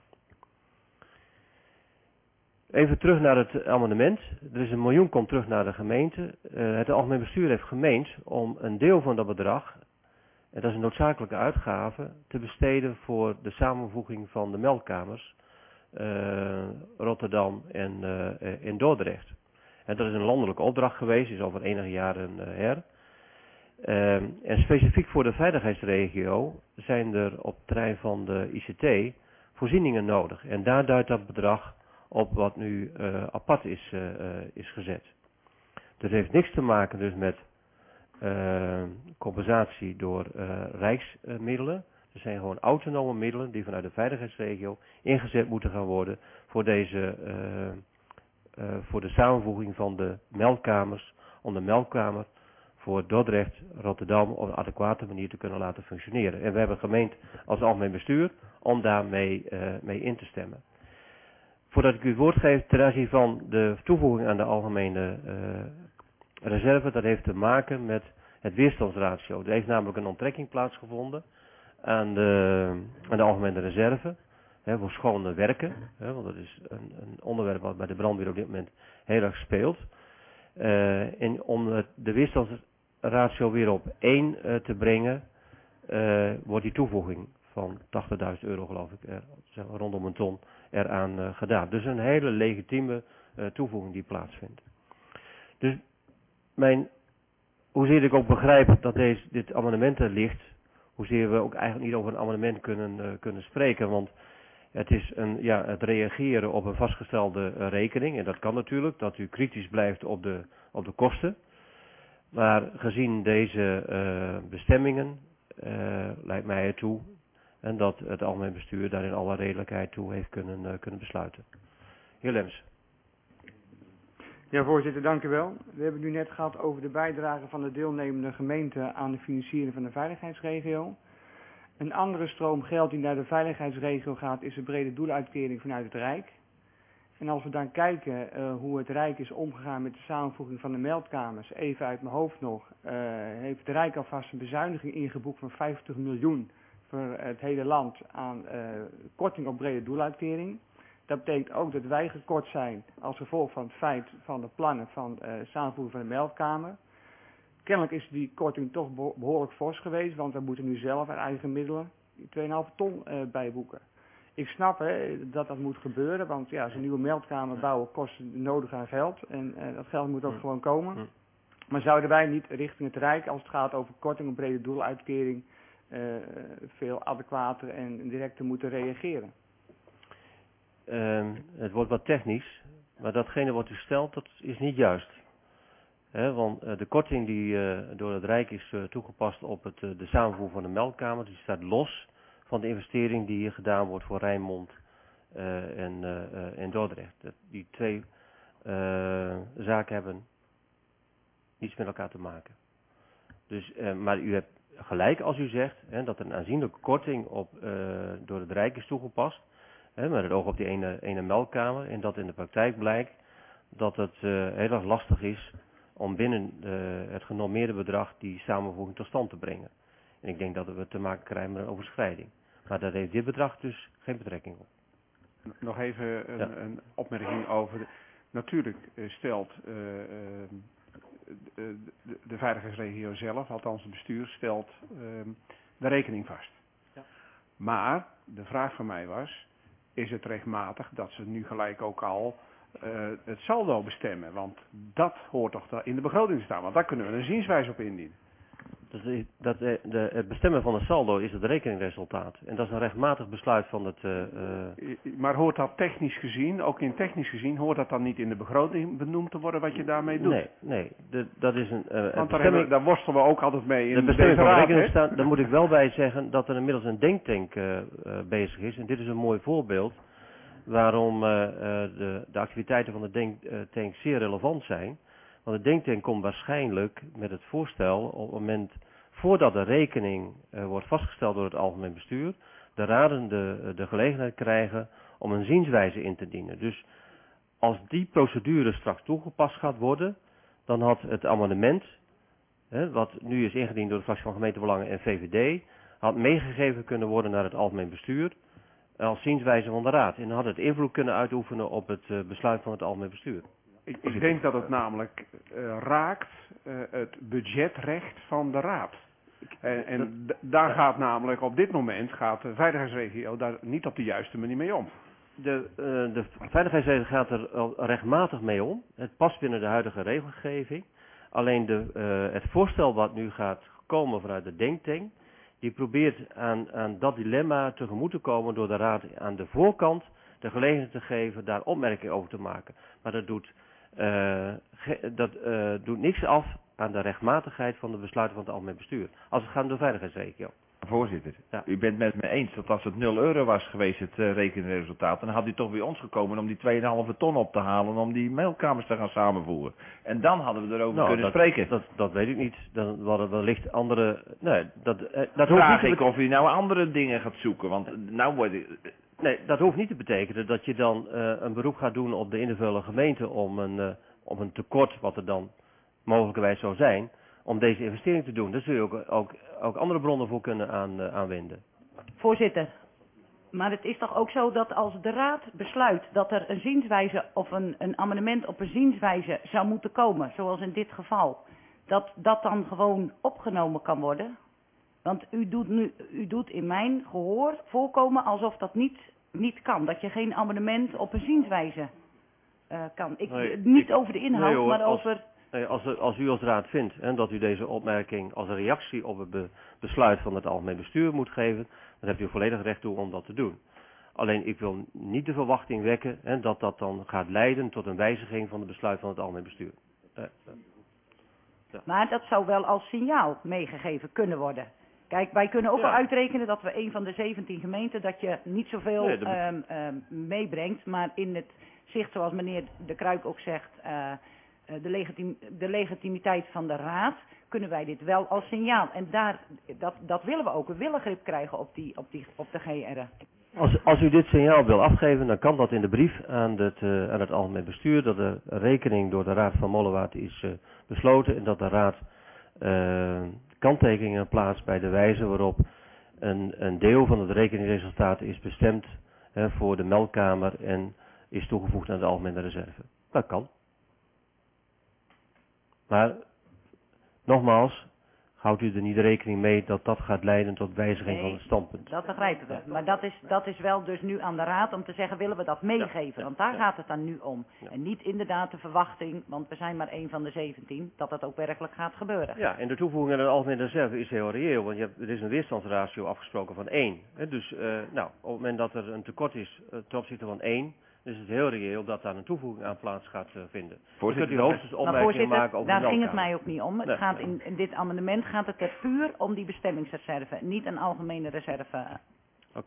Even terug naar het amendement. Er is een miljoen komt terug naar de gemeente. Uh, het algemeen bestuur heeft gemeend om een deel van dat bedrag, en dat is een noodzakelijke uitgave, te besteden voor de samenvoeging van de meldkamers Uh, Rotterdam en uh, in Dordrecht. En dat is een landelijke opdracht geweest, is over enige jaren uh, her. Uh, en specifiek voor de veiligheidsregio zijn er op het terrein van de I C T voorzieningen nodig. En daar duidt dat bedrag op wat nu uh, apart is, uh, uh, is gezet. Dus het heeft niks te maken dus met uh, compensatie door uh, rijksmiddelen. Er zijn gewoon autonome middelen die vanuit de veiligheidsregio ingezet moeten gaan worden voor, deze, uh, uh, voor de samenvoeging van de meldkamers, om de meldkamer voor Dordrecht, Rotterdam op een adequate manier te kunnen laten functioneren. En we hebben gemeend als algemeen bestuur om daarmee uh, mee in te stemmen. Voordat ik u het woord geef ten aanzien van de toevoeging aan de algemene uh, reserve, dat heeft te maken met het weerstandsratio. Er heeft namelijk een onttrekking plaatsgevonden aan de, aan de algemene reserve, hè, voor schone werken, hè, want dat is een, een onderwerp wat bij de brandweer op dit moment heel erg speelt. Uh, en om het, de weerstandsratio weer op één uh, te brengen, uh, wordt die toevoeging van tachtigduizend euro geloof ik, er, zeg maar rondom een ton, eraan uh, gedaan. Dus een hele legitieme uh, toevoeging die plaatsvindt. Dus mijn, hoezeer ik ook begrijp dat deze, dit amendement er ligt, hoezeer we ook eigenlijk niet over een amendement kunnen, uh, kunnen spreken, want het is een, ja, het reageren op een vastgestelde uh, rekening, en dat kan natuurlijk, dat u kritisch blijft op de, op de kosten. Maar gezien deze uh, bestemmingen uh, lijkt mij ertoe en dat het algemeen bestuur daar in alle redelijkheid toe heeft kunnen, uh, kunnen besluiten. Heer Lems. Ja, voorzitter, dank u wel. We hebben het nu net gehad over de bijdrage van de deelnemende gemeente aan de financiering van de veiligheidsregio. Een andere stroom geld die naar de veiligheidsregio gaat is de brede doeluitkering vanuit het Rijk. En als we dan kijken uh, hoe het Rijk is omgegaan met de samenvoeging van de meldkamers, even uit mijn hoofd nog, uh, heeft het Rijk alvast een bezuiniging ingeboekt van vijftig miljoen voor het hele land aan uh, korting op brede doeluitkering. Dat betekent ook dat wij gekort zijn als gevolg van het feit van de plannen van uh, samenvoeging van de meldkamer. Kennelijk is die korting toch behoorlijk fors geweest, want we moeten nu zelf uit eigen middelen twee komma vijf ton uh, bijboeken. Ik snap hè, dat dat moet gebeuren, want ja, zo'n nieuwe meldkamer bouwen kost nodig aan geld. En uh, dat geld moet ook mm. gewoon komen. Mm. Maar zouden wij niet richting het Rijk, als het gaat over korting op brede doeluitkering, uh, veel adequater en directer moeten reageren? Uh, het wordt wat technisch, maar datgene wat u stelt, dat is niet juist. He, want uh, de korting die uh, door het Rijk is uh, toegepast op het, uh, de samenvoeging van de meldkamer, die staat los van de investering die hier gedaan wordt voor Rijnmond uh, en, uh, uh, en Dordrecht. Dat, die twee uh, zaken hebben niets met elkaar te maken. Dus, uh, maar u hebt gelijk als u zegt hè, dat er een aanzienlijke korting op, uh, door het Rijk is toegepast. Hè, met het oog op die ene, ene meldkamer. En dat in de praktijk blijkt dat het uh, heel erg lastig is om binnen uh, het genormeerde bedrag die samenvoeging tot stand te brengen. En ik denk dat we te maken krijgen met een overschrijding. Maar daar heeft dit bedrag dus geen betrekking op. Nog even een, Ja. een opmerking over. De, natuurlijk uh, stelt uh, uh, de, de, de veiligheidsregio zelf, althans het bestuur, stelt uh, de rekening vast. Ja. Maar de vraag van mij was, is het rechtmatig dat ze nu gelijk ook al uh, het saldo bestemmen? Want dat hoort toch da- in de begroting te staan, want daar kunnen we een zienswijze op indienen. Dus de, dat, de, de, het bestemmen van een saldo is het rekeningresultaat. En dat is een rechtmatig besluit van het... Uh, uh, Maar hoort dat technisch gezien, ook in technisch gezien, hoort dat dan niet in de begroting benoemd te worden wat je daarmee doet? Nee, nee. De, dat is een... Uh, Want daar, bestemming, hebben, daar worstelen we ook altijd mee in de bestemming deze van de raad, rekening hè? staat, daar moet ik wel bij zeggen dat er inmiddels een denktank uh, uh, bezig is. En dit is een mooi voorbeeld waarom uh, uh, de, de activiteiten van de denktank zeer relevant zijn. Want de denktank komt waarschijnlijk met het voorstel op het moment voordat de rekening uh, wordt vastgesteld door het algemeen bestuur, de raden de, de gelegenheid krijgen om een zienswijze in te dienen. Dus als die procedure straks toegepast gaat worden, dan had het amendement, hè, wat nu is ingediend door de fractie van gemeentebelangen en V V D, had meegegeven kunnen worden naar het algemeen bestuur als zienswijze van de raad. En dan had het invloed kunnen uitoefenen op het uh, besluit van het algemeen bestuur. Ik, ik denk dat het namelijk uh, raakt uh, het budgetrecht van de raad. En, en d- daar gaat namelijk op dit moment gaat de veiligheidsregio daar niet op de juiste manier mee om. De, uh, de veiligheidsregio gaat er al rechtmatig mee om. Het past binnen de huidige regelgeving. Alleen de, uh, het voorstel wat nu gaat komen vanuit de denktank, die probeert aan, aan dat dilemma tegemoet te komen door de raad aan de voorkant de gelegenheid te geven daar opmerkingen over te maken. Maar dat doet, uh, ge, dat, uh, doet niks af aan de rechtmatigheid van de besluiten van het algemeen bestuur. Als het gaat om de veiligheidsregio. Voorzitter, ja. U bent met me eens dat als het nul euro was geweest, het uh, rekenresultaat, dan had u toch bij ons gekomen om die twee komma vijf ton op te halen, om die meldkamers te gaan samenvoegen. En dan hadden we erover nou, kunnen dat, spreken. Dat, dat weet ik niet. Dan hadden wellicht andere... Nee, dat, eh, dat Vraag hoeft niet ik te of u nou andere dingen gaat zoeken, want nou wordt ik... Nee, dat hoeft niet te betekenen dat je dan uh, een beroep gaat doen op de individuele gemeente om een, uh, om een tekort, wat er dan mogelijkerwijs zou zijn, om deze investering te doen. Daar zul je ook, ook, ook andere bronnen voor kunnen aan, uh, aanwenden. Voorzitter, maar het is toch ook zo dat als de raad besluit dat er een zienswijze of een, een amendement op een zienswijze zou moeten komen, zoals in dit geval, dat dat dan gewoon opgenomen kan worden? Want u doet, nu, u doet in mijn gehoor voorkomen alsof dat niet, niet kan. Dat je geen amendement op een zienswijze uh, kan. Ik, Nee, niet ik, over de inhoud, nee hoor, maar als, over... Nee, als, als u als raad vindt hè, dat u deze opmerking als een reactie op het be, besluit van het algemeen bestuur moet geven, dan hebt u volledig recht toe om dat te doen. Alleen ik wil niet de verwachting wekken hè, dat dat dan gaat leiden tot een wijziging van het besluit van het algemeen bestuur. Uh, uh, ja. Maar dat zou wel als signaal meegegeven kunnen worden. Kijk, wij kunnen ook Ja. wel uitrekenen dat we een van de zeventien gemeenten, dat je niet zoveel Nee, dat be- um, um, meebrengt. Maar in het zicht, zoals meneer De Kruik ook zegt, uh, uh, de, legitim, de legitimiteit van de raad, kunnen wij dit wel als signaal. En daar, dat, dat willen we ook. We willen grip krijgen op, die, op, die, op de G R. Als, als u dit signaal wil afgeven, dan kan dat in de brief aan het, uh, aan het algemeen bestuur, dat de rekening door de Raad van Molenwaard is uh, besloten en dat de Raad uh, kanttekeningen plaatst bij de wijze waarop een, een deel van het rekeningresultaat is bestemd uh, voor de meldkamer en is toegevoegd aan de algemene reserve. Dat kan. Maar, nogmaals, houdt u er niet rekening mee dat dat gaat leiden tot wijziging Nee, van het standpunt. Dat begrijpen we. Maar dat is, dat is wel dus nu aan de raad om te zeggen, willen we dat meegeven? Want daar gaat het dan nu om. En niet inderdaad de verwachting, want we zijn maar één van de zeventien, dat dat ook werkelijk gaat gebeuren. Ja, en de toevoeging aan de algemene reserve is heel reëel, want je hebt, er is een weerstandsratio afgesproken van één. Hè, dus uh, nou, op het moment dat er een tekort is uh, ten opzichte van één, dan is het heel reëel dat daar een toevoeging aan plaats gaat uh, vinden. Dan kunt u hoogstens Maar opmerkingen voorzitter, maken over daar de ging het meldkamer. mij ook niet om. Het Nee. gaat in, in dit amendement gaat het er puur om die bestemmingsreserve, niet een algemene reserve. Oké.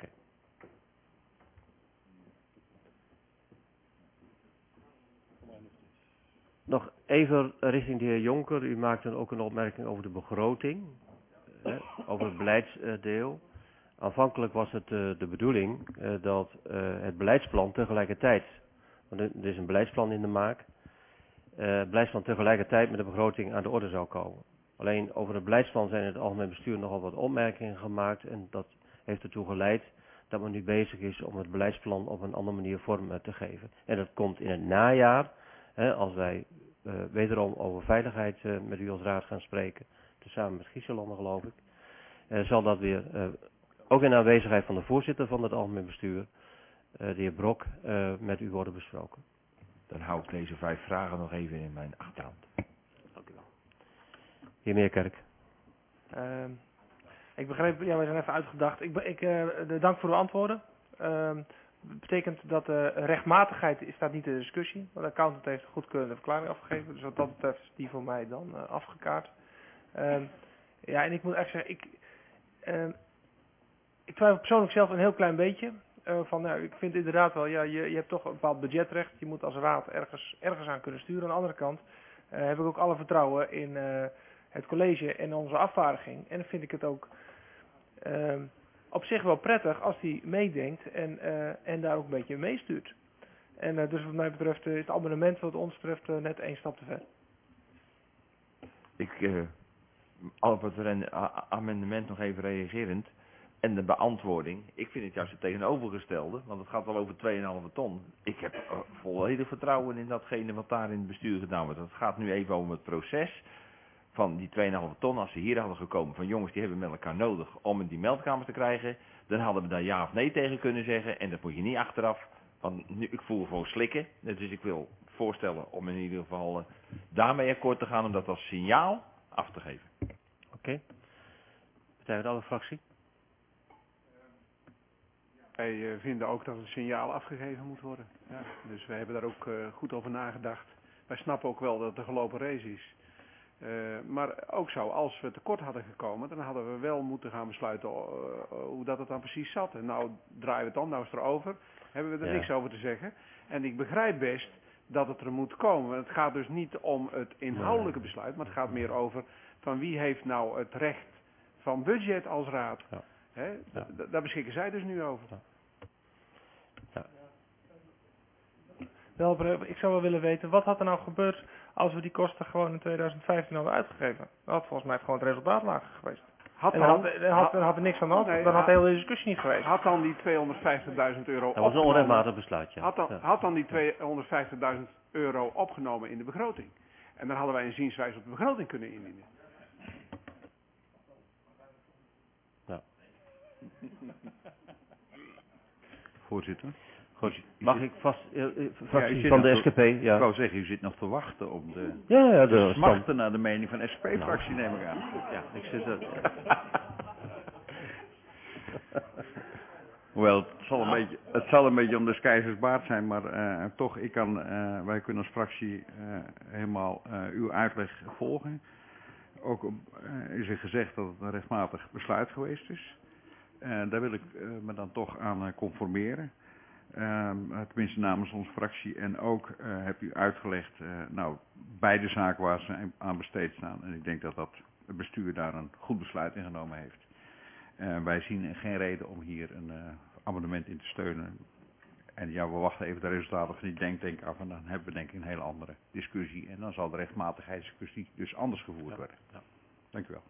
Nog even richting de heer Jonker. U maakte ook een opmerking over de begroting, hè, over het beleidsdeel. Aanvankelijk was het uh, de bedoeling uh, dat uh, het beleidsplan tegelijkertijd, want er is een beleidsplan in de maak, uh, het beleidsplan tegelijkertijd met de begroting aan de orde zou komen. Alleen over het beleidsplan zijn in het algemeen bestuur nogal wat opmerkingen gemaakt en dat heeft ertoe geleid dat men nu bezig is om het beleidsplan op een andere manier vorm uh, te geven. En dat komt in het najaar, hè, als wij uh, wederom over veiligheid uh, met u als raad gaan spreken, tezamen met Grieselanden geloof ik, uh, zal dat weer, uh, ook in aanwezigheid van de voorzitter van het algemeen bestuur, uh, de heer Brok, uh, met u worden besproken. Dan hou ik deze vijf vragen nog even in mijn achterhand. Dank u wel. Heer Meerkerk. Uh, ik begreep, ja, we zijn even uitgedacht. Ik, ik uh, de dank voor uw antwoorden. Uh, betekent dat uh, rechtmatigheid staat niet in de discussie. Want de accountant heeft een goedkeurende verklaring afgegeven. Dus wat dat betreft is die voor mij dan uh, afgekaart. Uh, ja, en ik moet echt zeggen, ik, uh, ik twijfel persoonlijk zelf een heel klein beetje. Uh, van, nou, ik vind inderdaad wel, ja, je, je hebt toch een bepaald budgetrecht. Je moet als raad ergens, ergens aan kunnen sturen. Aan de andere kant uh, heb ik ook alle vertrouwen in uh, het college en onze afvaardiging. En dan vind ik het ook uh, op zich wel prettig als hij meedenkt en, uh, en daar ook een beetje meestuurt. En uh, dus wat mij betreft uh, is het amendement wat ons betreft uh, net één stap te ver. Ik, uh, op het amendement nog even reagerend. En de beantwoording, ik vind het juist het tegenovergestelde, want het gaat wel over twee komma vijf ton. Ik heb uh, volledig vertrouwen in datgene wat daar in het bestuur gedaan wordt. Het gaat nu even om het proces van die twee komma vijf ton. Als ze hier hadden gekomen van jongens, die hebben met elkaar nodig om in die meldkamers te krijgen, dan hadden we daar ja of nee tegen kunnen zeggen. En dat moet je niet achteraf, want nu, ik voel gewoon slikken. Dus ik wil voorstellen om in ieder geval uh, daarmee akkoord te gaan om dat als signaal af te geven. Oké. Okay. Partij uit alle fractie. Wij uh, vinden ook dat een signaal afgegeven moet worden. Ja, dus wij hebben daar ook uh, goed over nagedacht. Wij snappen ook wel dat het een gelopen race is. Uh, maar ook zo, als we tekort hadden gekomen, dan hadden we wel moeten gaan besluiten uh, uh, hoe dat het dan precies zat. En nou draaien we het dan nou eens erover, hebben we er ja. niks over te zeggen. En ik begrijp best dat het er moet komen. Het gaat dus niet om het inhoudelijke besluit, maar het gaat meer over van wie heeft nou het recht van budget als raad. Ja. Hè? Ja. Daar beschikken zij dus nu over. Ja. Ja. Wel, ik zou wel willen weten, wat had er nou gebeurd als we die kosten gewoon in tweeduizend vijftien hadden uitgegeven? Dan had volgens mij gewoon het resultaat lager geweest. Had en dan dan, had, dan had, dan had er niks aan de hand, nee, dan had had, de hele discussie niet geweest. Had dan die tweehonderdvijftigduizend euro Dat was een onrechtmatig besluit, ja. Had dan, ja. had dan die tweehonderdvijftigduizend euro opgenomen in de begroting. En dan hadden wij een zienswijze op de begroting kunnen indienen. Ja. Voorzitter. Goed, mag ik vast, uh, uh, fractie ja, van de S K P, te, ja. Ik wou zeggen, u zit nog te wachten op de, ja, ja, de, de smachten stand. naar de mening van de S K P-fractie, nou. neem ik aan. Ja, ik zit er. Hoewel, het zal, een beetje, het zal een beetje om des keizers baard zijn, maar uh, toch, ik kan, uh, wij kunnen als fractie uh, helemaal uh, uw uitleg volgen. Ook uh, is er gezegd dat het een rechtmatig besluit geweest is. Uh, daar wil ik uh, me dan toch aan uh, conformeren. Uh, tenminste namens onze fractie. En ook uh, heb u uitgelegd, uh, nou, beide zaken waar ze aan besteed staan. En ik denk dat dat het bestuur daar een goed besluit in genomen heeft. Uh, wij zien geen reden om hier een uh, amendement in te steunen. En ja, we wachten even de resultaten van die denktank af. En dan hebben we denk ik een hele andere discussie. En dan zal de rechtmatigheidsdiscussie dus anders gevoerd Ja, worden. ja. Dank u wel.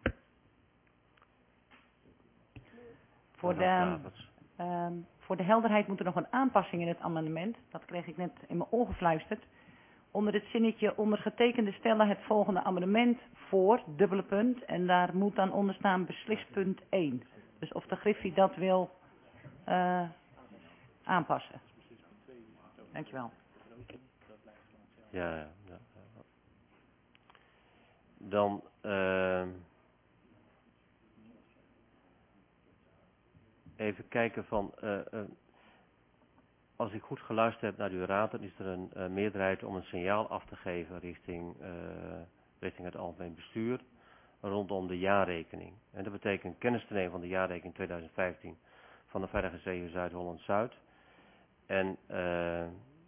Voor de, um, voor de helderheid moet er nog een aanpassing in het amendement. Dat kreeg ik net in mijn oor gefluisterd. Onder het zinnetje ondergetekende stellen het volgende amendement voor, dubbele punt. En daar moet dan onder staan beslispunt één. Dus of de Griffie dat wil uh, aanpassen. Dankjewel. Ja, ja, ja. Dan uh, even kijken van, uh, uh, als ik goed geluisterd heb naar uw raad, dan is er een uh, meerderheid om een signaal af te geven richting, uh, richting het algemeen bestuur rondom de jaarrekening. En dat betekent kennis te nemen van de jaarrekening tweeduizend vijftien van de veiligheidsregio Zuid-Holland-Zuid. En uh,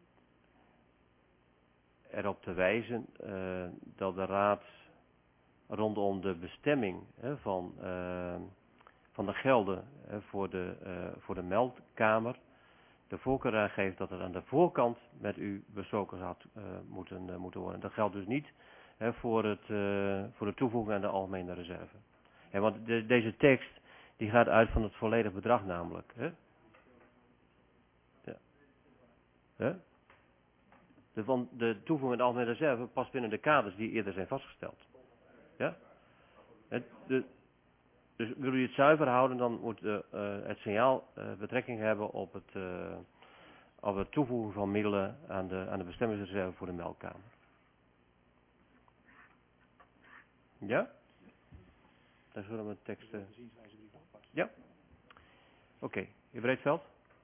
erop te wijzen uh, dat de raad rondom de bestemming hè, van, uh, van de gelden hè, voor, de, uh, voor de meldkamer de voorkeur aangeeft dat het aan de voorkant met u besproken had uh, moeten, uh, moeten worden. Dat geldt dus niet hè, voor, het, uh, voor de toevoeging aan de algemene reserve. Ja, want de, deze tekst die gaat uit van het volledige bedrag namelijk. Hè? Ja. Hè? De, van de toevoeging aan de algemene reserve past binnen de kaders die eerder zijn vastgesteld. Ja? Het, de, dus wil u het zuiver houden, dan moet de, uh, het signaal uh, betrekking hebben op het, uh, op het toevoegen van middelen aan de, aan de bestemmingsreserve voor de meldkamer. Ja? Daar zullen we teksten. Ja? Oké, okay. Heer Breedveld?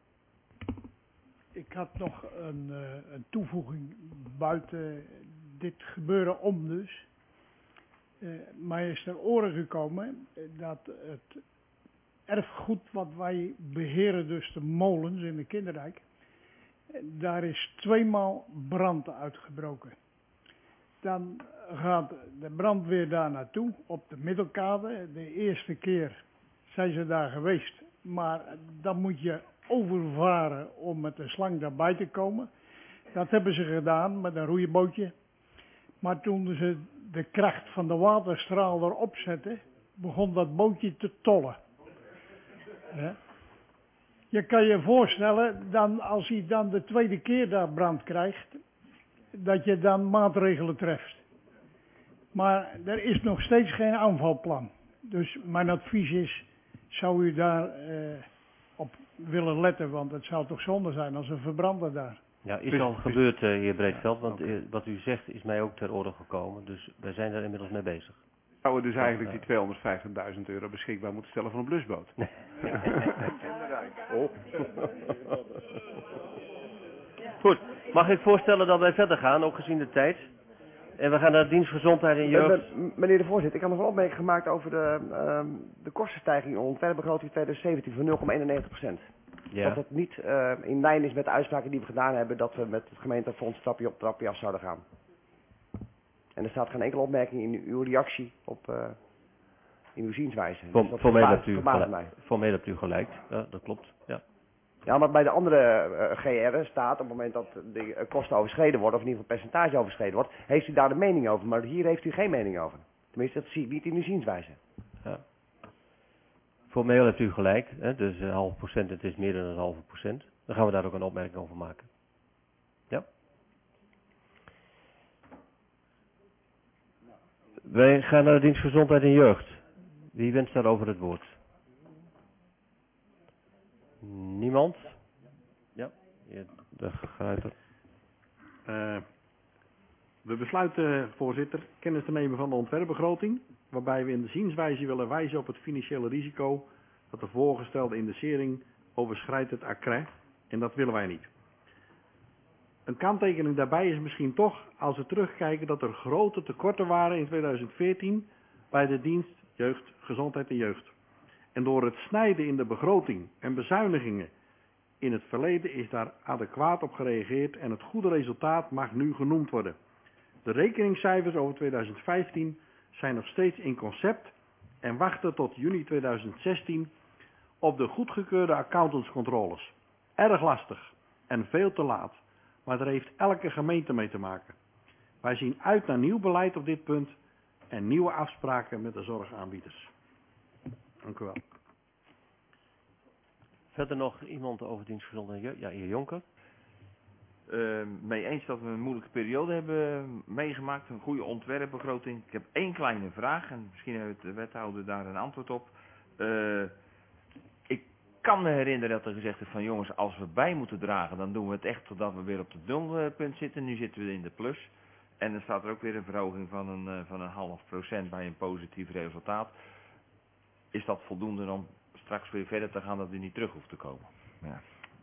Ik had nog een, uh, een toevoeging buiten dit gebeuren om dus. Uh, mij is ter oren gekomen dat het erfgoed wat wij beheren, dus de molens in de Kinderdijk, daar is tweemaal brand uitgebroken. Dan gaat de brandweer daar naartoe op de Middelkade. De eerste keer zijn ze daar geweest, maar dan moet je overvaren om met de slang daarbij te komen. Dat hebben ze gedaan met een roeibootje. Maar toen ze de kracht van de waterstraal erop zetten, begon dat bootje te tollen. Ja. Je kan je voorstellen, dan, als hij dan de tweede keer daar brand krijgt, dat je dan maatregelen treft. Maar er is nog steeds geen aanvalplan. Dus mijn advies is, zou u daar eh, op willen letten, want het zou toch zonde zijn als een verbrander daar. Ja, is al gebeurd, uh, heer Breedveld, want uh, wat u zegt is mij ook ter orde gekomen, dus wij zijn daar inmiddels mee bezig. Zouden we dus eigenlijk die tweehonderdvijftigduizend euro beschikbaar moeten stellen voor een blusboot? Nee. Oh. Goed, mag ik voorstellen dat wij verder gaan, ook gezien de tijd? En we gaan naar dienst gezondheid en jeugd. Meneer de voorzitter, ik had nog een opmerking gemaakt over de, uh, de kostenstijging in ontwerpbegroting tweeduizend zeventien van nul komma eenennegentig procent. Ja. Dat het niet uh, in lijn is met de uitspraken die we gedaan hebben, dat we met het gemeentefonds trapje op trapje af zouden gaan. En er staat geen enkele opmerking in uw reactie op uh, in uw zienswijze. Voor, dus dat formeel, verbaast, hebt u verbaast gelijk, mij. formeel hebt u gelijk, ja, dat klopt. Ja. Ja, maar bij de andere uh, G R'en staat op het moment dat de uh, kosten overschreden worden, of in ieder geval percentage overschreden wordt, heeft u daar de mening over. Maar hier heeft u geen mening over. Tenminste, dat zie ik niet in uw zienswijze. Ja. Formeel hebt u gelijk, hè, dus een half procent, het is meer dan een halve procent. Dan gaan we daar ook een opmerking over maken. Ja. Wij gaan naar de dienst gezondheid en jeugd. Wie wenst daarover het woord? Niemand? Ja, de Gruiter. Uh, we besluiten, voorzitter, kennis te nemen van de ontwerpbegroting, waarbij we in de zienswijze willen wijzen op het financiële risico dat de voorgestelde indexering overschrijdt het accret, en dat willen wij niet. Een kanttekening daarbij is misschien toch, als we terugkijken, dat er grote tekorten waren in tweeduizend veertien bij de dienst jeugd, gezondheid en jeugd. En door het snijden in de begroting en bezuinigingen in het verleden is daar adequaat op gereageerd en het goede resultaat mag nu genoemd worden. De rekeningscijfers over tweeduizend vijftien zijn nog steeds in concept en wachten tot juni tweeduizend zestien op de goedgekeurde accountantscontroles. Erg lastig en veel te laat, maar daar heeft elke gemeente mee te maken. Wij zien uit naar nieuw beleid op dit punt en nieuwe afspraken met de zorgaanbieders. Dank u wel. Verder nog iemand over dienst gezondheid en jeugd? Ja, heer Jonker. Uh, mee eens dat we een moeilijke periode hebben meegemaakt, een goede ontwerpbegroting. Ik heb één kleine vraag en misschien heeft de wethouder daar een antwoord op. Uh, ik kan me herinneren dat er gezegd is van jongens, als we bij moeten dragen, dan doen we het echt totdat we weer op het nulpunt zitten. Nu zitten we in de plus. En dan staat er ook weer een verhoging van een, uh, van een half procent bij een positief resultaat. Is dat voldoende om straks weer verder te gaan dat u niet terug hoeft te komen? Ja.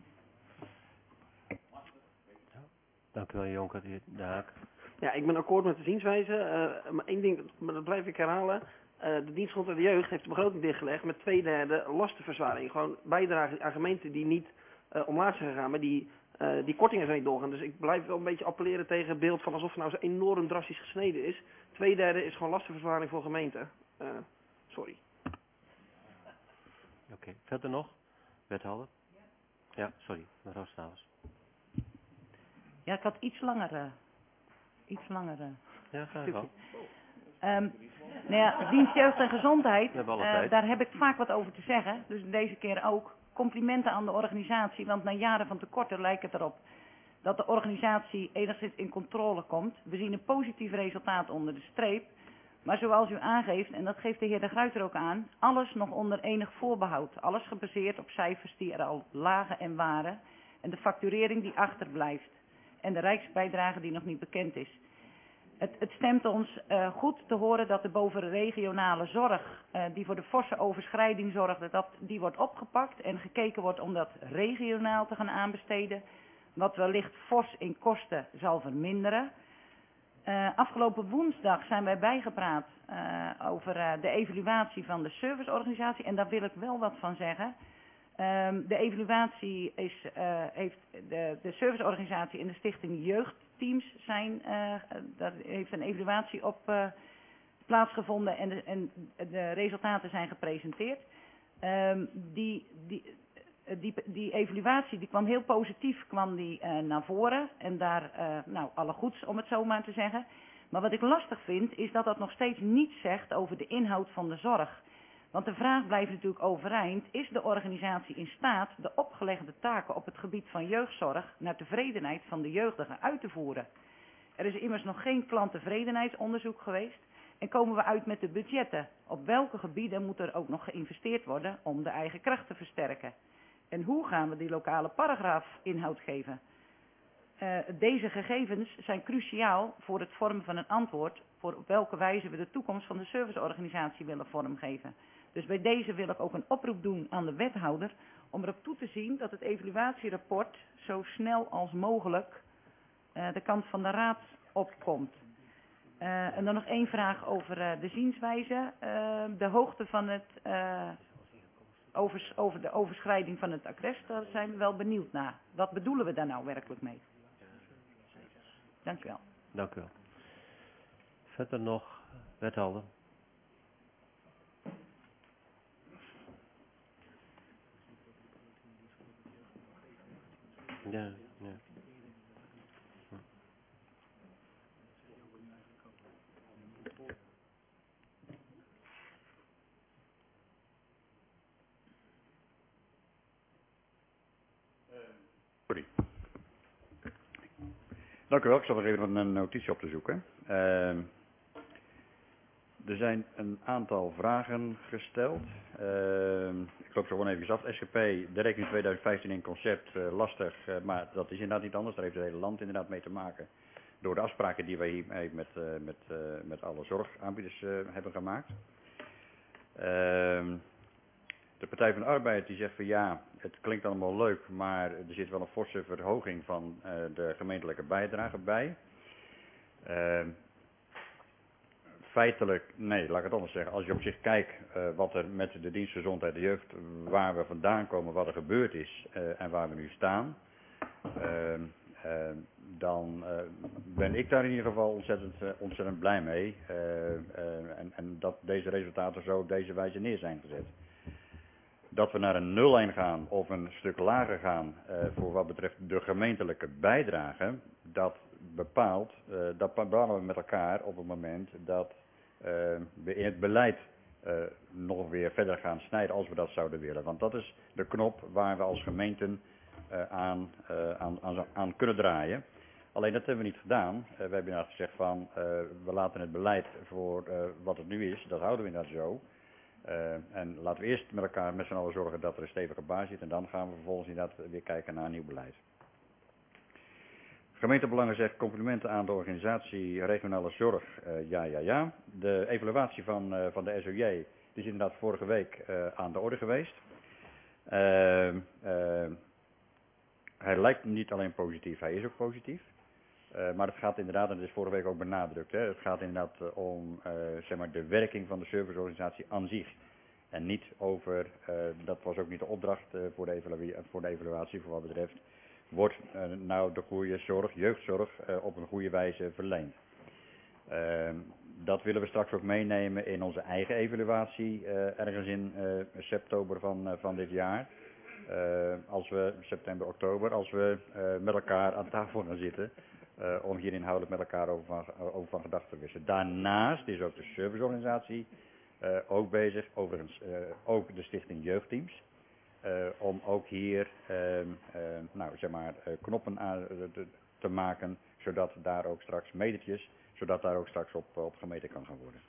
Dank u wel, Jonker, de Haak. Ja, ik ben akkoord met de zienswijze. Uh, maar één ding, maar dat blijf ik herhalen. Uh, de dienst van de jeugd heeft de begroting dichtgelegd met twee derde lastenverzwaring. Gewoon bijdragen aan gemeenten die niet uh, omlaag zijn gegaan, maar die, uh, die kortingen zijn niet doorgaan. Dus ik blijf wel een beetje appelleren tegen het beeld van alsof het nou zo enorm drastisch gesneden is. Twee derde is gewoon lastenverzwaring voor gemeenten. Uh, sorry. Oké, okay. Verder nog? Wethouder? Ja, sorry, mevrouw Stavers. Ja, ik had iets langer, uh, iets langer. Uh, ja, ga je wel. Um, nou ja, dienst jeugd en gezondheid, uh, daar heb ik vaak wat over te zeggen. Dus deze keer ook. Complimenten aan de organisatie, want na jaren van tekorten lijkt het erop dat de organisatie enigszins in controle komt. We zien een positief resultaat onder de streep. Maar zoals u aangeeft, en dat geeft de heer De Gruyter ook aan, alles nog onder enig voorbehoud. Alles gebaseerd op cijfers die er al lagen en waren. En de facturering die achterblijft. En de rijksbijdrage die nog niet bekend is. Het, het stemt ons uh, goed te horen dat de bovenregionale zorg, uh, die voor de forse overschrijding zorgde, dat die wordt opgepakt en gekeken wordt om dat regionaal te gaan aanbesteden. Wat wellicht fors in kosten zal verminderen. Uh, afgelopen woensdag zijn wij bijgepraat uh, over uh, de evaluatie van de serviceorganisatie. En daar wil ik wel wat van zeggen. Um, de evaluatie is, uh, heeft de, de serviceorganisatie in de stichting Jeugdteams zijn, uh, daar heeft een evaluatie op uh, plaatsgevonden en de, en de resultaten zijn gepresenteerd. Um, die, die, die, die evaluatie die kwam heel positief kwam die, uh, naar voren en daar, uh, nou, alle goeds om het zo maar te zeggen. Maar wat ik lastig vind is dat dat nog steeds niets zegt over de inhoud van de zorg. Want de vraag blijft natuurlijk overeind, is de organisatie in staat de opgelegde taken op het gebied van jeugdzorg naar tevredenheid van de jeugdigen uit te voeren? Er is immers nog geen klanttevredenheidsonderzoek geweest en komen we uit met de budgetten. Op welke gebieden moet er ook nog geïnvesteerd worden om de eigen kracht te versterken? En hoe gaan we die lokale paragraaf inhoud geven? Uh, deze gegevens zijn cruciaal voor het vormen van een antwoord voor op welke wijze we de toekomst van de serviceorganisatie willen vormgeven. Dus bij deze wil ik ook een oproep doen aan de wethouder om erop toe te zien dat het evaluatierapport zo snel als mogelijk uh, de kant van de raad opkomt. Uh, en dan nog één vraag over uh, de zienswijze. Uh, de hoogte van het, uh, overs, over de overschrijding van het accres, daar zijn we wel benieuwd naar. Wat bedoelen we daar nou werkelijk mee? Dank u wel. Dank u wel. Verder nog, wethouder. Ja, ja. Sorry. Dank u wel, ik zal er even een notitie op te zoeken. Uh, er zijn een aantal vragen gesteld. Uh, ik loop zo gewoon even af. S G P, de rekening tweeduizend vijftien in concept, uh, lastig, uh, maar dat is inderdaad niet anders. Daar heeft het hele land inderdaad mee te maken. Door de afspraken die wij hiermee met, uh, met, uh, met alle zorgaanbieders uh, hebben gemaakt. Uh, de Partij van de Arbeid die zegt van ja, het klinkt allemaal leuk, maar er zit wel een forse verhoging van uh, de gemeentelijke bijdrage bij. Uh, feitelijk, nee, laat ik het anders zeggen. Als je op zich kijkt uh, wat er met de dienst gezondheid en jeugd, waar we vandaan komen, wat er gebeurd is uh, en waar we nu staan. Uh, uh, dan uh, ben ik daar in ieder geval ontzettend, uh, ontzettend blij mee. Uh, uh, en, en dat deze resultaten zo op deze wijze neer zijn gezet. Dat we naar een nullijn gaan of een stuk lager gaan uh, voor wat betreft de gemeentelijke bijdrage, dat bepaalt, uh, dat bepalen we met elkaar op het moment dat uh, we in het beleid uh, nog weer verder gaan snijden als we dat zouden willen. Want dat is de knop waar we als gemeenten uh, aan, uh, aan, aan, aan kunnen draaien. Alleen dat hebben we niet gedaan. Uh, we hebben inderdaad gezegd van uh, we laten het beleid voor uh, wat het nu is, dat houden we inderdaad zo. Uh, en laten we eerst met elkaar met z'n allen zorgen dat er een stevige basis zit en dan gaan we vervolgens inderdaad weer kijken naar een nieuw beleid. Gemeentebelangen zegt complimenten aan de organisatie regionale zorg. Uh, ja, ja, ja. De evaluatie van, uh, van de S O J die is inderdaad vorige week uh, aan de orde geweest. Uh, uh, hij lijkt niet alleen positief, hij is ook positief. Uh, maar het gaat inderdaad, en dat is vorige week ook benadrukt, hè, het gaat inderdaad uh, om uh, zeg maar de werking van de serviceorganisatie aan zich. En niet over, uh, dat was ook niet de opdracht uh, voor, de evaluatie, voor de evaluatie voor wat betreft, wordt uh, nou de goede zorg, jeugdzorg, uh, op een goede wijze verleend. Uh, dat willen we straks ook meenemen in onze eigen evaluatie, uh, ergens in uh, september van, uh, van dit jaar. Uh, als we, september, oktober, als we uh, met elkaar aan tafel gaan zitten. Uh, om hier inhoudelijk met elkaar over van, over van gedachten te wisselen. Daarnaast is ook de serviceorganisatie uh, ook bezig, overigens uh, ook de stichting jeugdteams. Uh, om ook hier uh, uh, nou, zeg maar, uh, knoppen aan, uh, te, te maken, zodat daar ook straks metertjes, zodat daar ook straks op, op gemeten kan gaan worden.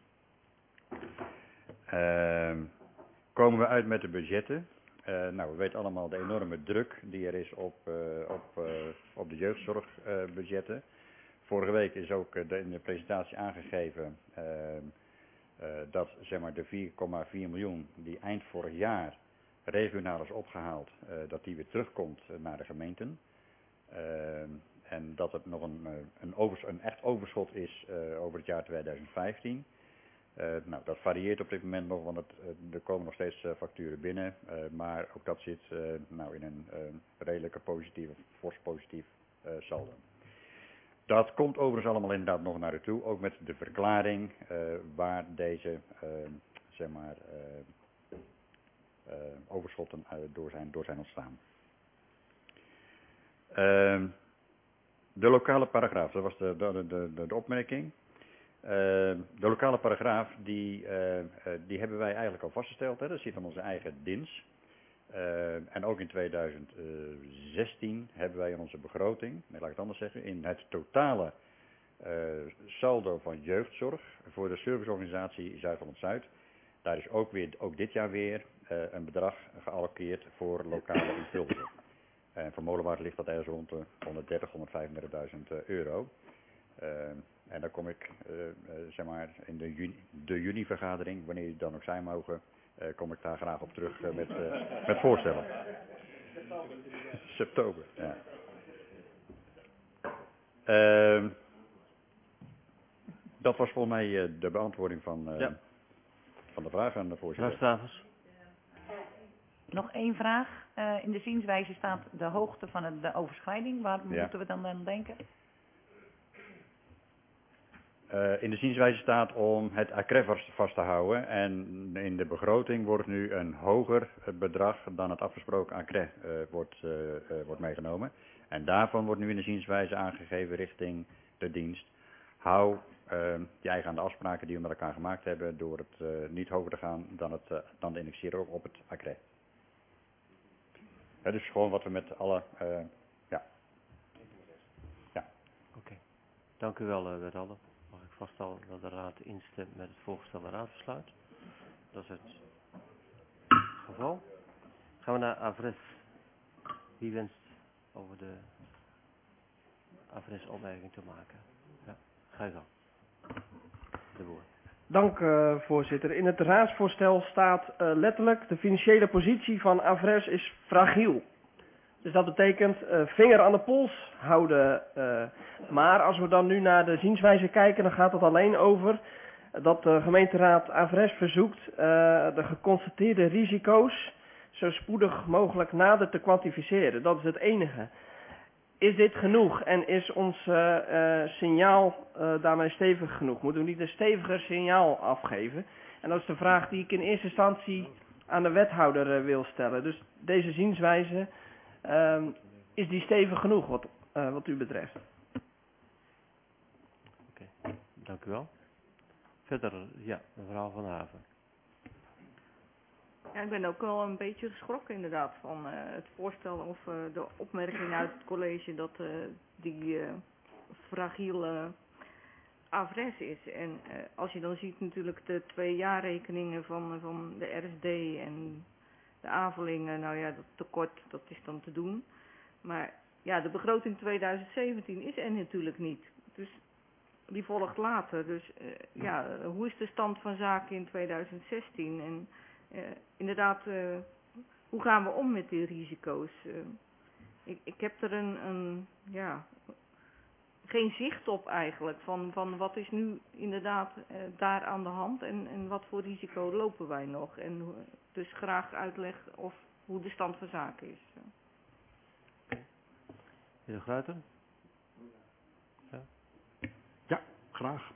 Uh, komen we uit met de budgetten. Uh, nou, we weten allemaal de enorme druk die er is op, uh, op, uh, op de jeugdzorgbudgetten. Uh, Vorige week is ook uh, de, in de presentatie aangegeven uh, uh, dat zeg maar, de vier komma vier miljoen die eind vorig jaar regionaal is opgehaald, uh, dat die weer terugkomt uh, naar de gemeenten. Uh, en dat het nog een, uh, een, overs, een echt overschot is uh, over het jaar tweeduizend vijftien. Uh, nou, dat varieert op dit moment nog, want het, uh, er komen nog steeds uh, facturen binnen. Uh, maar ook dat zit uh, nou in een uh, redelijke positieve, fors positief uh, saldo. Dat komt overigens allemaal inderdaad nog naar u toe, ook met de verklaring uh, waar deze uh, zeg maar, uh, uh, overschotten uh, door, zijn, door zijn ontstaan. Uh, de lokale paragraaf, dat was de, de, de, de, de opmerking. Uh, de lokale paragraaf, die, uh, uh, die hebben wij eigenlijk al vastgesteld. Hè? Dat zit aan onze eigen D I N S. Uh, en ook in tweeduizend zestien hebben wij in onze begroting, nee, laat ik het anders zeggen, in het totale uh, saldo van jeugdzorg voor de serviceorganisatie Zuid-Holland-Zuid, daar is ook, weer, ook dit jaar weer uh, een bedrag gealloceerd voor lokale impulsen. En voor Molenwaard ligt dat ergens rond de honderddertig, honderdvijfendertigduizend euro. Uh, en dan kom ik, uh, uh, zeg maar, in de, juni, de juni-vergadering, wanneer jullie dan ook zijn mogen, uh, kom ik daar graag op terug uh, met, uh, met voorstellen. September, ja. Uh, dat was volgens mij uh, de beantwoording van, uh, ja. van de vraag aan de voorzitter. Nog één vraag. Uh, in de zienswijze staat de hoogte van het, de overschrijding. Waar ja. moeten we dan aan denken? Uh, in de zienswijze staat om het A C R E vast te houden en in de begroting wordt nu een hoger bedrag dan het afgesproken A C R E uh, wordt, uh, uh, wordt meegenomen. En daarvan wordt nu in de zienswijze aangegeven richting de dienst. Hou uh, je eigen aan de afspraken die we met elkaar gemaakt hebben door het uh, niet hoger te gaan dan, het, uh, dan de indexeren op het A C R E. Ja, dus gewoon wat we met alle... Uh, ja. ja. Oké, okay. Dank u wel, uh, wethouder. Mag ik vaststellen dat de raad instemt met het voorgestelde raadsbesluit. Dat is het geval. Gaan we naar Avres. Wie wenst over de Avres opmerking te maken? Ja, ga je gang. De Boer. Dank uh, voorzitter. In het raadsvoorstel staat uh, letterlijk de financiële positie van Avres is fragiel. Dus dat betekent uh, vinger aan de pols houden. Uh, maar als we dan nu naar de zienswijze kijken, dan gaat het alleen over dat de gemeenteraad Avres verzoekt uh, de geconstateerde risico's zo spoedig mogelijk nader te kwantificeren. Dat is het enige. Is dit genoeg en is ons uh, uh, signaal uh, daarmee stevig genoeg? Moeten we niet een steviger signaal afgeven? En dat is de vraag die ik in eerste instantie aan de wethouder uh, wil stellen. Dus deze zienswijze, uh, is die stevig genoeg wat, uh, wat u betreft? Oké, okay, dank u wel. Verder, ja, mevrouw Van Haven. Ja, ik ben ook wel een beetje geschrokken inderdaad van uh, het voorstel of uh, de opmerking uit het college dat uh, die uh, fragiele Avres is. En uh, als je dan ziet natuurlijk de twee jaarrekeningen van, van de R S D en de Avelingen, nou ja, dat tekort, dat is dan te doen. Maar ja, de begroting tweeduizend zeventien is er natuurlijk niet. Dus die volgt later. Dus uh, ja, hoe is de stand van zaken in tweeduizend zestien? En Uh, inderdaad, uh, hoe gaan we om met die risico's? Uh, ik, ik heb er een, een ja, geen zicht op eigenlijk van, van wat is nu inderdaad uh, daar aan de hand en, en wat voor risico lopen wij nog. En uh, dus graag uitleg of hoe de stand van zaken is. Heer De Gruyter? Ja. Ja, graag.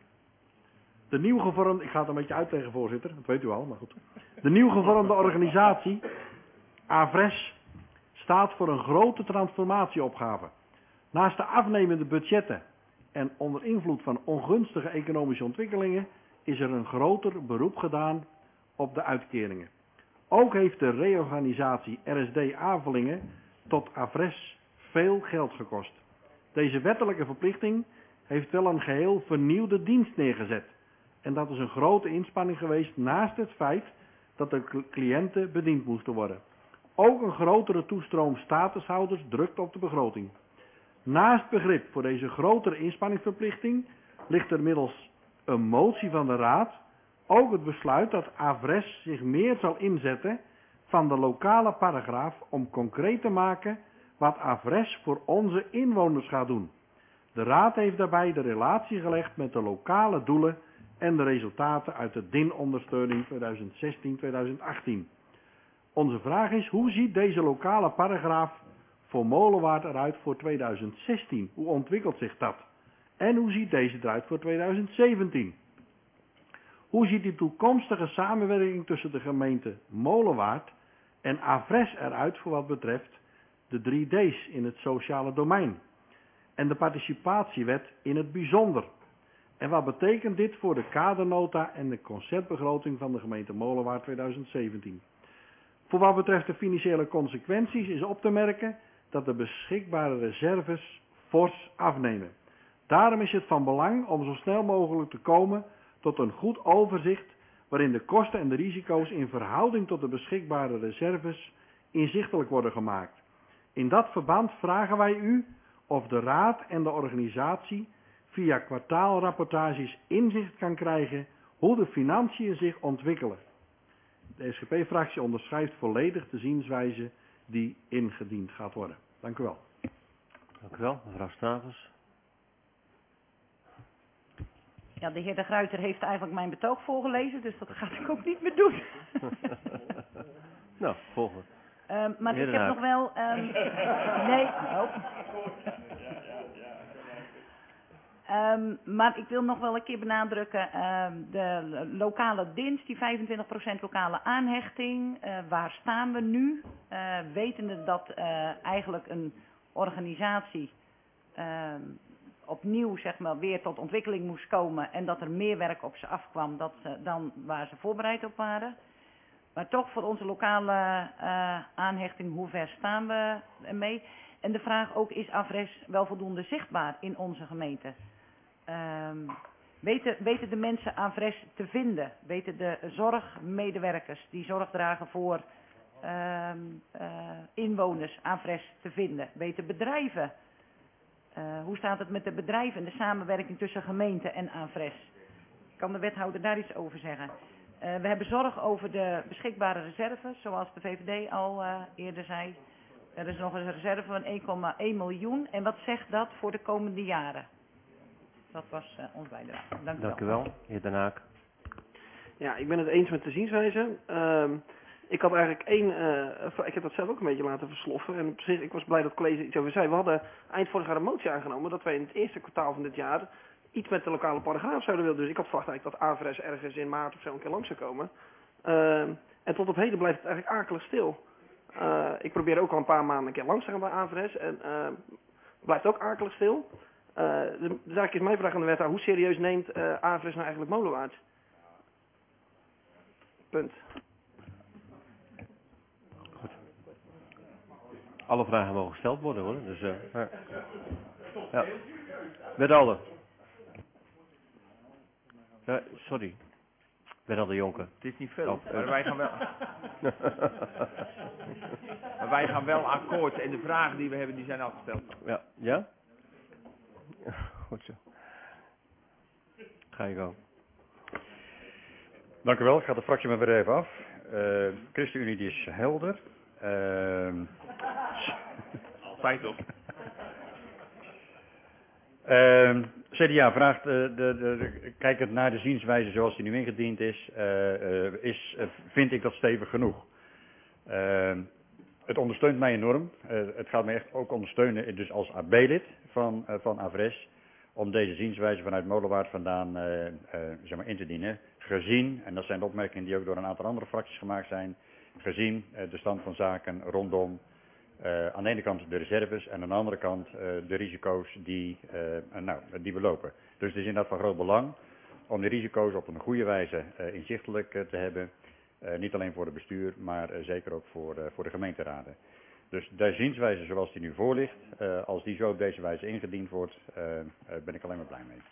De nieuw gevormde, ik ga het een beetje uitleggen voorzitter, dat weet u al, maar goed. De nieuw gevormde organisatie, AVRES, staat voor een grote transformatieopgave. Naast de afnemende budgetten en onder invloed van ongunstige economische ontwikkelingen is er een groter beroep gedaan op de uitkeringen. Ook heeft de reorganisatie R S D-Avelingen tot AVRES veel geld gekost. Deze wettelijke verplichting heeft wel een geheel vernieuwde dienst neergezet. En dat is een grote inspanning geweest naast het feit dat de cliënten bediend moesten worden. Ook een grotere toestroom statushouders drukt op de begroting. Naast begrip voor deze grotere inspanningsverplichting ligt er middels een motie van de Raad ook het besluit dat AVRES zich meer zal inzetten van de lokale paragraaf om concreet te maken wat AVRES voor onze inwoners gaat doen. De Raad heeft daarbij de relatie gelegd met de lokale doelen en de resultaten uit de D I N-ondersteuning tweeduizend zestien tweeduizend achttien. Onze vraag is, hoe ziet deze lokale paragraaf voor Molenwaard eruit voor tweeduizend zestien? Hoe ontwikkelt zich dat? En hoe ziet deze eruit voor tweeduizend zeventien? Hoe ziet die toekomstige samenwerking tussen de gemeente Molenwaard en AVRES eruit voor wat betreft de drie D's in het sociale domein en de participatiewet in het bijzonder? En wat betekent dit voor de kadernota en de conceptbegroting van de gemeente Molenwaard tweeduizend zeventien? Voor wat betreft de financiële consequenties is op te merken dat de beschikbare reserves fors afnemen. Daarom is het van belang om zo snel mogelijk te komen tot een goed overzicht waarin de kosten en de risico's in verhouding tot de beschikbare reserves inzichtelijk worden gemaakt. In dat verband vragen wij u of de Raad en de organisatie via kwartaalrapportages inzicht kan krijgen hoe de financiën zich ontwikkelen. De S G P-fractie onderschrijft volledig de zienswijze die ingediend gaat worden. Dank u wel. Dank u wel, mevrouw Stavers. Ja, de heer De Gruyter heeft eigenlijk mijn betoog voorgelezen, dus dat ga ik ook niet meer doen. Nou, volgende. Um, maar Heer ik Den heb Haag. nog wel... Um, nee, oh. Um, maar ik wil nog wel een keer benadrukken, um, de lokale dienst, die vijfentwintig procent lokale aanhechting, uh, waar staan we nu? Uh, wetende dat uh, eigenlijk een organisatie um, opnieuw zeg maar, weer tot ontwikkeling moest komen en dat er meer werk op ze afkwam dat ze, dan waar ze voorbereid op waren. Maar toch voor onze lokale uh, aanhechting, hoe ver staan we ermee? En de vraag ook, is AVRES wel voldoende zichtbaar in onze gemeente? Um, weten, weten de mensen AVRES te vinden? Weten de zorgmedewerkers die zorg dragen voor um, uh, inwoners AVRES te vinden? Weten bedrijven? Uh, hoe staat het met de bedrijven en de samenwerking tussen gemeente en AVRES? Kan de wethouder daar iets over zeggen? Uh, we hebben zorg over de beschikbare reserves, zoals de V V D al uh, eerder zei. Er is nog een reserve van één komma één miljoen. En wat zegt dat voor de komende jaren? Dat was uh, ons bijdrage. Dank u wel. Dank u wel, heer Den Haag. Ja, ik ben het eens met de zienswijze. Uh, ik had eigenlijk één, uh, ik heb dat zelf ook een beetje laten versloffen. En op zich, ik was blij dat het college iets over zei. We hadden eind vorig jaar een motie aangenomen dat wij in het eerste kwartaal van dit jaar iets met de lokale paragraaf zouden willen. Dus ik had verwacht eigenlijk dat AVRES ergens in maart of zo een keer langs zou komen. Uh, en tot op heden blijft het eigenlijk akelig stil. Uh, ik probeer ook al een paar maanden een keer langs te gaan bij AVRES en uh, het blijft ook akelig stil. Uh, de, dus eigenlijk is mijn vraag aan de wethouder, hoe serieus neemt uh, AVRES nou eigenlijk Molenwaard? Punt. Goed. Alle vragen mogen gesteld worden hoor. Dus, uh, ja. Ja. Wethouder. Ja, sorry. Wethouder Jonker. Het is niet veel, Oh, maar uh. wij gaan wel... maar wij gaan wel akkoord en de vragen die we hebben, die zijn al gesteld. Ja? Ja? Goed zo. Ga je gang. Dank u wel. Ik ga de fractie maar weer even af. Uh, ChristenUnie die is helder. Uh, Altijd op. Uh, C D A vraagt, uh, de, de, de, kijkend naar de zienswijze zoals die nu ingediend is, uh, uh, is uh, vind ik dat stevig genoeg. Uh, het ondersteunt mij enorm. Uh, het gaat mij echt ook ondersteunen, dus als A B-lid van, uh, van Avres, om deze zienswijze vanuit Molenwaard vandaan uh, uh, zeg maar in te dienen. Gezien, en dat zijn de opmerkingen die ook door een aantal andere fracties gemaakt zijn, gezien uh, de stand van zaken rondom uh, aan de ene kant de reserves en aan de andere kant uh, de risico's die, uh, nou, die we lopen. Dus het is inderdaad van groot belang om de risico's op een goede wijze uh, inzichtelijk uh, te hebben. Uh, niet alleen voor het bestuur, maar uh, zeker ook voor, uh, voor de gemeenteraden. Dus de zienswijze zoals die nu voor ligt, uh, als die zo op deze wijze ingediend wordt, uh, uh, ben ik alleen maar blij mee.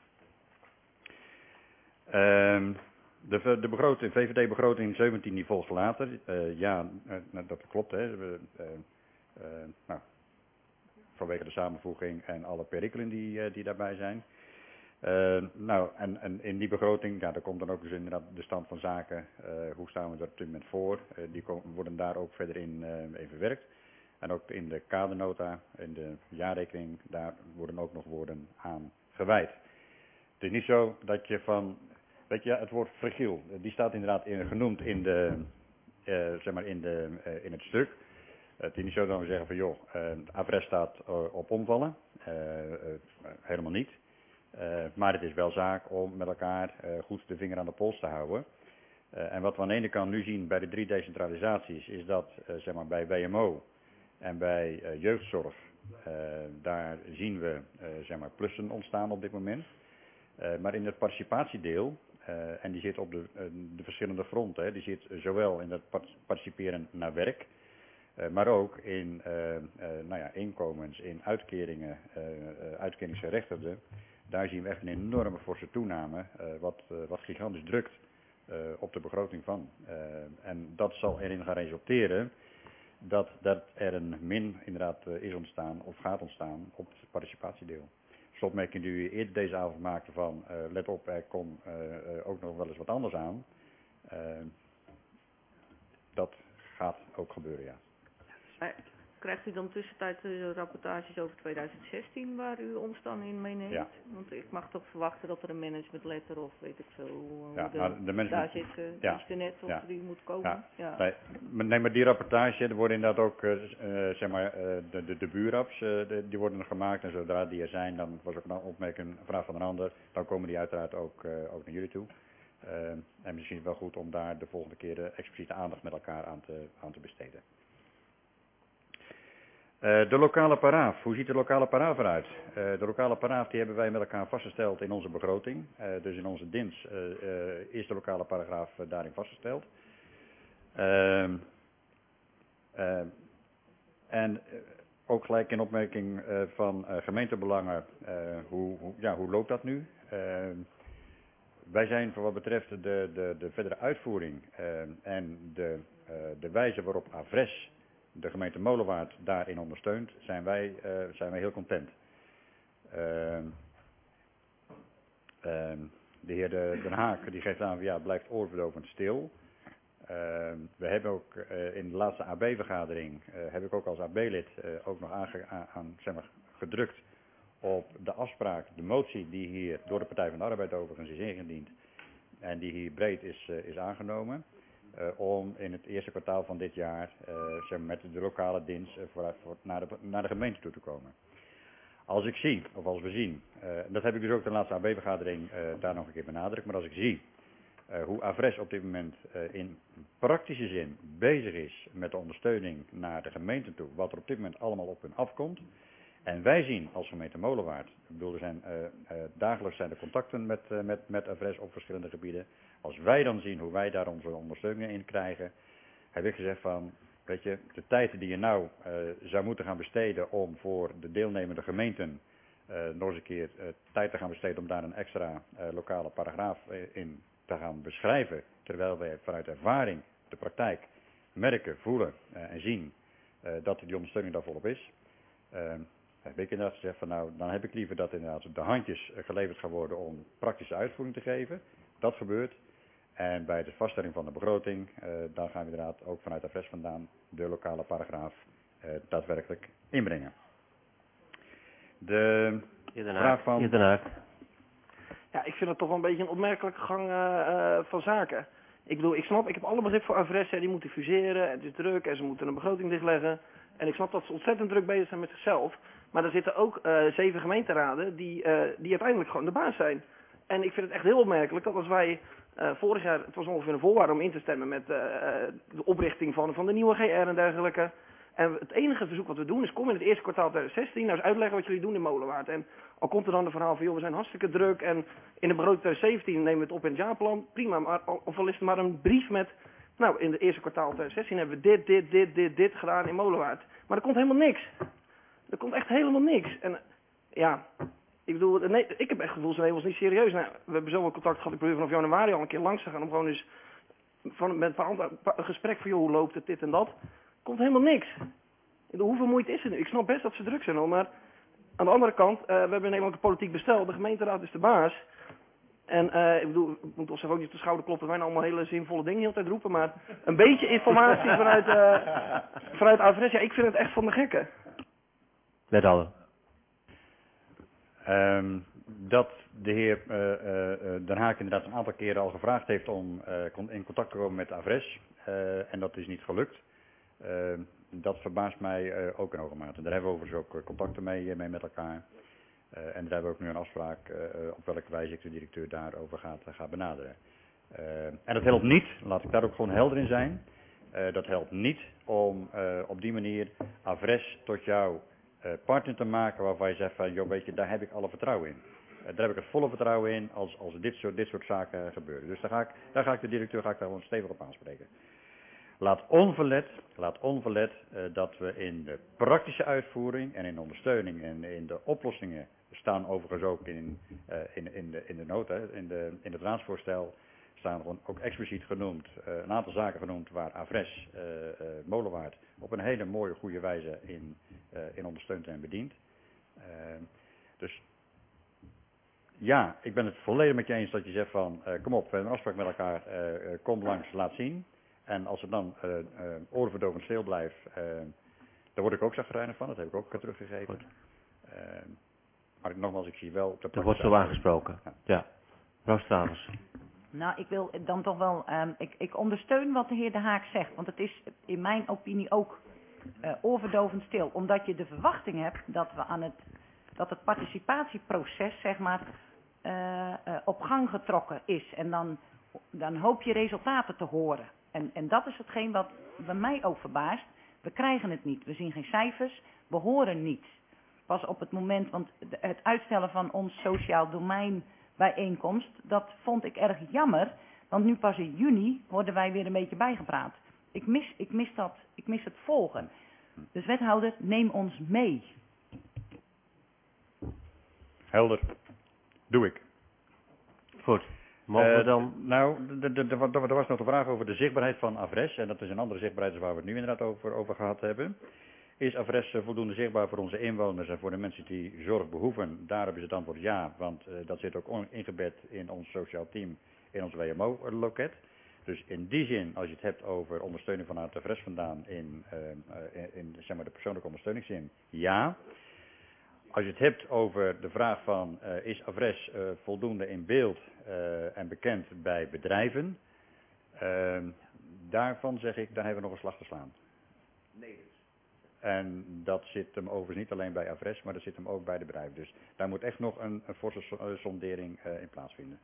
Uh, de, de begroting, V V D-begroting zeventien die volgt later. Uh, ja, uh, dat klopt. Hè. We, uh, uh, nou, vanwege de samenvoeging en alle perikelen die, uh, die daarbij zijn. Uh, nou, en, en in die begroting, ja, daar komt dan ook dus inderdaad de stand van zaken. Uh, hoe staan we er op dit moment voor? Uh, die komen, worden daar ook verder in, uh, in verwerkt. En ook in de kadernota, in de jaarrekening, daar worden ook nog woorden aan gewijd. Het is niet zo dat je van, weet je, het woord fragiel, die staat inderdaad in, genoemd in, de, uh, zeg maar in, de, uh, in het stuk. Uh, het is niet zo dat we zeggen van joh, uh, Avres staat uh, op omvallen. Uh, uh, helemaal niet. Uh, maar het is wel zaak om met elkaar uh, goed de vinger aan de pols te houden. Uh, en wat we aan de ene kant nu zien bij de drie decentralisaties is dat uh, zeg maar bij W M O en bij uh, jeugdzorg, uh, daar zien we uh, zeg maar plussen ontstaan op dit moment. Uh, maar in het participatiedeel, uh, en die zit op de, uh, de verschillende fronten, hè, die zit zowel in het participeren naar werk, uh, maar ook in uh, uh, nou ja, inkomens, in uitkeringen, uh, uh, uitkeringsgerechtigden. Daar zien we echt een enorme forse toename, uh, wat, uh, wat gigantisch drukt uh, op de begroting van. Uh, en dat zal erin gaan resulteren dat, dat er een min inderdaad uh, is ontstaan of gaat ontstaan op het participatiedeel. Dus de opmerking die u eerder deze avond maakte van uh, let op, er komt uh, uh, ook nog wel eens wat anders aan. Uh, dat gaat ook gebeuren, ja. Maar krijgt u dan tussentijd de rapportages over tweeduizend zestien waar u ons dan in meeneemt? Ja. Want ik mag toch verwachten dat er een managementletter of weet ik veel hoe, Ja, hoe de, nou, de management- daar zit, uh, ja. is er net of Ja. die moet komen. Ja. Ja. Nee, maar- nee, maar die rapportage, er worden inderdaad ook, uh, uh, zeg maar, uh, de, de, de buurraps, uh, de, die worden gemaakt en zodra die er zijn, dan was ook een opmerking, een vraag van een ander, dan komen die uiteraard ook, uh, ook naar jullie toe. Uh, en misschien is het wel goed om daar de volgende keer uh, expliciete aandacht met elkaar aan te, aan te besteden. Uh, de lokale paraaf. Hoe ziet de lokale paraaf eruit? Uh, de lokale paraaf die hebben wij met elkaar vastgesteld in onze begroting. Uh, dus in onze D I N S uh, uh, is de lokale paragraaf uh, daarin vastgesteld. Uh, uh, en uh, ook gelijk in opmerking uh, van uh, gemeentebelangen, uh, hoe, hoe, ja, hoe loopt dat nu? Uh, wij zijn voor wat betreft de, de, de verdere uitvoering uh, en de, uh, de wijze waarop Avres de gemeente Molenwaard daarin ondersteunt, zijn wij, uh, zijn wij heel content. Uh, uh, de heer de, Den Haak die geeft aan, ja, blijft oorverdovend stil. Uh, we hebben ook uh, in de laatste A B-vergadering, uh, heb ik ook als A B-lid uh, ook nog aange, aan, aan, zeg maar, gedrukt op de afspraak, de motie die hier door de Partij van de Arbeid overigens is ingediend en die hier breed is, uh, is aangenomen. Uh, om in het eerste kwartaal van dit jaar uh, zeg maar met de lokale dienst uh, voor, voor, naar, de, naar de gemeente toe te komen. Als ik zie, of als we zien, uh, en dat heb ik dus ook de laatste A B-vergadering uh, daar nog een keer benadrukt, maar als ik zie uh, hoe Avres op dit moment uh, in praktische zin bezig is met de ondersteuning naar de gemeente toe, wat er op dit moment allemaal op hun afkomt, en wij zien als gemeente Molenwaard, ik bedoel, er zijn uh, uh, dagelijks zijn er contacten met, uh, met, met Avres op verschillende gebieden. Als wij dan zien hoe wij daar onze ondersteuning in krijgen, heb ik gezegd van, weet je, de tijd die je nou uh, zou moeten gaan besteden om voor de deelnemende gemeenten uh, nog eens een keer uh, tijd te gaan besteden om daar een extra uh, lokale paragraaf uh, in te gaan beschrijven, terwijl wij vanuit ervaring, de praktijk, merken, voelen uh, en zien uh, dat die ondersteuning daar volop is. Uh, heb ik inderdaad gezegd van nou, dan heb ik liever dat inderdaad de handjes geleverd gaan worden om praktische uitvoering te geven. Dat gebeurt. En bij de vaststelling van de begroting, uh, dan gaan we inderdaad ook vanuit de Avres vandaan de lokale paragraaf uh, daadwerkelijk inbrengen. De Vraag van... Heer Den Haak. Ja, ik vind het toch wel een beetje een opmerkelijke gang uh, uh, van zaken. Ik bedoel, ik snap, ik heb alle begrip voor Avres, hè, die moeten fuseren, het is druk en ze moeten een begroting dichtleggen. En ik snap dat ze ontzettend druk bezig zijn met zichzelf. Maar er zitten ook uh, zeven gemeenteraden die, uh, die uiteindelijk gewoon de baas zijn. En ik vind het echt heel opmerkelijk dat als wij uh, vorig jaar, het was ongeveer een voorwaarde om in te stemmen met uh, de oprichting van, van de nieuwe G R en dergelijke. En het enige verzoek wat we doen is kom in het eerste kwartaal twintig zestien nou eens uitleggen wat jullie doen in Molenwaard. En al komt er dan een verhaal van joh we zijn hartstikke druk en in de begroting twintig zeventien nemen we het op in het jaarplan. Prima, maar of al is het maar een brief met nou in het eerste kwartaal twintig zestien hebben we dit, dit, dit, dit, dit gedaan in Molenwaard. Maar er komt helemaal niks. Er komt echt helemaal niks. En ja, ik bedoel, nee, ik heb echt het gevoel ze nemen ons niet serieus. Nou, we hebben zoveel contact gehad, ik probeer vanaf januari al een keer langs te gaan om gewoon eens van, met een, paar andere, een gesprek van joh hoe loopt het dit en dat. Er komt helemaal niks. Hoeveel moeite is er nu? Ik snap best dat ze druk zijn al, maar aan de andere kant, uh, we hebben in Nederland een politiek bestel, de gemeenteraad is de baas. En uh, ik bedoel, ik moet ons ook niet op de schouder kloppen, wij nou allemaal hele zinvolle dingen de hele tijd roepen, maar een beetje informatie vanuit, uh, vanuit Avres, ja, ik vind het echt van de gekken. Met alle. Um, dat de heer uh, uh, Den Haak inderdaad een aantal keren al gevraagd heeft om uh, in contact te komen met Avres, uh, en dat is niet gelukt. Uh, dat verbaast mij uh, ook in hoge mate. Daar hebben we overigens ook uh, contacten mee, mee met elkaar. Uh, en daar hebben we ook nu een afspraak uh, op welke wijze ik de directeur daarover gaat, uh, gaat benaderen. Uh, en dat helpt niet, laat ik daar ook gewoon helder in zijn. Uh, dat helpt niet om uh, op die manier Avres tot jouw uh, partner te maken waarvan je zegt van, joh weet je, daar heb ik alle vertrouwen in. Uh, daar heb ik het volle vertrouwen in als, als dit, soort, dit soort zaken gebeuren. Dus daar ga ik, daar ga ik de directeur ga ik daar gewoon stevig op aanspreken. Laat onverlet, laat onverlet uh, dat we in de praktische uitvoering en in de ondersteuning en in de oplossingen staan overigens ook in, uh, in, in, de, in de nota, in, de, in het raadsvoorstel staan gewoon ook expliciet genoemd, uh, een aantal zaken genoemd waar Avres uh, uh, Molenwaard op een hele mooie, goede wijze in, uh, in ondersteunt en bedient. Uh, dus ja, ik ben het volledig met je eens dat je zegt van, uh, kom op, we hebben een afspraak met elkaar, uh, uh, kom langs, laat zien. En als het dan uh, uh, oorverdovend stil blijft, uh, daar word ik ook zagrijnig van, dat heb ik ook teruggegeven. Uh, maar nogmaals, ik zie wel op de Dat wordt zo aangesproken. Ja. ja. Mevrouw Stravers. Nou, ik wil dan toch wel, um, ik, ik ondersteun wat de heer De Haak zegt, want het is in mijn opinie ook uh, oorverdovend stil. Omdat je de verwachting hebt dat we aan het, dat het participatieproces, zeg maar, uh, uh, op gang getrokken is. En dan, dan hoop je resultaten te horen. En, en dat is hetgeen wat bij mij ook verbaast. We krijgen het niet. We zien geen cijfers. We horen niets. Pas op het moment, want het uitstellen van ons sociaal domein bijeenkomst, dat vond ik erg jammer. Want nu pas in juni worden wij weer een beetje bijgepraat. Ik mis, ik mis dat, ik mis het volgen. Dus wethouder, neem ons mee. Helder. Doe ik. Goed. Mogen we dan... Uh, nou, er was nog de vraag over de zichtbaarheid van Avres. En dat is een andere zichtbaarheid waar we het nu inderdaad over, over gehad hebben. Is Avres voldoende zichtbaar voor onze inwoners en voor de mensen die zorg behoeven? Daarop is het antwoord ja, want uh, dat zit ook ingebed in ons sociaal team, in ons W M O-loket. Dus in die zin, als je het hebt over ondersteuning vanuit Avres vandaan in, uh, in, in zeg maar de persoonlijke ondersteuningszin, ja. Als je het hebt over de vraag van uh, is Avres uh, voldoende in beeld uh, en bekend bij bedrijven, uh, daarvan zeg ik, daar hebben we nog een slag te slaan. Nee. En dat zit hem overigens niet alleen bij Avres, maar dat zit hem ook bij de bedrijven. Dus daar moet echt nog een, een forse sondering uh, in plaatsvinden.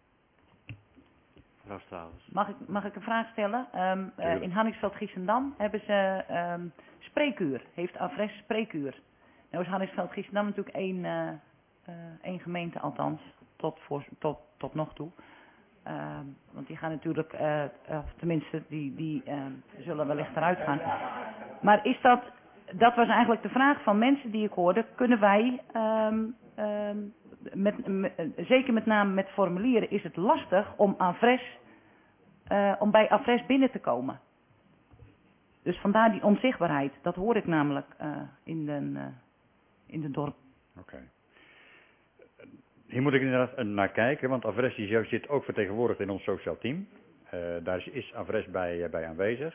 Mag ik, mag ik een vraag stellen? Um, uh, in Hanningsveld-Giessendam hebben ze um, spreekuur, heeft Avres spreekuur. Nou is Hanningsveld-Giessendam natuurlijk één, uh, uh, één gemeente althans, tot, voor, tot, tot nog toe. Uh, want die gaan natuurlijk, uh, uh, tenminste, die, die uh, zullen wellicht eruit gaan. Maar is dat, dat was eigenlijk de vraag van mensen die ik hoorde, kunnen wij, um, um, met, met, zeker met name met formulieren, is het lastig om, Avres, uh, om bij Avres binnen te komen. Dus vandaar die onzichtbaarheid, dat hoor ik namelijk uh, in de... Uh, in de dorp. Oké. Okay. Hier moet ik inderdaad naar kijken, want Avres zit ook vertegenwoordigd in ons sociaal team. Uh, daar is Avres bij, uh, bij aanwezig.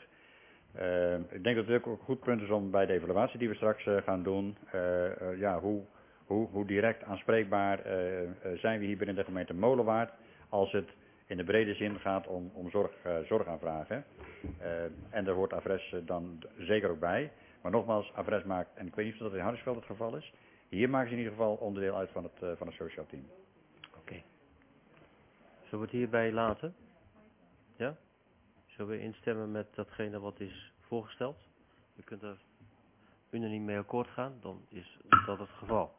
Uh, ik denk dat het ook een goed punt is om bij de evaluatie die we straks uh, gaan doen, uh, uh, ja, hoe, hoe, hoe direct aanspreekbaar uh, uh, zijn we hier binnen de gemeente Molenwaard als het in de brede zin gaat om, om zorg, uh, zorgaanvragen. Uh, en daar hoort Avres uh, dan zeker ook bij. Maar nogmaals, Avres maakt, en ik weet niet of dat in Harrisveld het geval is, hier maken ze in ieder geval onderdeel uit van het, uh, van het sociaal team. Oké. Okay. Zullen we het hierbij laten? Ja? Zullen we instemmen met datgene wat is voorgesteld? U kunt er unaniem mee akkoord gaan, dan is dat het geval.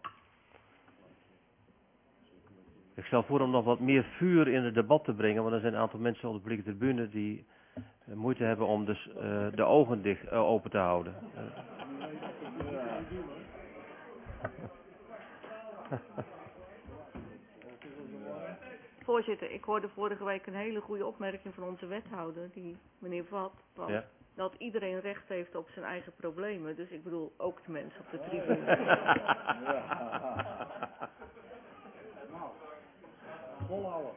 Ik stel voor om nog wat meer vuur in het debat te brengen, want er zijn een aantal mensen op de publieke tribune die uh, moeite hebben om dus uh, de ogen dicht, uh, open te houden. Uh. Voorzitter, ik hoorde vorige week een hele goede opmerking van onze wethouder, die meneer Vat, van Ja. dat iedereen recht heeft op zijn eigen problemen. Dus ik bedoel ook de mensen op de tribune. Volhouden.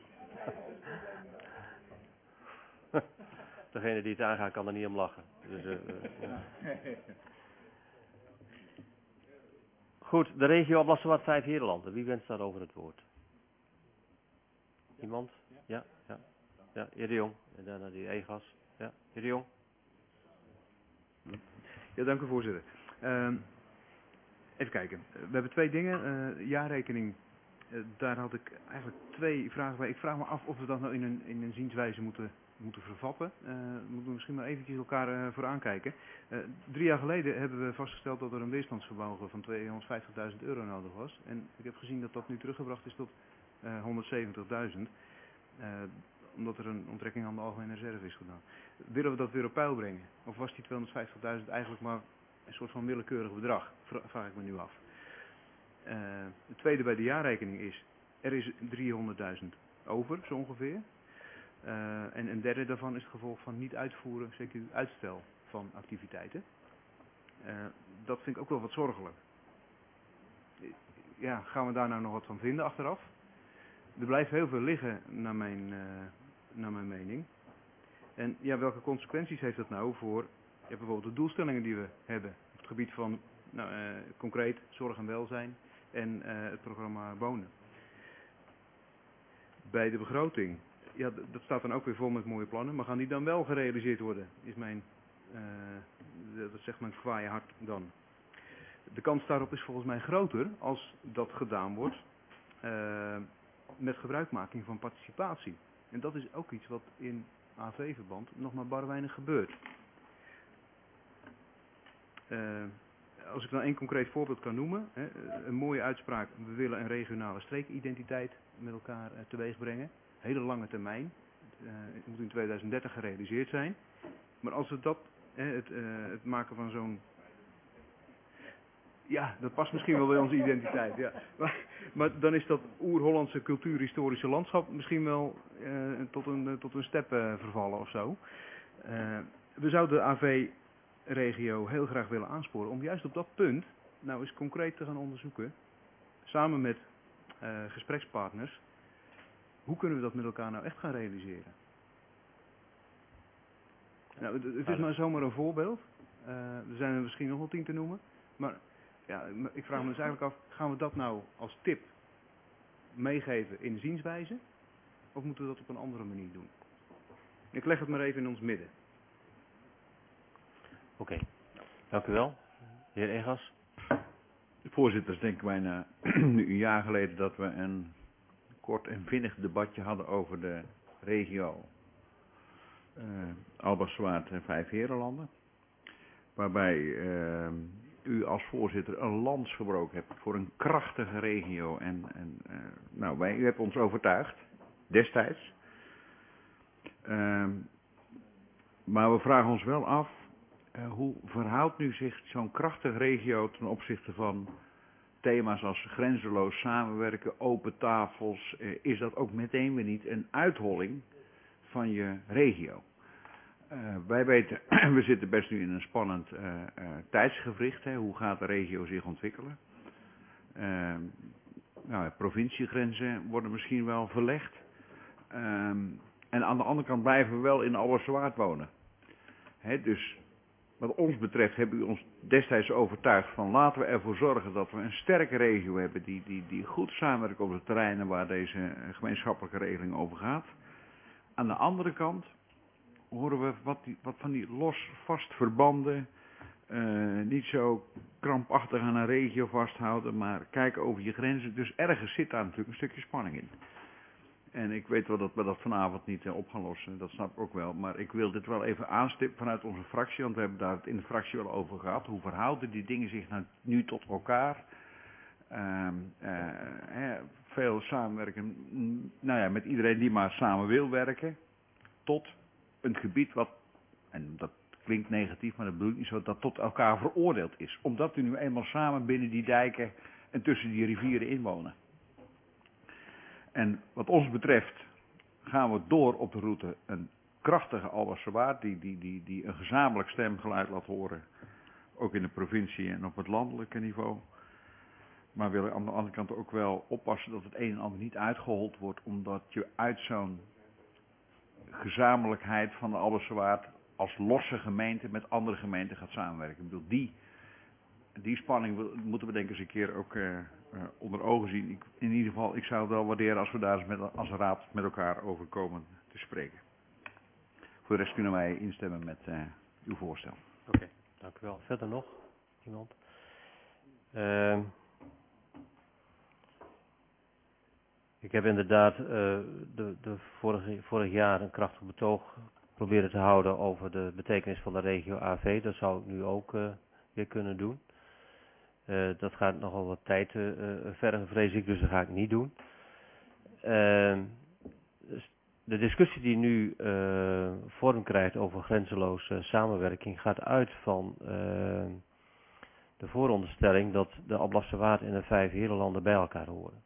Degene die het aangaat kan er niet om lachen. Dus, uh, uh, ja. Goed, de regio Alblasserwaard vijf Herenlanden. Wie wenst daarover het woord? Iemand? Ja, ja. Ja, heer De Jong. En daarna die Egas. Ja, heer De Jong. Ja, dank u voorzitter. Uh, even kijken. We hebben twee dingen. Uh, jaarrekening. Uh, daar had ik eigenlijk twee vragen bij. Ik vraag me af of we dat nou in een, in een zienswijze moeten, moeten vervatten. Uh, moeten we misschien maar eventjes elkaar uh, voor aankijken. Uh, drie jaar geleden hebben we vastgesteld dat er een weerstandsvermogen van tweehonderdvijftigduizend euro nodig was. En ik heb gezien dat dat nu teruggebracht is tot uh, honderdzeventigduizend. Uh, omdat er een onttrekking aan de algemene reserve is gedaan. Willen we dat weer op peil brengen? Of was die tweehonderdvijftigduizend eigenlijk maar een soort van willekeurig bedrag? Vraag ik me nu af. Uh, het tweede bij de jaarrekening is, er is driehonderdduizend over, zo ongeveer. Uh, en een derde daarvan is het gevolg van niet uitvoeren, zeker uitstel van activiteiten. Uh, dat vind ik ook wel wat zorgelijk. Ja, gaan we daar nou nog wat van vinden achteraf? Er blijft heel veel liggen, naar mijn, uh, naar mijn mening. En ja, welke consequenties heeft dat nou voor ja, bijvoorbeeld de doelstellingen die we hebben op het gebied van nou, uh, concreet zorg en welzijn en uh, het programma wonen. Bij de begroting, ja, dat staat dan ook weer vol met mooie plannen, maar gaan die dan wel gerealiseerd worden, is mijn, uh, dat zegt mijn kwaaie hart dan. De kans daarop is volgens mij groter als dat gedaan wordt uh, met gebruikmaking van participatie. En dat is ook iets wat in A V-verband nog maar bar weinig gebeurt. Uh, als ik dan één concreet voorbeeld kan noemen, hè, een mooie uitspraak, we willen een regionale streekidentiteit met elkaar uh, teweeg brengen. Hele lange termijn, uh, het moet in tweeduizend dertig gerealiseerd zijn. Maar als we dat, hè, het, uh, het maken van zo'n, ja, dat past misschien wel bij onze identiteit, ja. Maar, maar dan is dat oer-Hollandse cultuurhistorische landschap misschien wel uh, tot een, uh, tot een step uh, vervallen of zo. Uh, we zouden de A V-regio heel graag willen aansporen om juist op dat punt nou eens concreet te gaan onderzoeken, samen met uh, gesprekspartners, hoe kunnen we dat met elkaar nou echt gaan realiseren. Nou, het, het is maar zomaar een voorbeeld. Uh, er zijn er misschien nog wel tien te noemen, maar ja, ik vraag me dus eigenlijk af, gaan we dat nou als tip meegeven in de zienswijze? Of moeten we dat op een andere manier doen? Ik leg het maar even in ons midden. Oké, okay. Dank u wel. De heer Egas. Voorzitter, denken wij na nu een jaar geleden dat we een kort en vinnig debatje hadden over de regio uh, Alblasserwaard en Vijf Herenlanden. Waarbij uh, u als voorzitter een lans gebroken hebt voor een krachtige regio. En, en uh, nou, wij, u hebt ons overtuigd, destijds. Uh, maar we vragen ons wel af, uh, hoe verhoudt nu zich zo'n krachtige regio ten opzichte van thema's als grenzeloos samenwerken, open tafels? Uh, is dat ook meteen weer niet een uitholling van je regio? Uh, wij weten, we zitten best nu in een spannend uh, uh, tijdsgewricht. Hè. Hoe gaat de regio zich ontwikkelen? Uh, nou, provinciegrenzen worden misschien wel verlegd. Um, en aan de andere kant blijven we wel in Alblasserwaard wonen. Hè, dus wat ons betreft hebben u ons destijds overtuigd van laten we ervoor zorgen dat we een sterke regio hebben die, die, die goed samenwerkt op de terreinen waar deze gemeenschappelijke regeling over gaat. Aan de andere kant horen we wat, die, wat van die los vast verbanden, uh, niet zo krampachtig aan een regio vasthouden, maar kijken over je grenzen. Dus ergens zit daar natuurlijk een stukje spanning in. En ik weet wel dat we dat vanavond niet uh, op gaan lossen, dat snap ik ook wel. Maar ik wil dit wel even aanstippen vanuit onze fractie, want we hebben daar het in de fractie wel over gehad. Hoe verhouden die dingen zich nou nu tot elkaar? Uh, uh, uh, veel samenwerken, nou ja, met iedereen die maar samen wil werken, tot een gebied wat, en dat klinkt negatief, maar dat bedoel ik niet zo, dat tot elkaar veroordeeld is. Omdat we nu eenmaal samen binnen die dijken en tussen die rivieren inwonen. En wat ons betreft gaan we door op de route een krachtige Albasserwaard die, die, die, die een gezamenlijk stemgeluid laat horen. Ook in de provincie en op het landelijke niveau. Maar willen aan de andere kant ook wel oppassen dat het een en ander niet uitgehold wordt. Omdat je uit zo'n gezamenlijkheid van de Albasserwaard als losse gemeente met andere gemeenten gaat samenwerken. Ik bedoel, die, die spanning moeten we denk ik eens een keer ook uh, uh, onder ogen zien. Ik, in ieder geval, ik zou het wel waarderen als we daar eens met, als raad met elkaar over komen te spreken. Voor de rest kunnen wij instemmen met uh, uw voorstel. Oké, okay, dank u wel. Verder nog iemand? Uh, ik heb inderdaad uh, de, de vorige, vorig jaar een krachtig betoog proberen te houden over de betekenis van de regio A V. Dat zou ik nu ook uh, weer kunnen doen. Uh, dat gaat nogal wat tijd uh, vergen, vrees ik, dus dat ga ik niet doen. Uh, de discussie die nu uh, vorm krijgt over grenzeloze samenwerking gaat uit van uh, de vooronderstelling dat de Alblasserwaard en de vijf herenlanden bij elkaar horen.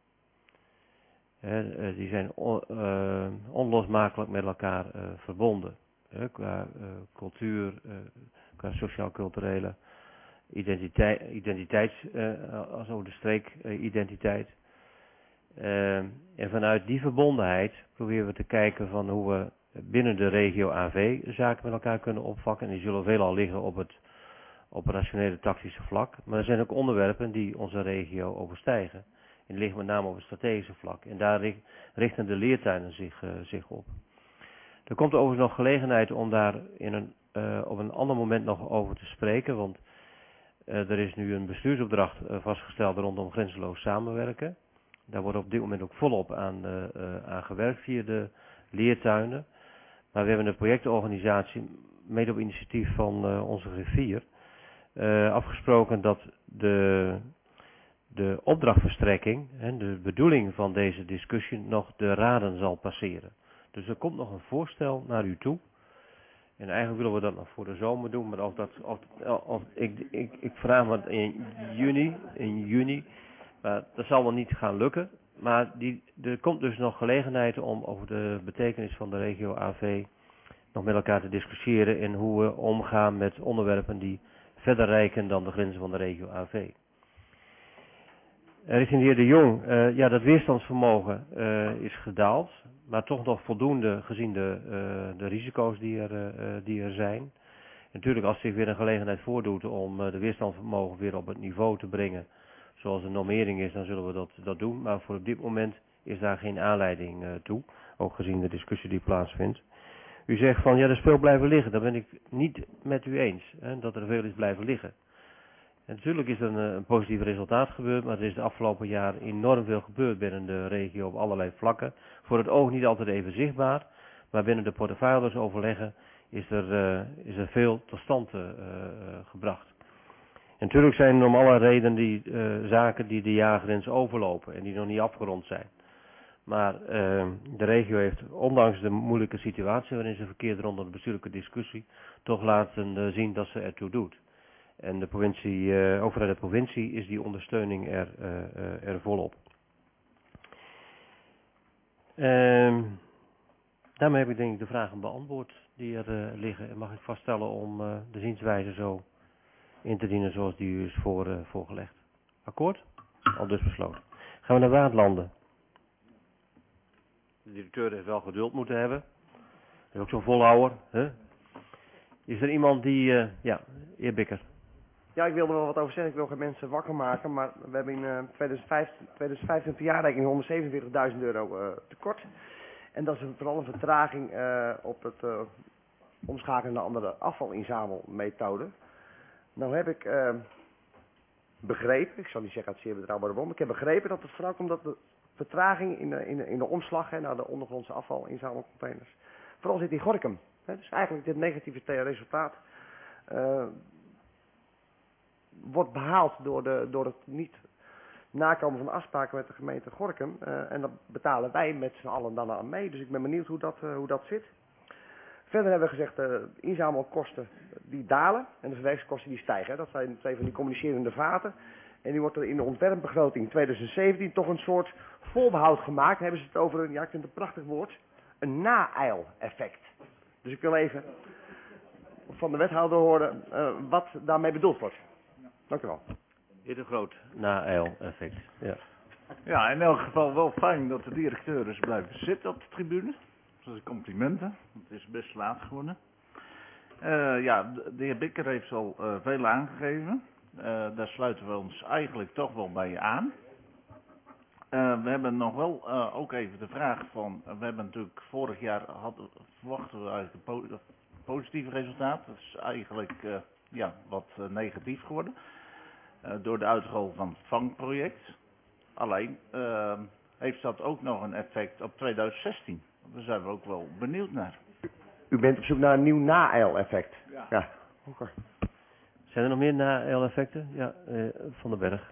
Uh, uh, die zijn on, uh, onlosmakelijk met elkaar uh, verbonden. Uh, qua uh, cultuur, uh, qua sociaal-culturele identiteit, identiteits, uh, als over de streek uh, identiteit. Uh, en vanuit die verbondenheid proberen we te kijken van hoe we binnen de regio A V zaken met elkaar kunnen opvakken. En die zullen veelal liggen op het operationele tactische vlak. Maar er zijn ook onderwerpen die onze regio overstijgen. En die liggen met name op het strategische vlak. En daar richten de leertuinen zich, uh, zich op. Er komt overigens nog gelegenheid om daar in een, uh, op een ander moment nog over te spreken. Want uh, er is nu een bestuursopdracht uh, vastgesteld rondom grenzeloos samenwerken. Daar wordt op dit moment ook volop aan, uh, uh, aan gewerkt via de leertuinen. Maar we hebben een projectorganisatie, mede op initiatief van uh, onze griffier, uh, afgesproken dat de, de opdrachtverstrekking en de bedoeling van deze discussie nog de raden zal passeren. Dus er komt nog een voorstel naar u toe. En eigenlijk willen we dat nog voor de zomer doen, maar of dat, of, of, ik, ik, ik vraag me in juni, in juni, maar dat zal wel niet gaan lukken. Maar die, er komt dus nog gelegenheid om over de betekenis van de regio A V nog met elkaar te discussiëren en hoe we omgaan met onderwerpen die verder reiken dan de grenzen van de regio A V. Richting de heer De Jong, uh, ja, dat weerstandsvermogen uh, is gedaald, maar toch nog voldoende gezien de, uh, de risico's die er, uh, die er zijn. En natuurlijk, als zich weer een gelegenheid voordoet om uh, de weerstandsvermogen weer op het niveau te brengen zoals de normering is, dan zullen we dat, dat doen. Maar voor op dit moment is daar geen aanleiding uh, toe, ook gezien de discussie die plaatsvindt. U zegt van, ja, er is veel blijven liggen. Dat ben ik niet met u eens, hè, dat er veel is blijven liggen. En natuurlijk is er een, een positief resultaat gebeurd, maar er is de afgelopen jaar enorm veel gebeurd binnen de regio op allerlei vlakken. Voor het oog niet altijd even zichtbaar, maar binnen de portefeuilleoverleggen is er, uh, is er veel tot stand uh, uh, gebracht. En natuurlijk zijn er om alle redenen die uh, zaken die de jaargrens overlopen en die nog niet afgerond zijn. Maar uh, de regio heeft, ondanks de moeilijke situatie waarin ze verkeert rondom de bestuurlijke discussie, toch laten uh, zien dat ze ertoe doet. En de provincie, uh, ook vanuit de provincie is die ondersteuning er, uh, uh, er volop. Uh, daarmee heb ik denk ik de vragen beantwoord die er uh, liggen. En mag ik vaststellen om uh, de zienswijze zo in te dienen zoals die u is voor, uh, voorgelegd. Akkoord? Al dus besloten. Gaan we naar Waardlanden. De directeur heeft wel geduld moeten hebben. Dat is ook zo'n volhouwer. Hè? Is er iemand die, uh, ja, heer Bikker. Ja, ik wilde er wel wat over zeggen. Ik wil geen mensen wakker maken, maar we hebben in uh, tweeduizend vijftien, tweeduizend vijftien per jaarrekening honderdzevenenveertigduizend euro uh, tekort. En dat is een, vooral een vertraging uh, op het uh, omschakelen naar andere afvalinzamelmethode. Nou heb ik uh, begrepen, ik zal niet zeggen uit zeer betrouwbare bron, maar ik heb begrepen dat het vooral komt dat de vertraging in de, in de, in de omslag hè, naar de ondergrondse afvalinzamelcontainers vooral zit in Gorinchem. Hè, dus eigenlijk dit negatieve resultaat uh, wordt behaald door, de, door het niet nakomen van afspraken met de gemeente Gorinchem. Uh, en dat betalen wij met z'n allen dan aan mee. Dus ik ben benieuwd hoe dat, uh, hoe dat zit. Verder hebben we gezegd, de uh, inzamelkosten die dalen en de verwerkingskosten die stijgen. Hè. Dat zijn twee van die communicerende vaten. En nu wordt er in de ontwerpbegroting tweeduizend zeventien toch een soort voorbehoud gemaakt. Dan hebben ze het over een, ja ik vind het een prachtig woord, een na-eil-effect. Dus ik wil even van de wethouder horen uh, wat daarmee bedoeld wordt. Dank u wel. Heer De Groot. Na-eil-effect, ja. Ja, in elk geval wel fijn dat de directeur is blijven zitten op de tribune. Dat is complimenten, het is best laat geworden. Uh, ja, de heer Bikker heeft al uh, veel aangegeven. Uh, daar sluiten we ons eigenlijk toch wel bij aan. Uh, we hebben nog wel uh, ook even de vraag van, uh, we hebben natuurlijk vorig jaar, hadden, verwachten we eigenlijk een po positief resultaat. Dat is eigenlijk uh, ja, wat uh, negatief geworden. Uh, door de uitrol van het vangproject. Alleen uh, heeft dat ook nog een effect op tweeduizend zestien. Daar zijn we ook wel benieuwd naar. U bent op zoek naar een nieuw na-eil-effect. Ja. Ja. Okay. Zijn er nog meer na-eil-effecten? Ja, uh, Van den Berg.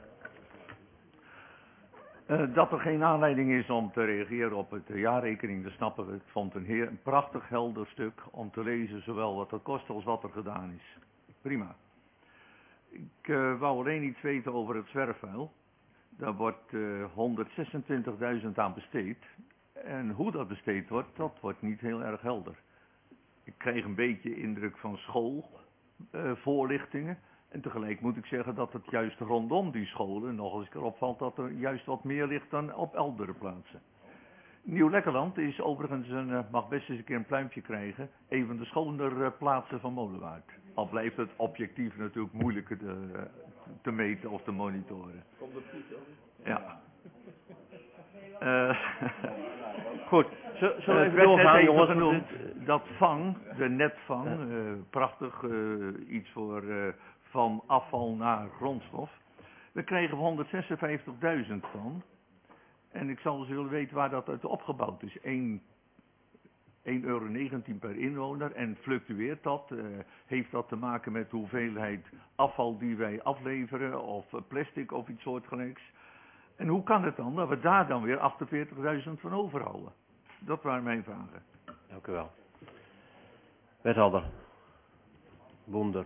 Uh, dat er geen aanleiding is om te reageren op het uh, jaarrekening, dat snappen we. Ik vond het een, heer, een prachtig helder stuk om te lezen, zowel wat het kost als wat er gedaan is. Prima. Ik uh, wou alleen iets weten over het zwerfvuil. Daar wordt uh, honderdzesentwintigduizend aan besteed. En hoe dat besteed wordt, dat wordt niet heel erg helder. Ik kreeg een beetje indruk van schoolvoorlichtingen. Uh, en tegelijk moet ik zeggen dat het juist rondom die scholen nog eens keer opvalt dat er juist wat meer ligt dan op eldere plaatsen. Nieuw-Lekkerland is overigens, een, uh, mag best eens een keer een pluimpje krijgen, een van de schoner uh, plaatsen van Molenwaard. Al blijft het objectief natuurlijk moeilijker te, uh, te meten of te monitoren. Komt de Piet ook? Ja. Uh, goed. Zullen we even uh, doorgaan, jongens? Genoemd, dat vang, de netvang, uh, prachtig, uh, iets voor uh, van afval naar grondstof. We kregen honderdzesenvijftigduizend van. En ik zal dus willen weten waar dat uit opgebouwd is. één euro negentien per inwoner. En fluctueert dat? Uh, heeft dat te maken met de hoeveelheid afval die wij afleveren? Of plastic of iets soortgelijks? En hoe kan het dan dat we daar dan weer achtenveertigduizend van overhouden? Dat waren mijn vragen. Dank u wel. Wethouder. Boender.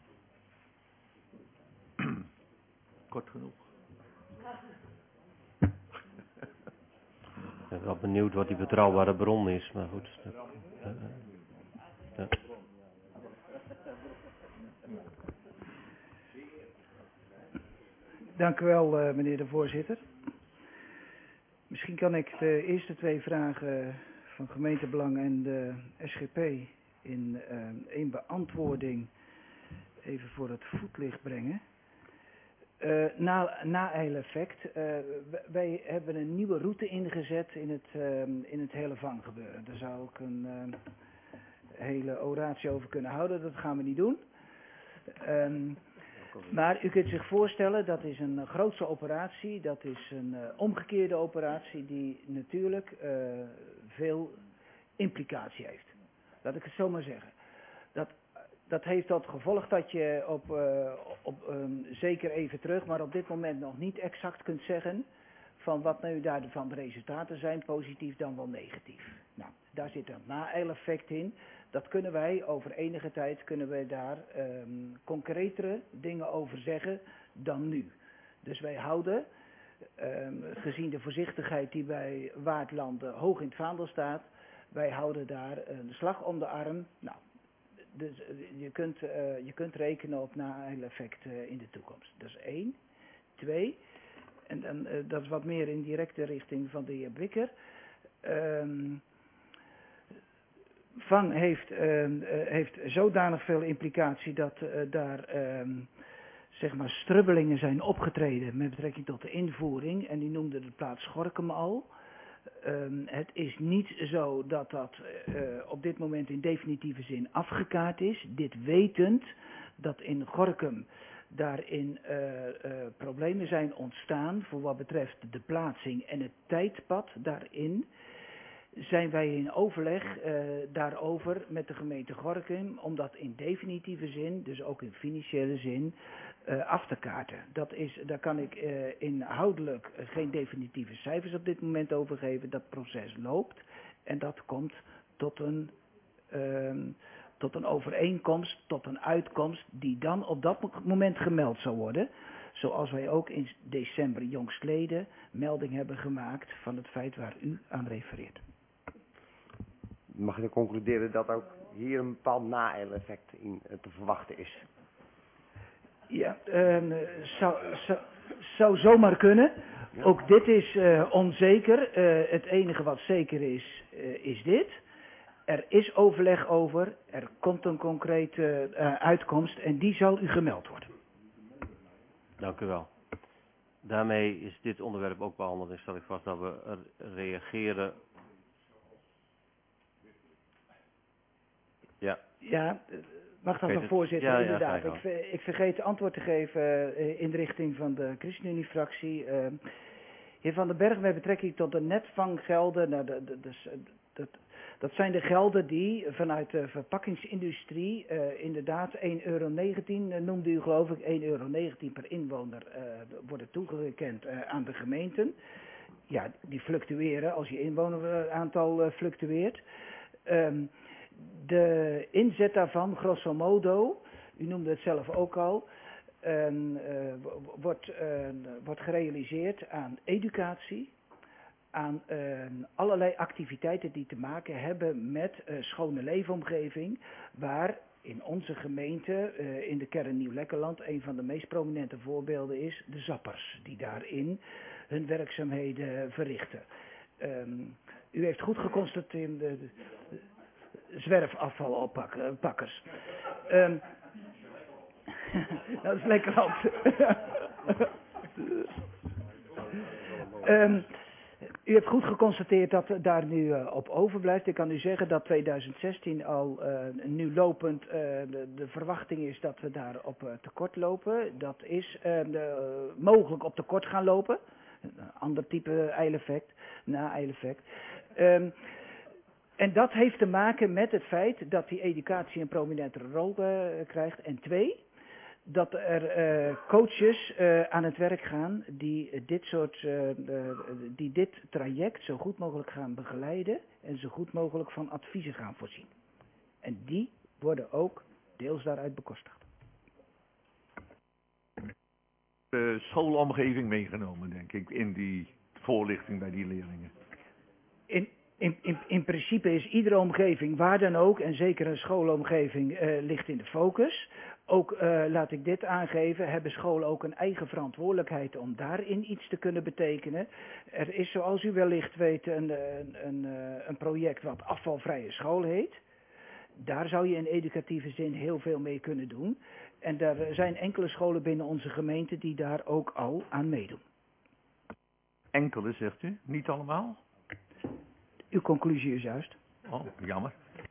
Kort genoeg. Ik ben wel benieuwd wat die betrouwbare bron is, maar goed. Uh, uh, ja. Dank u wel, uh, meneer de voorzitter. Misschien kan ik de eerste twee vragen van gemeentebelang en de S G P in uh, één beantwoording even voor het voetlicht brengen. Uh, na, na-eil-effect. Uh, wij hebben een nieuwe route ingezet in het, uh, in het hele vanggebeuren. Daar zou ik een uh, hele oratie over kunnen houden. Dat gaan we niet doen. Um, maar u kunt zich voorstellen, dat is een grootse operatie. Dat is een uh, omgekeerde operatie die natuurlijk uh, veel implicatie heeft. Laat ik het zo maar zeggen. Dat Dat heeft tot gevolg dat je op, uh, op um, zeker even terug, maar op dit moment nog niet exact kunt zeggen van wat nu daarvan de resultaten zijn, positief dan wel negatief. Nou, daar zit een na-eil-effect in. Dat kunnen wij over enige tijd, kunnen wij daar um, concretere dingen over zeggen dan nu. Dus wij houden, um, gezien de voorzichtigheid die bij Waardlanden hoog in het vaandel staat, wij houden daar een slag om de arm. Nou, dus je kunt, uh, je kunt rekenen op na-eil-effect uh, in de toekomst. Dat is één. Twee, en dan, uh, dat is wat meer in directe richting van de heer Bikker. Um, vang heeft, uh, uh, heeft zodanig veel implicatie dat uh, daar uh, zeg maar strubbelingen zijn opgetreden met betrekking tot de invoering. En die noemde de plaats Gorinchem al. Um, het is niet zo dat dat uh, op dit moment in definitieve zin afgekaart is. Dit wetend dat in Gorinchem daarin uh, uh, problemen zijn ontstaan voor wat betreft de plaatsing en het tijdpad daarin. Zijn wij in overleg uh, daarover met de gemeente Gorinchem om dat in definitieve zin, dus ook in financiële zin, uh, af te kaarten. Dat is, daar kan ik uh, inhoudelijk uh, geen definitieve cijfers op dit moment over geven. Dat proces loopt en dat komt tot een, uh, tot een overeenkomst, tot een uitkomst die dan op dat moment gemeld zal worden. Zoals wij ook in december jongstleden melding hebben gemaakt van het feit waar u aan refereert. Mag ik dan concluderen dat ook hier een bepaald na-effect in uh, te verwachten is? Ja, uh, zou, zou, zou zomaar kunnen. Ja. Ook dit is uh, onzeker. Uh, het enige wat zeker is, uh, is dit. Er is overleg over, er komt een concrete uh, uitkomst en die zal u gemeld worden. Dank u wel. Daarmee is dit onderwerp ook behandeld en stel ik vast dat we reageren. Ja. Ja, mag dat nog, voorzitter? Ja, inderdaad. Ja, ik, ik vergeet antwoord te geven uh, in de richting van de ChristenUnie-fractie. Uh, heer Van den Berg, met betrekking tot de netvanggelden, nou, de, de, de, de, dat zijn de gelden die vanuit de verpakkingsindustrie uh, inderdaad één euro negentien, uh, noemde u geloof ik, één euro negentien per inwoner uh, worden toegekend uh, aan de gemeenten. Ja, die fluctueren als je inwoneraantal uh, fluctueert. Um, De inzet daarvan, grosso modo, u noemde het zelf ook al, uh, uh, wordt, uh, wordt gerealiseerd aan educatie, aan uh, allerlei activiteiten die te maken hebben met uh, schone leefomgeving, waar in onze gemeente, uh, in de kern Nieuw-Lekkerland, een van de meest prominente voorbeelden is de zappers, die daarin hun werkzaamheden verrichten. Um, u heeft goed geconstateerd, de, de, zwerfafvalpakkers. Um, dat is lekker hand. um, u hebt goed geconstateerd dat daar nu uh, op overblijft. Ik kan u zeggen dat tweeduizend zestien al uh, nu lopend uh, de, de verwachting is dat we daar op uh, tekort lopen. Dat is uh, de, uh, mogelijk op tekort gaan lopen. Een ander type eileffect, na-eileffect. Um, En dat heeft te maken met het feit dat die educatie een prominentere rol uh, krijgt. En twee, dat er uh, coaches uh, aan het werk gaan die, uh, dit soort, uh, uh, die dit traject zo goed mogelijk gaan begeleiden en zo goed mogelijk van adviezen gaan voorzien. En die worden ook deels daaruit bekostigd. De schoolomgeving meegenomen, denk ik, in die voorlichting bij die leerlingen. In, In, in, in principe is iedere omgeving, waar dan ook, en zeker een schoolomgeving, uh, ligt in de focus. Ook, uh, laat ik dit aangeven, hebben scholen ook een eigen verantwoordelijkheid om daarin iets te kunnen betekenen. Er is, zoals u wellicht weet, een, een, een, een project wat afvalvrije school heet. Daar zou je in educatieve zin heel veel mee kunnen doen. En er zijn enkele scholen binnen onze gemeente die daar ook al aan meedoen. Enkele, zegt u? Niet allemaal? Uw conclusie is juist. Oh, jammer.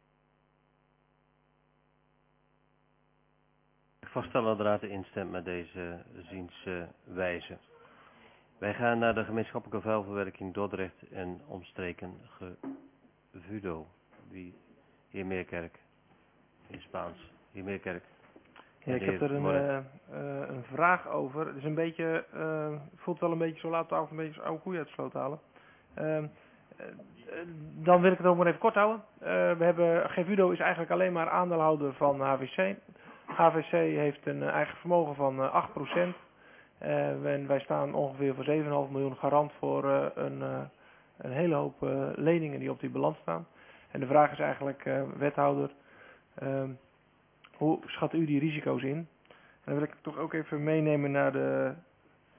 Ik vaststellen dat de raad instemt met deze zienswijze. Wij gaan naar de gemeenschappelijke vuilverwerking Dordrecht en omstreken Gevudo. Wie? Heer Meerkerk. In Spaans. Heer Meerkerk. Ja, ik heb er een, uh, uh, een vraag over. Het is een beetje, uh, voelt wel een beetje zo laat avond, een beetje oude koeien uit de sloot halen. Uh, uh, dan wil ik het ook maar even kort houden. Uh, we hebben, Gevudo is eigenlijk alleen maar aandeelhouder van H V C. H V C heeft een eigen vermogen van uh, acht procent. Uh, en wij staan ongeveer voor zeven komma vijf miljoen garant voor uh, een, uh, een hele hoop uh, leningen die op die balans staan. En de vraag is eigenlijk, uh, wethouder, uh, hoe schat u die risico's in? En dan wil ik toch ook even meenemen naar de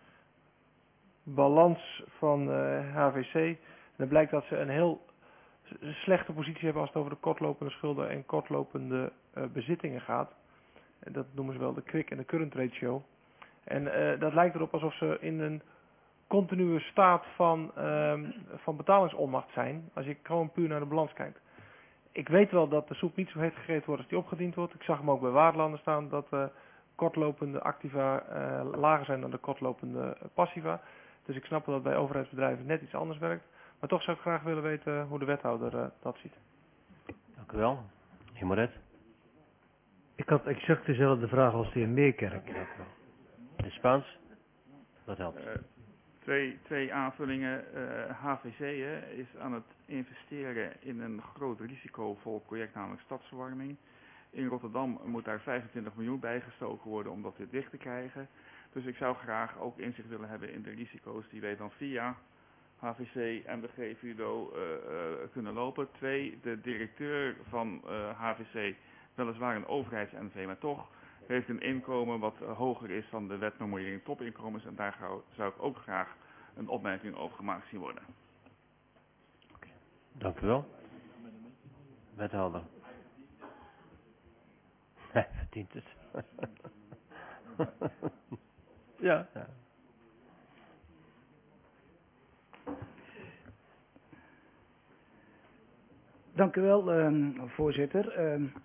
balans van uh, H V C. En dan blijkt dat ze een heel een slechte positie hebben als het over de kortlopende schulden en kortlopende uh, bezittingen gaat. En dat noemen ze wel de quick en de current ratio. En uh, dat lijkt erop alsof ze in een continue staat van, uh, van betalingsonmacht zijn, als je gewoon puur naar de balans kijkt. Ik weet wel dat de soep niet zo heet gegeten wordt als die opgediend wordt. Ik zag hem ook bij Waardlanden staan dat uh, kortlopende activa uh, lager zijn dan de kortlopende passiva. Dus ik snap wel dat bij overheidsbedrijven net iets anders werkt. Maar toch zou ik graag willen weten hoe de wethouder uh, dat ziet. Dank u wel. Heer Moret. Ik had exact dezelfde vraag als de heer Meerkerk. In Spaans? Dat helpt. Uh, twee, twee aanvullingen. Uh, H V C hè, is aan het investeren in een groot risicovol project, namelijk stadsverwarming. In Rotterdam moet daar vijfentwintig miljoen bijgestoken worden om dat weer dicht te krijgen. Dus ik zou graag ook inzicht willen hebben in de risico's die wij dan via H V C en de G V U D O uh, uh, kunnen lopen. Twee, de directeur van uh, H V C, weliswaar een overheids-N V, maar toch heeft een inkomen wat uh, hoger is dan de wet normering topinkomens. En daar zou ik ook graag een opmerking over gemaakt zien worden. Okay. Dank u wel. Wethouder. Hij verdient het. ja. ja. Dank u wel, uh, voorzitter. Uh,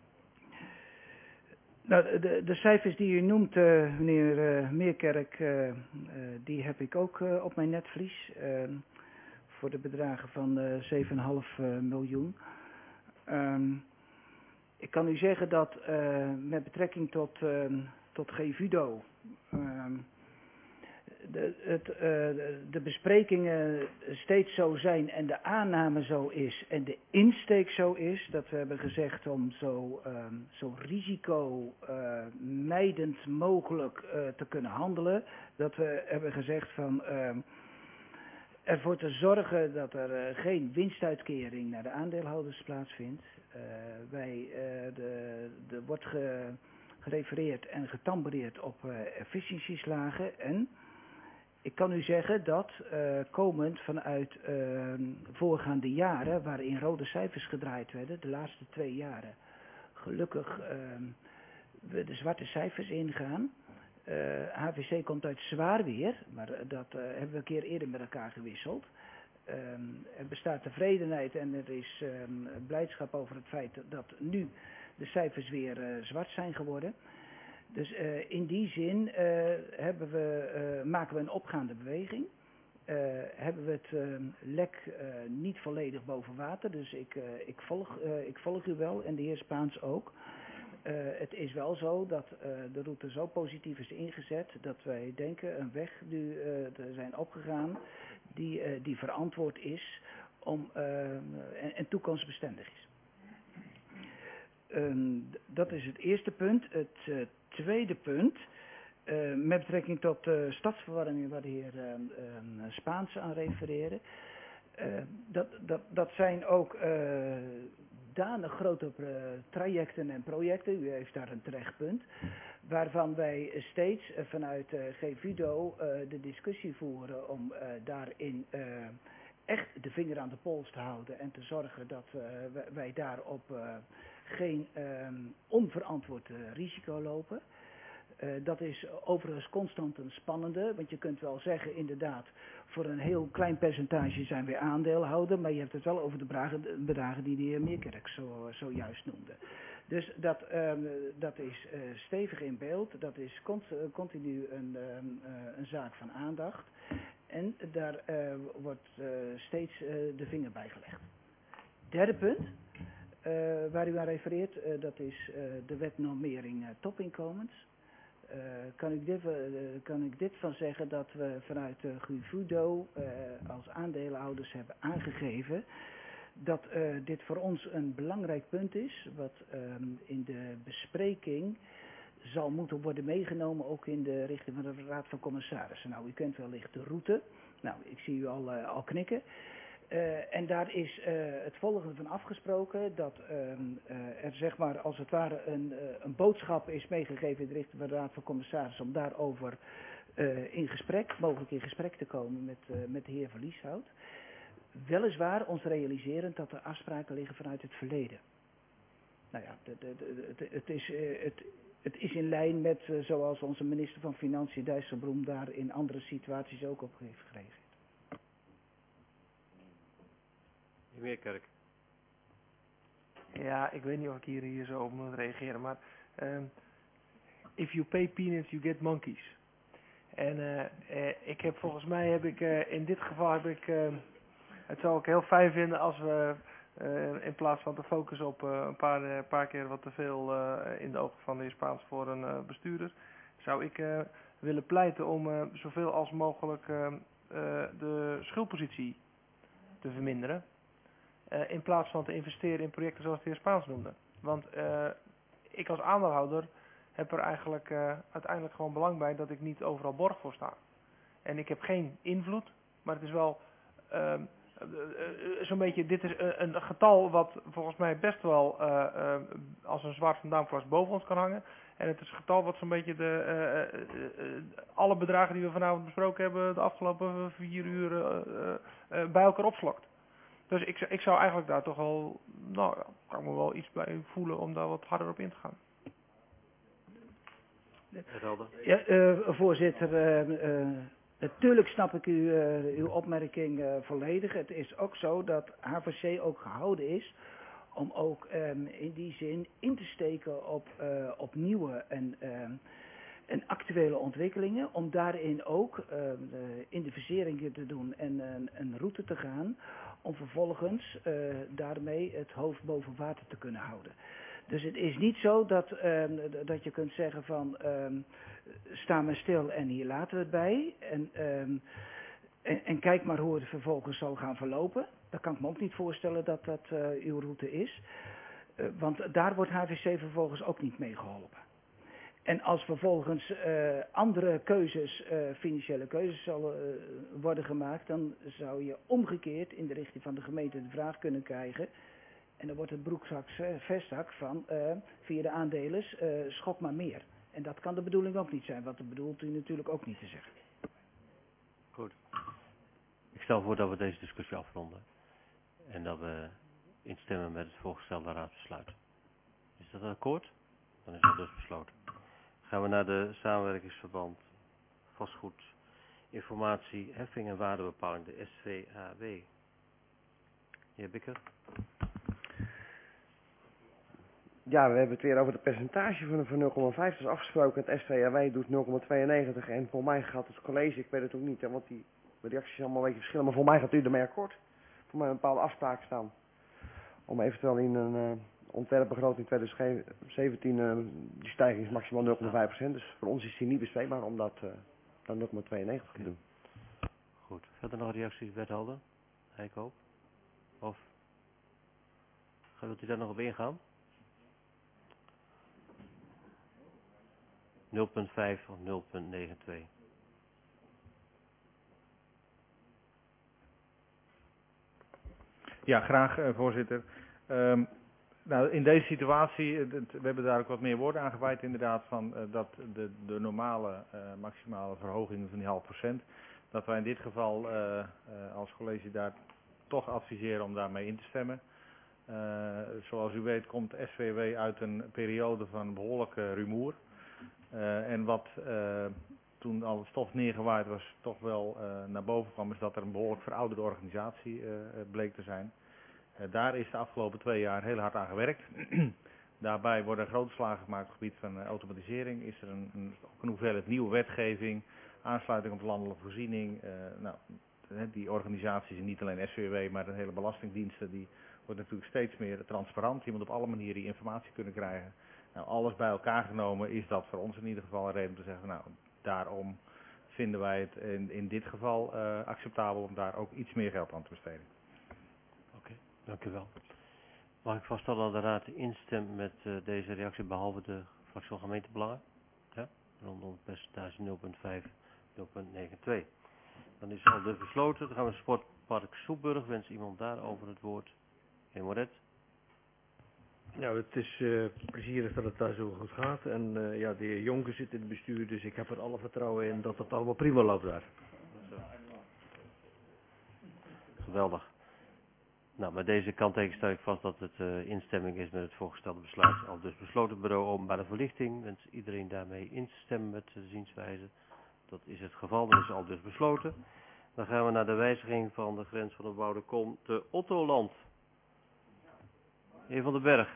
nou, de, de cijfers die u noemt, uh, meneer uh, Meerkerk, uh, uh, die heb ik ook uh, op mijn netvlies. Uh, voor de bedragen van uh, zeven komma vijf uh, miljoen. Um, ik kan u zeggen dat uh, met betrekking tot, uh, tot G V U D O... Um, De, het, uh, de besprekingen steeds zo zijn en de aanname zo is en de insteek zo is, dat we hebben gezegd om zo, um, zo risicomijdend uh, mogelijk uh, te kunnen handelen. Dat we hebben gezegd van uh, ervoor te zorgen dat er uh, geen winstuitkering naar de aandeelhouders plaatsvindt. Uh, wij, uh, de, de wordt ge, gerefereerd en getambureerd op uh, efficiëntieslagen en... Ik kan u zeggen dat uh, komend vanuit uh, voorgaande jaren, waarin rode cijfers gedraaid werden, de laatste twee jaren, gelukkig uh, we de zwarte cijfers ingaan. Uh, H V C komt uit zwaar weer, maar uh, dat uh, hebben we een keer eerder met elkaar gewisseld. Uh, er bestaat tevredenheid en er is uh, blijdschap over het feit dat nu de cijfers weer uh, zwart zijn geworden. Dus uh, in die zin uh, hebben we, uh, maken we een opgaande beweging. Uh, hebben we het uh, lek uh, niet volledig boven water. Dus ik, uh, ik, volg, uh, ik volg u wel en de heer Spaans ook. Uh, het is wel zo dat uh, de route zo positief is ingezet dat wij denken een weg nu uh, te zijn opgegaan die, uh, die verantwoord is om, uh, en, en toekomstbestendig is. Um, dat is het eerste punt. Het uh, tweede punt, uh, met betrekking tot uh, stadsverwarming waar de heer uh, uh, Spaans aan refereerde. Uh, dat, dat, dat zijn ook uh, danig grote uh, trajecten en projecten, u heeft daar een terecht punt, waarvan wij steeds uh, vanuit uh, G V U D O uh, de discussie voeren om uh, daarin uh, echt de vinger aan de pols te houden en te zorgen dat uh, wij daarop uh, geen um, onverantwoord uh, risico lopen. Uh, dat is overigens constant een spannende, want je kunt wel zeggen inderdaad, voor een heel klein percentage zijn we aandeelhouder, maar je hebt het wel over de bedragen, de bedragen die de heer Meerkerk zo, zojuist noemde. Dus dat, um, dat is uh, stevig in beeld, dat is cont, uh, continu een, um, uh, een zaak van aandacht en daar uh, wordt uh, steeds uh, de vinger bij gelegd. Derde punt. Uh, waar u aan refereert, uh, dat is uh, de wet normering uh, topinkomens. Uh, kan, ik dit, uh, kan ik dit van zeggen dat we vanuit uh, G V U D O uh, als aandeelhouders hebben aangegeven dat uh, dit voor ons een belangrijk punt is, wat um, in de bespreking zal moeten worden meegenomen, ook in de richting van de Raad van Commissarissen. Nou, u kent wellicht de route. Nou, ik zie u al, uh, al knikken. Uh, en daar is uh, het volgende van afgesproken, dat um, uh, er zeg maar als het ware een, uh, een boodschap is meegegeven in de richting van de Raad van Commissarissen om daarover uh, in gesprek, mogelijk in gesprek te komen met, uh, met de heer Van Lieshout. weliswaar ons realiserend dat er afspraken liggen vanuit het verleden. Nou ja, de, de, de, de, het, is, uh, het, het is in lijn met uh, zoals onze minister van Financiën Dijsselbloem daar in andere situaties ook op heeft gereageerd. Meerkerk. Ja, ik weet niet of ik hier, hier zo op moet reageren, maar um, if you pay peanuts, you get monkeys. En uh, uh, ik heb volgens mij heb ik uh, in dit geval heb ik, uh, het zou ik heel fijn vinden als we uh, in plaats van te focussen op uh, een paar, uh, paar keer wat te veel uh, in de ogen van de heer Spaans voor een uh, bestuurder, zou ik uh, willen pleiten om uh, zoveel als mogelijk uh, uh, de schuldpositie te verminderen. Uh, in plaats van te investeren in projecten zoals de heer Spaans noemde. Want uh, ik als aandeelhouder heb er eigenlijk uh, uiteindelijk gewoon belang bij dat ik niet overal borg voor sta. En ik heb geen invloed, maar het is wel uh, uh, uh, zo'n beetje, dit is een, een getal wat volgens mij best wel uh, uh, als een zwaard van Damocles boven ons kan hangen. En het is een getal wat zo'n beetje de, uh, uh, uh, alle bedragen die we vanavond besproken hebben de afgelopen vier uur uh, uh, uh, bij elkaar opslokt. Dus ik, ik zou eigenlijk daar toch wel, nou ja, kan me wel iets bij voelen om daar wat harder op in te gaan. Ja, uh, voorzitter, uh, uh, natuurlijk snap ik u, uh, uw opmerking uh, volledig. Het is ook zo dat H V C ook gehouden is om ook um, in die zin in te steken op, uh, op nieuwe en, uh, en actuele ontwikkelingen. Om daarin ook uh, de, in de verseringen te doen en uh, een route te gaan. Om vervolgens uh, daarmee het hoofd boven water te kunnen houden. Dus het is niet zo dat, uh, dat je kunt zeggen van uh, sta maar stil en hier laten we het bij. En, uh, en, en kijk maar hoe het vervolgens zal gaan verlopen. Dat kan ik me ook niet voorstellen dat dat uh, uw route is. Uh, want daar wordt H V C vervolgens ook niet mee geholpen. En als vervolgens uh, andere keuzes, uh, financiële keuzes zullen uh, worden gemaakt, dan zou je omgekeerd in de richting van de gemeente de vraag kunnen krijgen. En dan wordt het broekzak vestzak van uh, via de aandelers, uh, schok maar meer. En dat kan de bedoeling ook niet zijn, want dat bedoelt u natuurlijk ook niet te zeggen. Goed. Ik stel voor dat we deze discussie afronden. En dat we instemmen met het voorgestelde raadsbesluit. Is dat akkoord? Dan is dat dus besloten. Gaan we naar de samenwerkingsverband vastgoed, informatie, heffing en waardebepaling, de S V H W. Heer Bikker. Ja, we hebben het weer over het percentage van, van nul komma vijf. Dat is afgesproken. Het S V H W doet nul komma tweeënnegentig. En voor mij gaat het college, ik weet het ook niet, hè, want die reacties zijn allemaal een beetje verschillend. Maar voor mij gaat u ermee akkoord. Voor mij een bepaalde afspraak staan. Om eventueel in een uh, ontwerpbegroting twintig zeventien, uh, die stijging is maximaal nul komma vijf procent. Dus voor ons is die niet bespreekbaar om dat uh, dan nul komma tweeënnegentig te doen. Goed. Verder nog reacties, wethouder? Heikoop? Of wilt u daar nog op ingaan? nul komma vijf of nul komma tweeënnegentig. Ja, graag, uh, voorzitter. Um, nou, in deze situatie, uh, we hebben daar ook wat meer woorden aan gewijd inderdaad, van uh, dat de, de normale uh, maximale verhoging van die half procent, dat wij in dit geval uh, uh, als college daar toch adviseren om daarmee in te stemmen. Uh, zoals u weet komt S V W uit een periode van behoorlijke rumoer. Uh, en wat uh, toen al het stof neergewaaid was, toch wel uh, naar boven kwam, is dat er een behoorlijk verouderde organisatie uh, bleek te zijn. Uh, daar is de afgelopen twee jaar heel hard aan gewerkt. Daarbij worden grote slagen gemaakt op het gebied van uh, automatisering. Is er een, een, ook een hoeveelheid nieuwe wetgeving, aansluiting op de landelijke voorziening. Uh, nou, die organisaties, niet alleen S V W, maar de hele belastingdiensten, die wordt natuurlijk steeds meer transparant. Je moet op alle manieren die informatie kunnen krijgen. Nou, alles bij elkaar genomen is dat voor ons in ieder geval een reden om te zeggen, nou, daarom vinden wij het in, in dit geval uh, acceptabel om daar ook iets meer geld aan te besteden. Oké, okay, dank u wel. Mag ik vaststellen dat de raad instemt met uh, deze reactie, behalve de fractie van gemeentebelangen? Ja, rondom het percentage nul komma vijf, nul komma negenentwintig. Dan is al dus besloten. Dan gaan we Sportpark Soeburg. Wens iemand daarover het woord? Heer Moret. Ja, het is uh, plezierig dat het daar zo goed gaat. En uh, ja, de heer Jonker zit in het bestuur, dus ik heb er alle vertrouwen in dat het allemaal prima loopt daar. Geweldig. Nou, met deze kanttekening stel ik vast dat het uh, instemming is met het voorgestelde besluit. Al dus besloten bureau openbare verlichting. Wens iedereen daarmee in te stemmen met de zienswijze? Dat is het geval, dat is al dus besloten. Dan gaan we naar de wijziging van de grens van de bebouwde kom te Ottoland. Heer Van den Berg.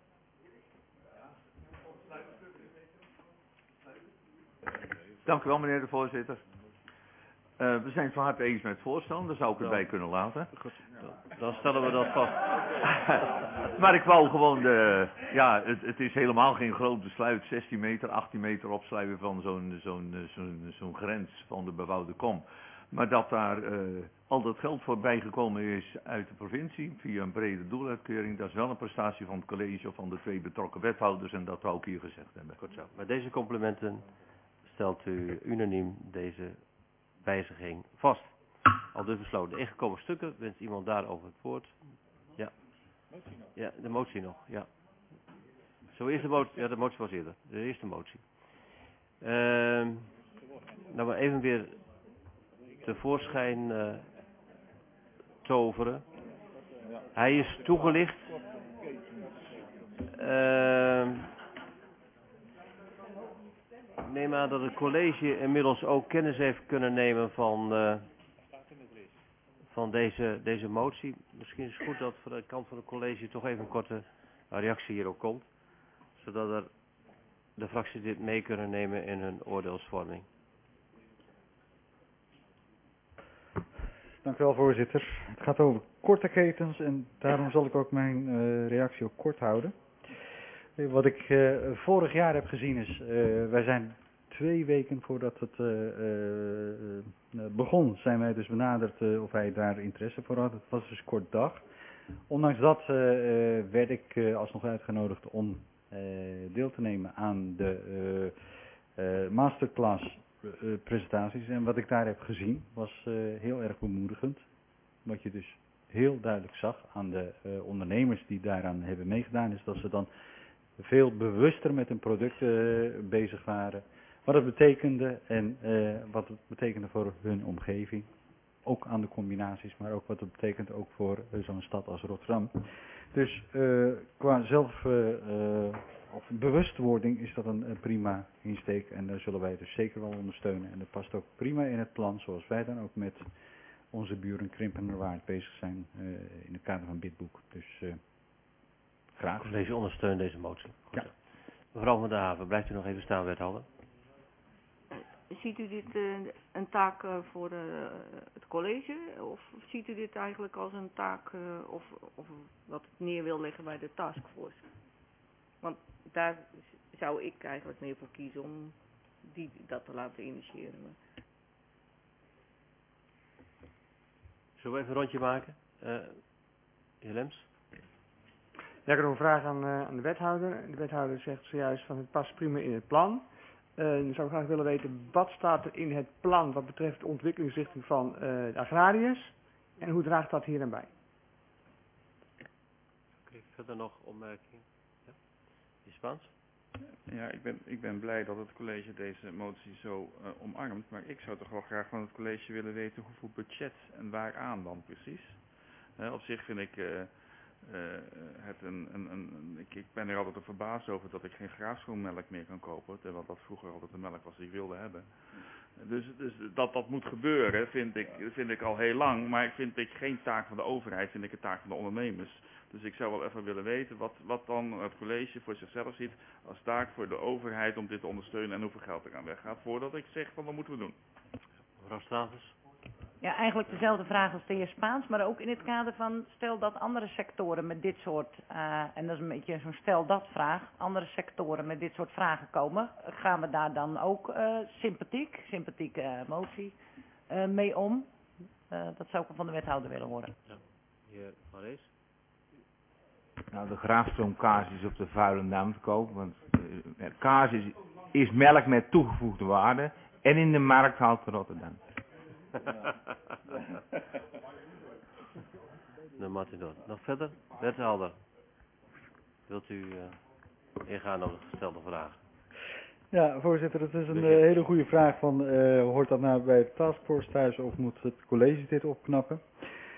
Dank u wel, meneer de voorzitter. Uh, we zijn het van harte eens met het voorstel, daar zou ik het bij kunnen laten. Goed, dan stellen we dat vast. Maar ik wou gewoon de, ja, het, het is helemaal geen groot besluit, zestien meter, achttien meter opsluiten van zo'n zo'n zo'n zo'n grens van de bebouwde kom. Maar dat daar uh, al dat geld voor bijgekomen is uit de provincie, via een brede doeluitkering, dat is wel een prestatie van het college of van de twee betrokken wethouders en dat wou ik hier gezegd hebben. Goed zo. Met deze complimenten stelt u unaniem deze wijziging vast. Al dus besloten. De ingekomen stukken, wenst iemand daarover het woord? Ja. Ja, de motie nog, ja. Zo eerst de motie, ja de motie was eerder. De eerste motie. Uh, nou maar even weer tevoorschijn uh, toveren. Hij is toegelicht. Uh, neem aan dat het college inmiddels ook kennis heeft kunnen nemen van, uh, van deze, deze motie. Misschien is het goed dat van de kant van het college toch even een korte reactie hierop komt. Zodat er de fracties dit mee kunnen nemen in hun oordeelsvorming. Dank u wel, voorzitter. Het gaat over korte ketens en daarom zal ik ook mijn uh, reactie ook kort houden. Uh, wat ik uh, vorig jaar heb gezien is, uh, wij zijn twee weken voordat het uh, uh, uh, begon, zijn wij dus benaderd uh, of hij daar interesse voor had. Het was dus kort dag. Ondanks dat uh, uh, werd ik uh, alsnog uitgenodigd om uh, deel te nemen aan de uh, uh, masterclass uh, presentaties. En wat ik daar heb gezien was uh, heel erg bemoedigend. Wat je dus heel duidelijk zag aan de uh, ondernemers die daaraan hebben meegedaan, is dat ze dan veel bewuster met hun producten bezig waren. Wat het betekende en uh, wat het betekende voor hun omgeving. Ook aan de combinaties, maar ook wat het betekent ook voor uh, zo'n stad als Rotterdam. Dus uh, qua zelf uh, uh, of bewustwording is dat een, een prima insteek. En daar zullen wij dus zeker wel ondersteunen. En dat past ook prima in het plan zoals wij dan ook met onze buren Krimpenerwaard bezig zijn uh, in het kader van Bidboek. Dus uh, graag. Het college ondersteunt deze motie. Goed. Ja. Mevrouw van der Haven, blijft u nog even staan, wethouder? Ziet u dit uh, een taak uh, voor uh, het college of ziet u dit eigenlijk als een taak uh, of, of wat het neer wil leggen bij de taskforce? Want daar zou ik eigenlijk meer voor kiezen om die, dat te laten initiëren. Zullen we even een rondje maken? Uh, heer Lems? Ja, ik heb nog een vraag aan, uh, aan de wethouder. De wethouder zegt zojuist van het past prima in het plan. Uh, dan zou ik graag willen weten, wat staat er in het plan wat betreft de ontwikkelingsrichting van uh, de agrariërs en hoe draagt dat hier aan bij? Oké, okay, verder nog opmerkingen? Ja? In Spaans? Ja, ik ben, ik ben blij dat het college deze motie zo uh, omarmt, maar ik zou toch wel graag van het college willen weten hoeveel budget en waaraan dan precies. Uh, op zich vind ik uh, uh, het een, een, een ik, ik ben er altijd verbaasd over dat ik geen graafschoenmelk meer kan kopen, terwijl dat vroeger altijd de melk was die ik wilde hebben. Dus, dus dat dat moet gebeuren vind ik, vind ik al heel lang, maar ik vind ik geen taak van de overheid, vind ik een taak van de ondernemers. Dus ik zou wel even willen weten wat, wat dan het college voor zichzelf ziet als taak voor de overheid om dit te ondersteunen en hoeveel geld er aan weggaat, voordat ik zeg van wat moeten we doen. Mevrouw Stavers? Ja, eigenlijk dezelfde vraag als de heer Spaans, maar ook in het kader van stel dat andere sectoren met dit soort, uh, en dat is een beetje zo'n stel dat vraag, andere sectoren met dit soort vragen komen, gaan we daar dan ook uh, sympathiek, sympathieke uh, motie uh, mee om? Uh, dat zou ik van de wethouder willen horen. Ja. Heer Van Rees? Nou, de graafstroomkaas is op de Vuilendam te koop, want uh, kaas is, is melk met toegevoegde waarde en in de markt haalt Rotterdam. Nou, Martin Doorn. Nog verder? Wethouder. Wilt u uh, ingaan op de gestelde vraag? Ja, voorzitter, het is een uh, hele goede vraag van, uh, hoort dat nou bij de taskforce thuis of moet het college dit opknappen?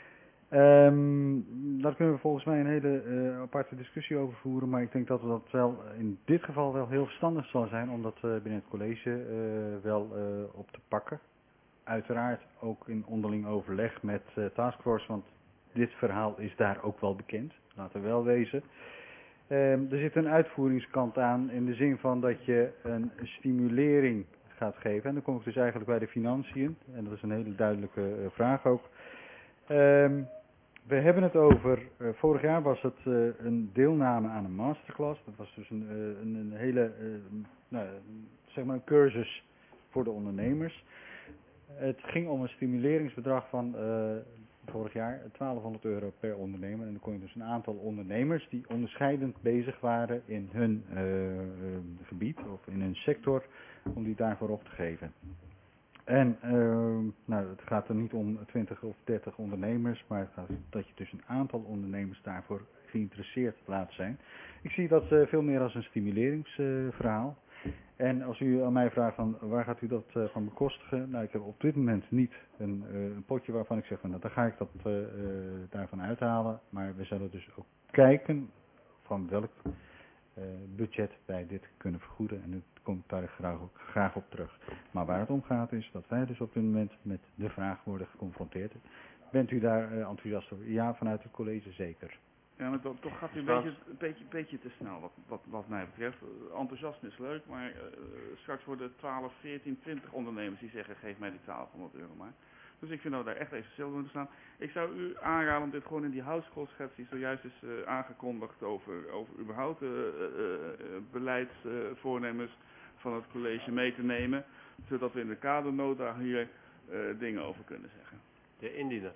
Um, daar kunnen we volgens mij een hele uh, aparte discussie over voeren, maar ik denk dat dat wel in dit geval wel heel verstandig zal zijn om dat uh, binnen het college uh, wel uh, op te pakken. Uiteraard ook in onderling overleg met uh, Taskforce, want dit verhaal is daar ook wel bekend, laten we wel wezen. Um, er zit een uitvoeringskant aan in de zin van dat je een stimulering gaat geven. En dan kom ik dus eigenlijk bij de financiën, en dat is een hele duidelijke uh, vraag ook. Um, we hebben het over, uh, vorig jaar was het uh, een deelname aan een masterclass. Dat was dus een, uh, een, een hele, uh, nou, zeg maar een cursus voor de ondernemers. Het ging om een stimuleringsbedrag van uh, vorig jaar twaalfhonderd euro per ondernemer. En dan kon je dus een aantal ondernemers die onderscheidend bezig waren in hun uh, uh, gebied of in hun sector, om die daarvoor op te geven. En uh, nou, het gaat er niet om twintig of dertig ondernemers, maar het gaat dat je dus een aantal ondernemers daarvoor geïnteresseerd laat zijn. Ik zie dat uh, veel meer als een stimuleringsverhaal. Uh, en als u aan mij vraagt van waar gaat u dat uh, van bekostigen, nou ik heb op dit moment niet een, uh, een potje waarvan ik zeg van nou, dan ga ik dat uh, uh, daarvan uithalen. Maar we zullen dus ook kijken van welk uh, budget wij dit kunnen vergoeden en het komt daar graag, ook, graag op terug. Maar waar het om gaat is dat wij dus op dit moment met de vraag worden geconfronteerd. Bent u daar uh, enthousiast over? Ja, vanuit het college zeker. Ja, maar toch, toch gaat u een beetje, een, beetje, een beetje te snel wat, wat, wat mij betreft. Enthousiasme is leuk, maar uh, straks worden twaalf, veertien, twintig ondernemers die zeggen geef mij die twaalfhonderd euro maar. Dus ik vind dat we daar echt even stil moeten staan. Ik zou u aanraden om dit gewoon in die houtskoolschets die zojuist is uh, aangekondigd over, over überhaupt uh, uh, uh, beleidsvoornemens uh, van het college mee te nemen. Zodat we in de kadernota hier uh, dingen over kunnen zeggen. De indiener.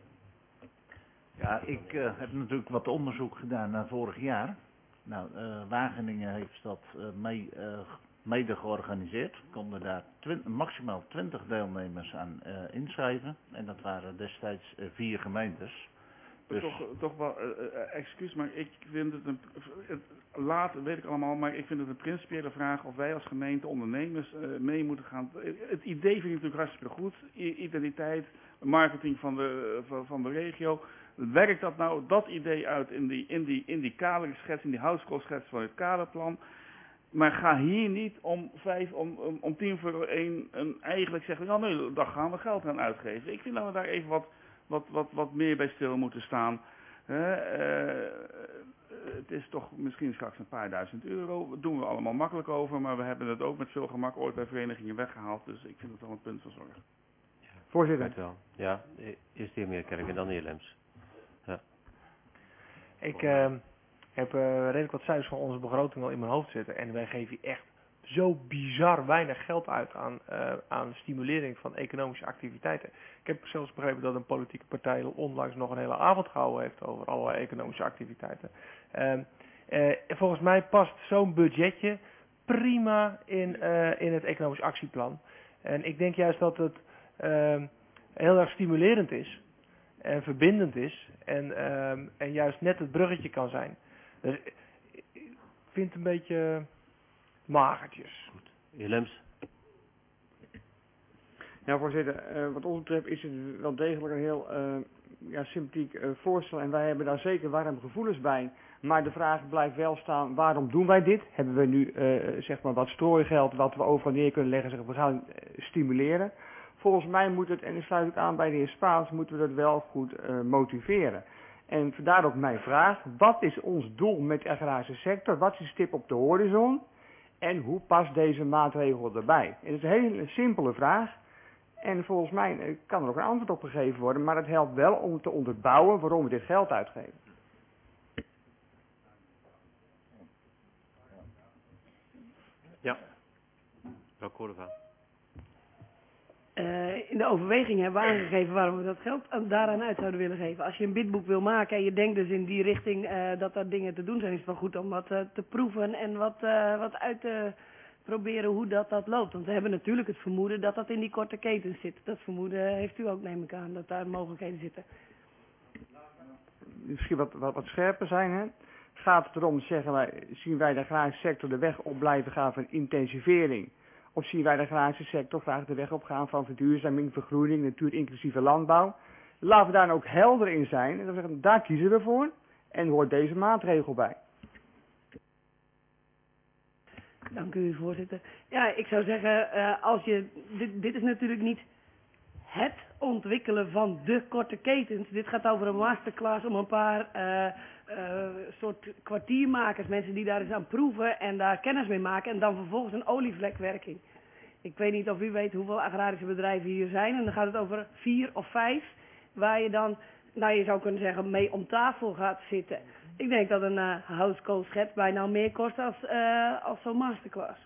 Ja, ik uh, heb natuurlijk wat onderzoek gedaan naar vorig jaar. Nou, uh, Wageningen heeft dat uh, mee, uh, mede georganiseerd. Er konden daar twint, maximaal twintig deelnemers aan uh, inschrijven. En dat waren destijds uh, vier gemeentes. Dus... Toch, toch wel, uh, uh, excuus, maar ik vind het een, het, laat weet ik allemaal, maar ik vind het een principiële vraag of wij als gemeente ondernemers uh, mee moeten gaan. Het idee vind ik natuurlijk hartstikke goed. I identiteit, marketing van de, van, van de regio. Werkt dat nou, dat idee uit in die, in die, in die kaderschets, in die houtskoolschets van het kaderplan. Maar ga hier niet om vijf, om, om, om tien voor één een, eigenlijk zeggen, nou nee, daar gaan we geld aan uitgeven. Ik vind dat we daar even wat, wat, wat, wat meer bij stil moeten staan. Uh, uh, het is toch misschien straks een paar duizend euro. Dat doen we allemaal makkelijk over, maar we hebben het ook met veel gemak ooit bij verenigingen weggehaald. Dus ik vind het wel een punt van zorg. Voorzitter. Wel. Ja, eerst de heer Meerkerk en dan de heer Lems. Ja. Ik uh, heb uh, redelijk wat cijfers van onze begroting al in mijn hoofd zitten. En wij geven echt zo bizar weinig geld uit aan, uh, aan stimulering van economische activiteiten. Ik heb zelfs begrepen dat een politieke partij onlangs nog een hele avond gehouden heeft over allerlei economische activiteiten. Uh, uh, volgens mij past zo'n budgetje prima in, uh, in het economisch actieplan. En ik denk juist dat het uh, heel erg stimulerend is. En verbindend is. En, uh, en juist net het bruggetje kan zijn. Dus ik vind het een beetje magertjes. Goed. Heer Lems. Ja, voorzitter. Uh, wat ons betreft is het wel degelijk een heel uh, ja, sympathiek uh, voorstel. En wij hebben daar zeker warme gevoelens bij. Maar de vraag blijft wel staan, waarom doen wij dit? Hebben we nu uh, zeg maar wat strooigeld wat we overal neer kunnen leggen? Zeggen we gaan uh, stimuleren. Volgens mij moet het, en dan sluit ik aan bij de heer Spaans, moeten we dat wel goed uh, motiveren. En vandaar ook mijn vraag, wat is ons doel met de agrarische sector? Wat is de stip op de horizon? En hoe past deze maatregel erbij? En dat is een hele simpele vraag. En volgens mij uh, kan er ook een antwoord op gegeven worden, maar het helpt wel om te onderbouwen waarom we dit geld uitgeven. Ja, mevrouw Koordevaart. Uh, in de overweging hebben we aangegeven waarom we dat geld daaraan uit zouden willen geven. Als je een bidboek wil maken en je denkt dus in die richting uh, dat er dingen te doen zijn, is het wel goed om wat uh, te proeven en wat, uh, wat uit te proberen hoe dat, dat loopt. Want we hebben natuurlijk het vermoeden dat dat in die korte ketens zit. Dat vermoeden heeft u ook, neem ik aan, dat daar mogelijkheden zitten. Misschien wat, wat, wat scherper zijn, hè? Gaat het erom, zeggen wij, zien wij de agrarische sector de weg op blijven gaan van intensivering? Of zien wij de agrarische sector graag de weg op gaan van verduurzaming, vergroening, natuur inclusieve landbouw? Laten we daar dan ook helder in zijn. En dan zeggen, daar kiezen we voor. En hoort deze maatregel bij. Dank u, voorzitter. Ja, ik zou zeggen, uh, als je, dit, dit is natuurlijk niet het ontwikkelen van de korte ketens. Dit gaat over een masterclass om een paar uh, uh, soort kwartiermakers, mensen die daar eens aan proeven en daar kennis mee maken en dan vervolgens een olievlekwerking. Ik weet niet of u weet hoeveel agrarische bedrijven hier zijn en dan gaat het over vier of vijf waar je dan, nou je zou kunnen zeggen, mee om tafel gaat zitten. Ik denk dat een uh, houtskoolschets bijna meer kost als, uh, als zo'n masterclass.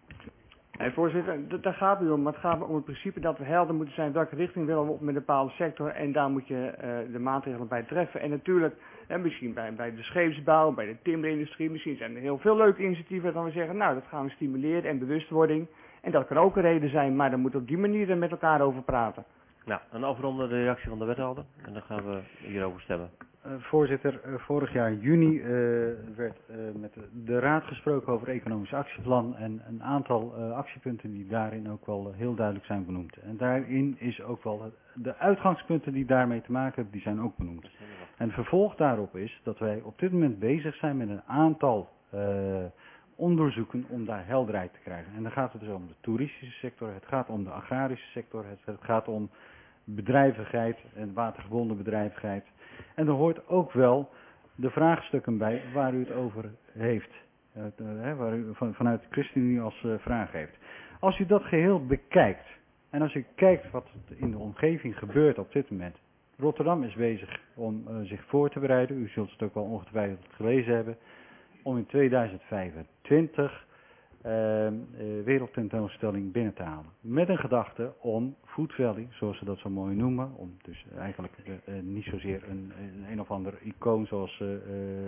Nee, voorzitter, daar gaat het niet om. Maar het gaat om het principe dat we helder moeten zijn welke richting willen we op met een bepaalde sector. En daar moet je uh, de maatregelen bij treffen. En natuurlijk, hè, misschien bij, bij de scheepsbouw, bij de timmerindustrie, misschien zijn er heel veel leuke initiatieven dat we zeggen, nou dat gaan we stimuleren en bewustwording. En dat kan ook een reden zijn, maar daar moeten we op die manier met elkaar over praten. Nou, een afrondende reactie van de wethouder en dan gaan we hierover stemmen. Uh, voorzitter, uh, vorig jaar juni uh, werd uh, met de, de raad gesproken over het economisch actieplan en een aantal uh, actiepunten die daarin ook wel uh, heel duidelijk zijn benoemd. En daarin is ook wel, uh, de uitgangspunten die daarmee te maken hebben, die zijn ook benoemd. En het vervolg daarop is dat wij op dit moment bezig zijn met een aantal uh, onderzoeken om daar helderheid te krijgen. En dan gaat het dus om de toeristische sector, het gaat om de agrarische sector, het, het gaat om bedrijvigheid en watergebonden bedrijvigheid. En er hoort ook wel de vraagstukken bij waar u het over heeft. Uh, uh, waar u van, vanuit de ChristenUnie als uh, vraag heeft. Als u dat geheel bekijkt. En als u kijkt wat in de omgeving gebeurt op dit moment. Rotterdam is bezig om uh, zich voor te bereiden. U zult het ook wel ongetwijfeld gelezen hebben. Om in tweeduizend vijfentwintig uh, uh, wereldtentoonstelling binnen te halen. Met een gedachte om Food Valley, zoals ze dat zo mooi noemen, om dus eigenlijk uh, uh, niet zozeer een, een een of ander icoon zoals uh, uh,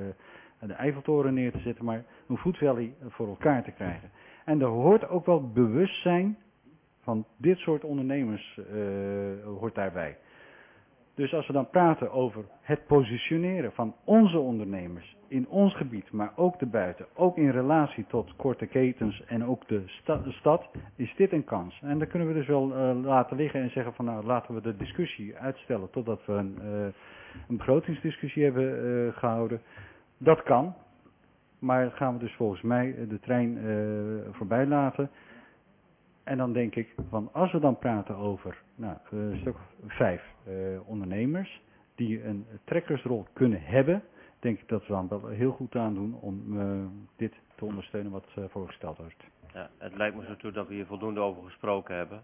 de Eiffeltoren neer te zetten, maar een Food Valley voor elkaar te krijgen. En er hoort ook wel bewustzijn van dit soort ondernemers uh, hoort daarbij. Dus als we dan praten over het positioneren van onze ondernemers in ons gebied, maar ook daarbuiten, ook in relatie tot korte ketens en ook de, sta de stad, is dit een kans. En dan kunnen we dus wel uh, laten liggen en zeggen van nou laten we de discussie uitstellen totdat we een, uh, een begrotingsdiscussie hebben uh, gehouden. Dat kan, maar gaan we dus volgens mij de trein uh, voorbij laten. En dan denk ik, van als we dan praten over nou, een stuk of vijf uh, ondernemers die een trekkersrol kunnen hebben, denk ik dat we dan wel heel goed aan doen om uh, dit te ondersteunen wat uh, voorgesteld wordt. Ja, het lijkt me zo toe dat we hier voldoende over gesproken hebben.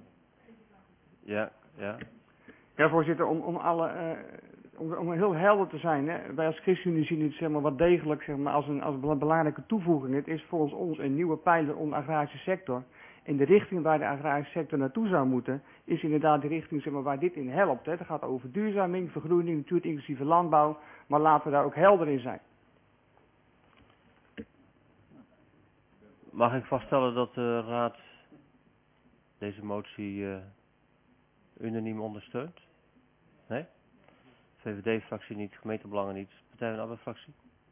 Ja, ja. Ja, voorzitter, om, om alle... Uh, Om, om heel helder te zijn, hè, wij als ChristenUnie zien het zeg maar, wat degelijk zeg maar, als, een, als een belangrijke toevoeging. Het is volgens ons een nieuwe pijler om de agrarische sector. En de richting waar de agrarische sector naartoe zou moeten, is inderdaad de richting zeg maar, waar dit in helpt. Hè. Het gaat over verduurzaming, vergroening, natuurlijk inclusieve landbouw, maar laten we daar ook helder in zijn. Mag ik vaststellen dat de Raad deze motie uh, unaniem ondersteunt? Nee? V V D-fractie niet, gemeentebelangen niet, Partij van de Arbeid-fractie?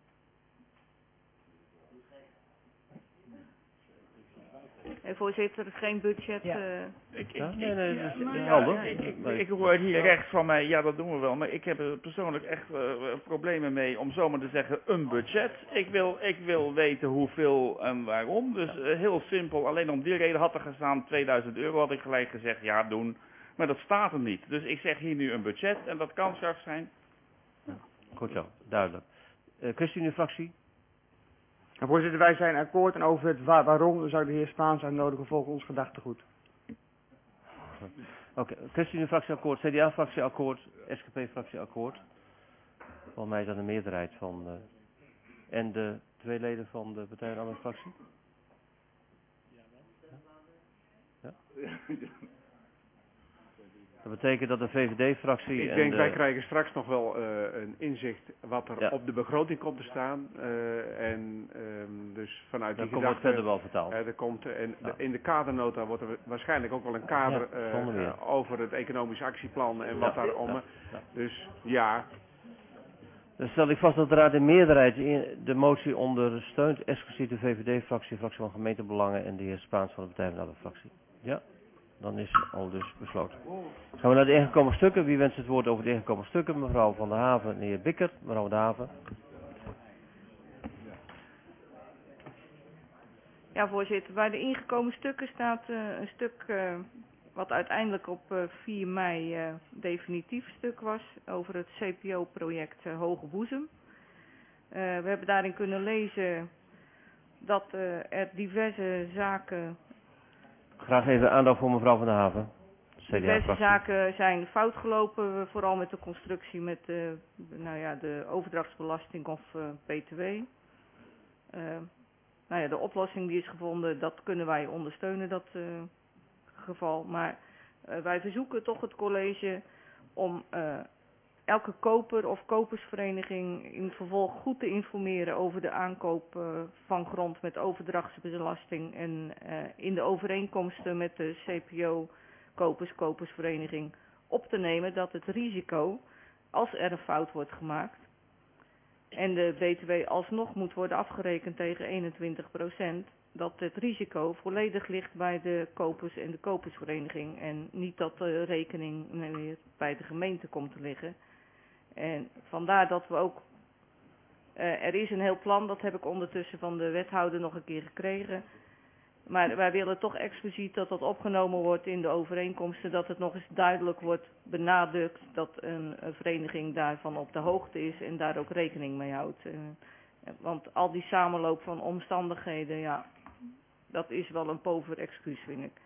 Hey, voorzitter, geen budget. Ja. Uh... Ik, ik, Ja? ik, Nee, nee, ja, dat is nou, helder. ja, ik, ik, Nee. ik hoor hier rechts van mij, ja dat doen we wel, maar ik heb er persoonlijk echt uh, problemen mee om zomaar te zeggen een budget. Ik wil, ik wil weten hoeveel en waarom, dus uh, heel simpel, alleen om die reden had er gestaan tweeduizend euro, had ik gelijk gezegd ja doen, maar dat staat er niet. Dus ik zeg hier nu een budget en dat kan straks zijn. Goed zo, duidelijk. Uh, ChristenUnie-fractie? En voorzitter, wij zijn akkoord en over het waar, waarom zou ik de heer Spaans uitnodigen volgens ons gedachtegoed. Oké, okay. ChristenUnie-fractie akkoord, C D A-fractie akkoord, S G P-fractie akkoord. Volgens mij is dat een meerderheid van... Uh, en de twee leden van de Partij van de Arbeid-fractie? Ja? Dat betekent dat de V V D-fractie Ik en denk, de... wij krijgen straks nog wel uh, een inzicht wat er ja. op de begroting komt te staan. Uh, en um, dus vanuit Dan die komt het gedachte... verder wel vertaald. Uh, er komt, uh, en ja. de, in de kadernota wordt er waarschijnlijk ook wel een kader ja, uh, uh, over het economisch actieplan en wat ja. daarom. Ja. Ja. Dus ja... Dan stel ik vast dat de Raad in meerderheid de motie ondersteunt, exclusief de V V D-fractie, fractie van gemeentebelangen en de heer Spaans van de Partij van de Arbeid-fractie. Ja, dan is het al dus besloten. Gaan we naar de ingekomen stukken. Wie wenst het woord over de ingekomen stukken? Mevrouw Van der Haven en de heer Bikker. Mevrouw Van der Haven. Ja, voorzitter. Bij de ingekomen stukken staat uh, een stuk uh, wat uiteindelijk op uh, vier mei uh, definitief stuk was over het C P O-project uh, Hoge Boezem. Uh, we hebben daarin kunnen lezen dat uh, er diverse zaken... Graag even aandacht voor mevrouw Van der Haven. Diverse zaken zijn fout gelopen, vooral met de constructie met de, nou ja, de overdrachtsbelasting of uh, B T W. Uh, nou ja, de oplossing die is gevonden, dat kunnen wij ondersteunen, dat uh, geval. Maar uh, wij verzoeken toch het college om uh, elke koper of kopersvereniging in het vervolg goed te informeren over de aankoop uh, van grond met overdrachtsbelasting en uh, in de overeenkomsten met de C P O kopers, kopersvereniging op te nemen dat het risico, als er een fout wordt gemaakt en de B T W alsnog moet worden afgerekend tegen eenentwintig procent, dat het risico volledig ligt bij de kopers en de kopersvereniging en niet dat de rekening meer bij de gemeente komt te liggen. En vandaar dat we ook, uh, er is een heel plan, dat heb ik ondertussen van de wethouder nog een keer gekregen. Maar wij willen toch expliciet dat dat opgenomen wordt in de overeenkomsten, dat het nog eens duidelijk wordt benadrukt dat een, een vereniging daarvan op de hoogte is en daar ook rekening mee houdt. Uh, want al die samenloop van omstandigheden, ja, dat is wel een pover excuus, vind ik.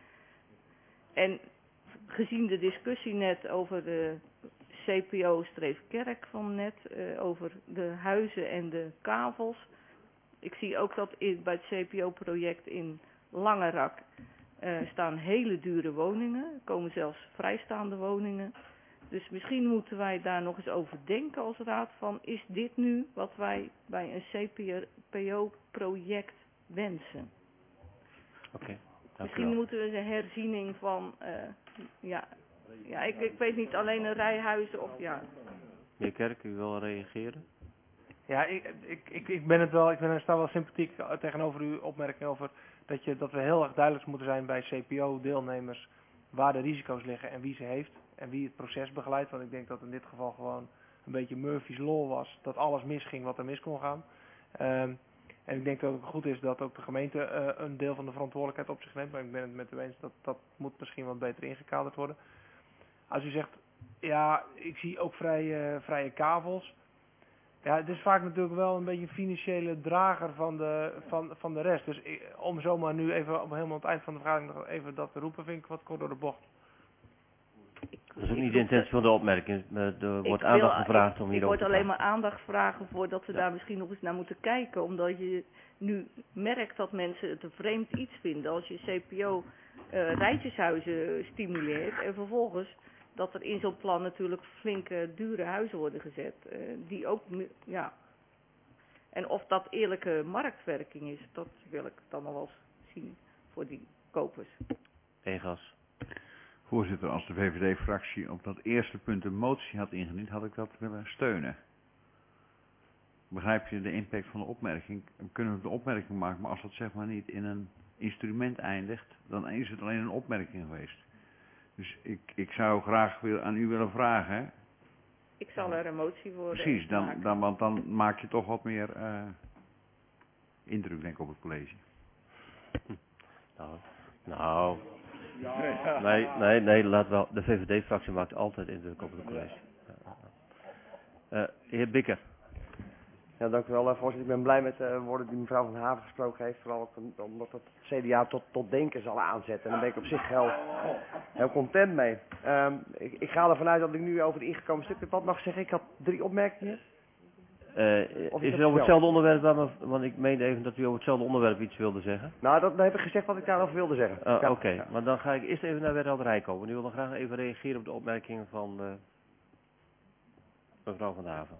En gezien de discussie net over de C P O-Streefkerk van net, uh, over de huizen en de kavels. Ik zie ook dat in, bij het C P O-project in Langerak uh, staan hele dure woningen. Er komen zelfs vrijstaande woningen. Dus misschien moeten wij daar nog eens over denken als raad van, is dit nu wat wij bij een C P O-project wensen? Oké. Okay, misschien moeten we een herziening van, uh, ja, ja ik, ik weet niet, alleen een rijhuizen of ja. Meneer Kerk, u wil reageren? Ja, ik, ik, ik, ik ben het wel, ik ben, sta wel sympathiek tegenover uw opmerking over dat, je, dat we heel erg duidelijk moeten zijn bij C P O-deelnemers waar de risico's liggen en wie ze heeft en wie het proces begeleidt. Want ik denk dat in dit geval gewoon een beetje Murphy's Law was, dat alles misging wat er mis kon gaan. Um, en ik denk dat het goed is dat ook de gemeente uh, een deel van de verantwoordelijkheid op zich neemt. Maar ik ben het met u eens dat dat moet misschien wat beter ingekaderd worden. Als u zegt, ja, ik zie ook vrije, vrije kavels. Ja, het is vaak natuurlijk wel een beetje een financiële drager van de, van, van de rest. Dus ik, om zomaar nu even op helemaal aan het eind van de vergadering nog even dat te roepen, vind ik wat kort door de bocht. Dat is ook niet de intentie van de opmerking. Er wordt aandacht gevraagd om hierover te praten. Ik word alleen maar aandacht vragen voordat we ja. daar misschien nog eens naar moeten kijken. Omdat je nu merkt dat mensen het een vreemd iets vinden als je C P O uh, rijtjeshuizen stimuleert. En vervolgens dat er in zo'n plan natuurlijk flinke dure huizen worden gezet. Uh, die ook, ja. En of dat eerlijke marktwerking is, dat wil ik dan nog wel eens zien voor die kopers. Egas. Voorzitter, als de V V D-fractie op dat eerste punt een motie had ingediend, had ik dat willen steunen. Begrijp je de impact van de opmerking? We kunnen de opmerking maken, maar als dat zeg maar niet in een instrument eindigt, dan is het alleen een opmerking geweest. Dus ik, ik zou graag weer aan u willen vragen. Ik zal er een motie voor Precies, dan, dan, want dan maak je toch wat meer uh, indruk, denk ik, op het college. Nou, nou. Nee, nee, nee, laat wel. De V V D-fractie maakt altijd indruk op het college. Uh, heer Bikker. Ja, dank u wel, voorzitter. Ik ben blij met de uh, woorden die mevrouw Van Haven gesproken heeft. Vooral ook omdat het C D A tot, tot denken zal aanzetten. En daar ben ik op zich heel, heel content mee. Um, ik, ik ga ervan uit dat ik nu over de ingekomen stukken wat mag zeggen. Ik had drie opmerkingen. Uh, is het over hetzelfde onderwerp, waar me, want ik meende even dat u over hetzelfde onderwerp iets wilde zeggen. Nou, dat, dat heb ik gezegd wat ik daarover wilde zeggen. Uh, ja, Oké, okay. ja. Maar dan ga ik eerst even naar wethouder Rijkoop. En u wil dan graag even reageren op de opmerkingen van uh, mevrouw Van der Haven.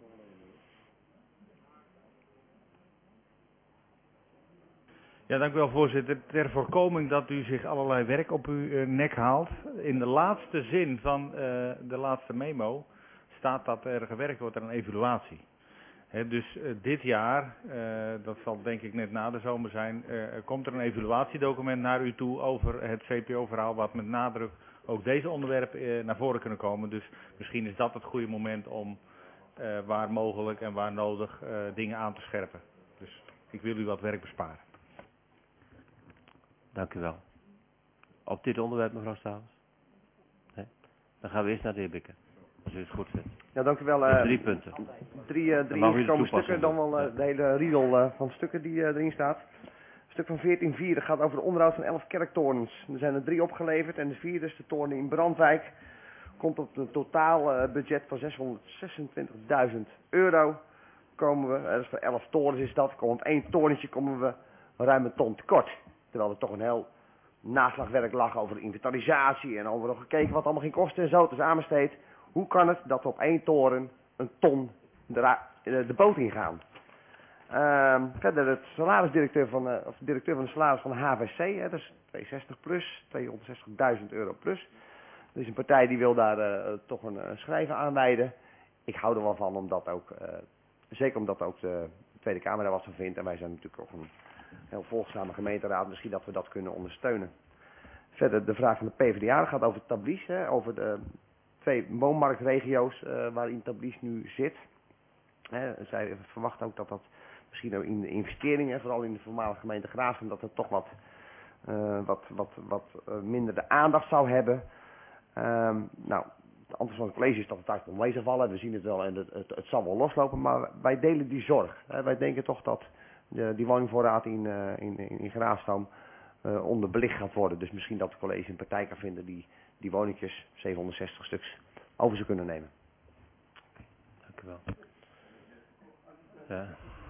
Ja, dank u wel, voorzitter. Ter voorkoming dat u zich allerlei werk op uw uh, nek haalt. In de laatste zin van uh, de laatste memo staat dat er gewerkt wordt aan een evaluatie. Hè, dus uh, dit jaar, uh, dat zal denk ik net na de zomer zijn, uh, komt er een evaluatiedocument naar u toe over het C P O-verhaal, wat met nadruk ook deze onderwerpen uh, naar voren kunnen komen. Dus misschien is dat het goede moment om uh, waar mogelijk en waar nodig uh, dingen aan te scherpen. Dus ik wil u wat werk besparen. Dank u wel. Op dit onderwerp, mevrouw Stavers? Nee? Dan gaan we eerst naar de heer Bikker. Als u het goed vindt. Ja, dank u wel. Dus Uh, drie punten. Drie, uh, drie ingekomen stukken, dan wel uh, de hele riedel uh, van stukken die uh, erin staat. Een stuk van veertien vier, dat gaat over de onderhoud van elf kerktorens. Er zijn er drie opgeleverd en de vierde is de toren in Brandwijk. Komt op een totaal uh, budget van zeshonderdzesentwintigduizend euro. Komen we, uh, dus voor elf torens is dat, komen op één torentje komen we ruim een ton tekort. Terwijl er toch een heel naslagwerk lag over de inventarisatie en over nog gekeken wat allemaal ging kosten en zo. Het is aanbesteed. Hoe kan het dat we op één toren een ton de, de boot ingaan? Uh, verder het salarisdirecteur van, uh, of directeur van de salaris van de H V C, hè, dat is tweehonderdzestig plus, tweehonderdzestigduizend euro plus. Er is een partij die wil daar uh, toch een uh, schrijven aan wijden. Ik hou er wel van, omdat ook, uh, zeker omdat ook de Tweede Kamer daar wat van vindt. En wij zijn natuurlijk ook een heel volgzame gemeenteraad, misschien dat we dat kunnen ondersteunen. Verder de vraag van de P v d A gaat over Tablies, hè, over de twee woonmarktregio's uh, waarin Tablies nu zit. Hè, zij verwachten ook dat dat misschien ook in de investeringen, vooral in de voormalige gemeente Graafstroom, dat het toch wat, uh, wat, wat, wat uh, minder de aandacht zou hebben. Um, nou, het antwoord van het college is dat het eigenlijk wel mee zal vallen. We zien het wel en het, het, het zal wel loslopen, maar wij delen die zorg. Hè. Wij denken toch dat de, die woningvoorraad in, uh, in, in, in Graafstroom uh, onderbelicht gaat worden. Dus misschien dat het college een partij kan vinden die die woningjes, zevenhonderdzestig stuks, over zou kunnen nemen. Dank u wel. Ja.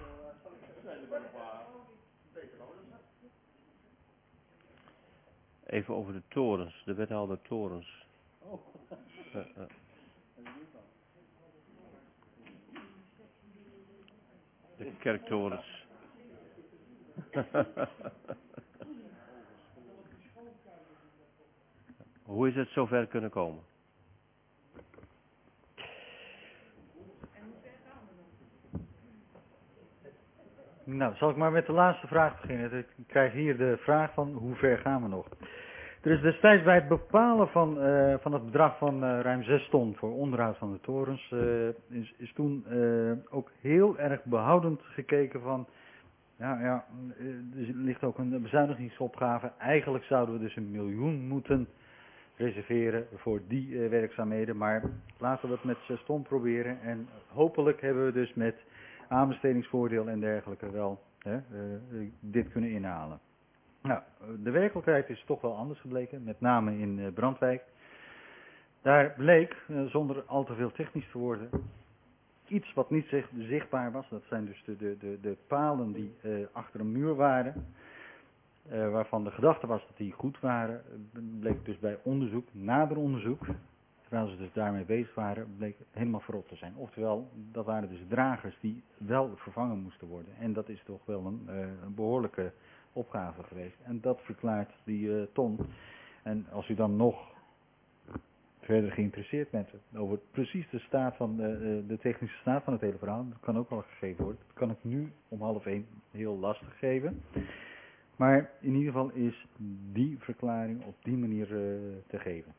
Even over de torens, de wethouder torens. Uh, uh. De kerktorens. Hoe is het zover kunnen komen? Nou, zal ik maar met de laatste vraag beginnen. Ik krijg hier de vraag van hoe ver gaan we nog? Er is destijds bij het bepalen van, uh, van het bedrag van uh, ruim zes ton voor onderhoud van de torens, uh, is, is toen uh, ook heel erg behoudend gekeken van, ja, ja, er ligt ook een bezuinigingsopgave. Eigenlijk zouden we dus een miljoen moeten reserveren voor die uh, werkzaamheden, maar laten we het met zes ton proberen en hopelijk hebben we dus met aanbestedingsvoordeel en dergelijke wel hè, uh, dit kunnen inhalen. Nou, de werkelijkheid is toch wel anders gebleken, met name in uh, Brandwijk. Daar bleek, uh, zonder al te veel technisch te worden, iets wat niet zicht, zichtbaar was. Dat zijn dus de, de, de, de palen die uh, achter een muur waren, uh, waarvan de gedachte was dat die goed waren. Bleek dus bij onderzoek, nader onderzoek, terwijl ze dus daarmee bezig waren, bleek helemaal verrot te zijn. Oftewel, dat waren dus dragers die wel vervangen moesten worden. En dat is toch wel een, uh, een behoorlijke opgave geweest. En dat verklaart die uh, ton. En als u dan nog verder geïnteresseerd bent over precies de staat van de, de technische staat van het hele verhaal, dat kan ook wel gegeven worden. Dat kan ik nu om half één heel lastig geven. Maar in ieder geval is die verklaring op die manier uh, te geven.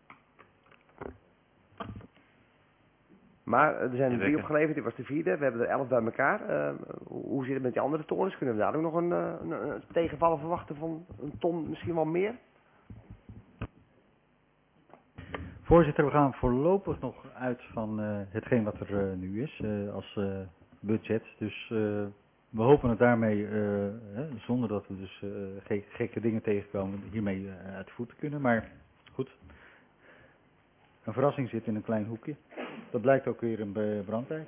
Maar er zijn er drie opgeleverd, dit was de vierde. We hebben er elf bij elkaar. Uh, hoe zit het met die andere torens? Kunnen we daar ook nog een, een, een tegenvallen verwachten van een ton, misschien wel meer? Voorzitter, we gaan voorlopig nog uit van uh, hetgeen wat er uh, nu is uh, als uh, budget. Dus uh, we hopen het daarmee, uh, hè, zonder dat we dus uh, ge gekke dingen tegenkomen, hiermee uh, uit de voet te kunnen. Maar goed, een verrassing zit in een klein hoekje. Dat blijkt ook weer in Brandwijk.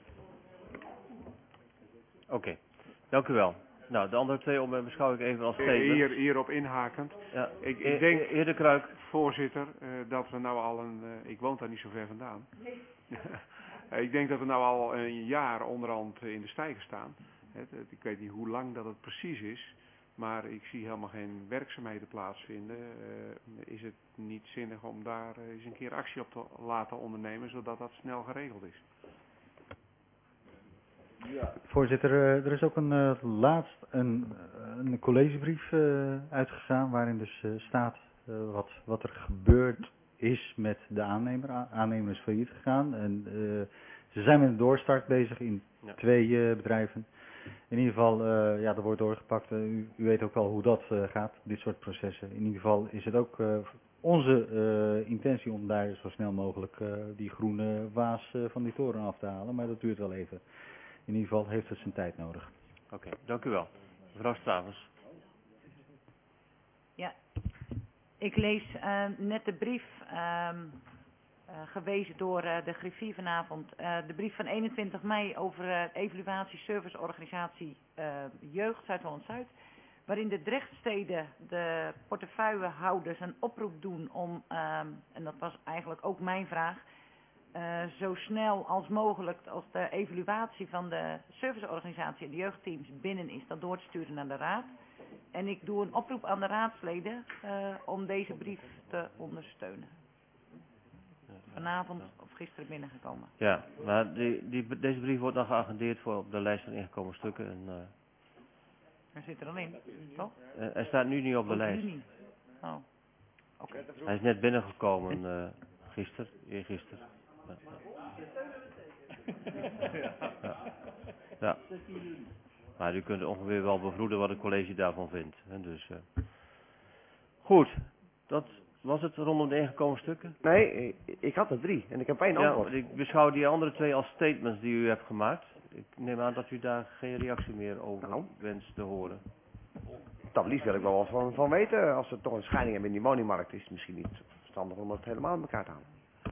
Oké, okay. Dank u wel. Nou, de andere twee om beschouw ik even als statement. Hier, hierop inhakend. Ja. Ik, ik denk, heer De Kruik, voorzitter, uh, dat we nou al een, uh, ik woon daar niet zo ver vandaan. Nee. Ik denk dat we nou al een jaar onderhand in de stijger staan. Het, het, ik weet niet hoe lang dat het precies is, maar ik zie helemaal geen werkzaamheden plaatsvinden. Uh, is het niet zinnig om daar uh, eens een keer actie op te laten ondernemen, zodat dat snel geregeld is? Voorzitter, eh, er is ook een eh, laatst een, een collegebrief eh, uitgegaan waarin dus eh, staat eh, wat, wat er gebeurd is met de aannemer. A- aannemer is failliet gegaan en eh, ze zijn met een doorstart bezig in Ja. twee eh, bedrijven. In ieder geval, eh, ja, er wordt doorgepakt. Eh, u, u weet ook wel hoe dat eh, gaat, dit soort processen. In ieder geval is het ook eh, onze eh, intentie om daar zo snel mogelijk eh, die groene waas eh, van die toren af te halen. Maar dat duurt wel even. In ieder geval heeft het zijn tijd nodig. Oké, dank u wel. Mevrouw Stavers. Ja, ik lees uh, net de brief ehm, uh, gewezen door uh, de griffier vanavond. Uh, de brief van eenentwintig mei over uh, evaluatie serviceorganisatie uh, Jeugd Zuid-Holland-Zuid. Waarin de Drechtsteden, de portefeuillehouders, een oproep doen om, um, en dat was eigenlijk ook mijn vraag, uh, zo snel als mogelijk als de evaluatie van de serviceorganisatie en de jeugdteams binnen is, dat door te sturen naar de raad. En ik doe een oproep aan de raadsleden uh, om deze brief te ondersteunen. Vanavond of gisteren binnengekomen. Ja, maar die, die, deze brief wordt dan geagendeerd voor op de lijst van ingekomen stukken. En, uh, hij zit er al in, toch? uh, hij staat nu niet op de Oh, lijst. nu niet. Oh, oké. Okay. Hij is net binnengekomen, uh, gisteren, eergisteren. Ja. Ja. Ja. Maar u kunt ongeveer wel bevroeden wat het college daarvan vindt. Hè, dus, uh. Goed, dat was het rondom de ingekomen stukken? Nee, ik had er drie en ik heb één ja, antwoord. Ik beschouw die andere twee als statements die u hebt gemaakt. Ik neem aan dat u daar geen reactie meer over nou. wenst te horen. Dat liefst wil ik wel wat van, van weten. Als we toch een scheiding hebben in die woningmarkt, is het misschien niet verstandig om het helemaal in elkaar te halen.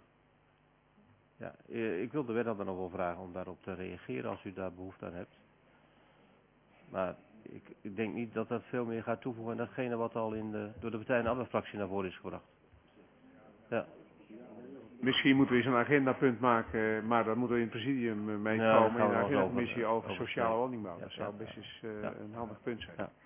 Ja, ik wil de wethouder nog wel vragen om daarop te reageren als u daar behoefte aan hebt. Maar ik, ik denk niet dat dat veel meer gaat toevoegen aan datgene wat al in de, door de Partij en Arbeid-fractie naar voren is gebracht. Ja. Misschien moeten we eens een agendapunt maken, maar dat moeten we in het presidium meekomen ja, in de agendacommissie over, over sociale woningbouw. Ja, dat zou best eens uh, ja. een handig punt zijn. Ja.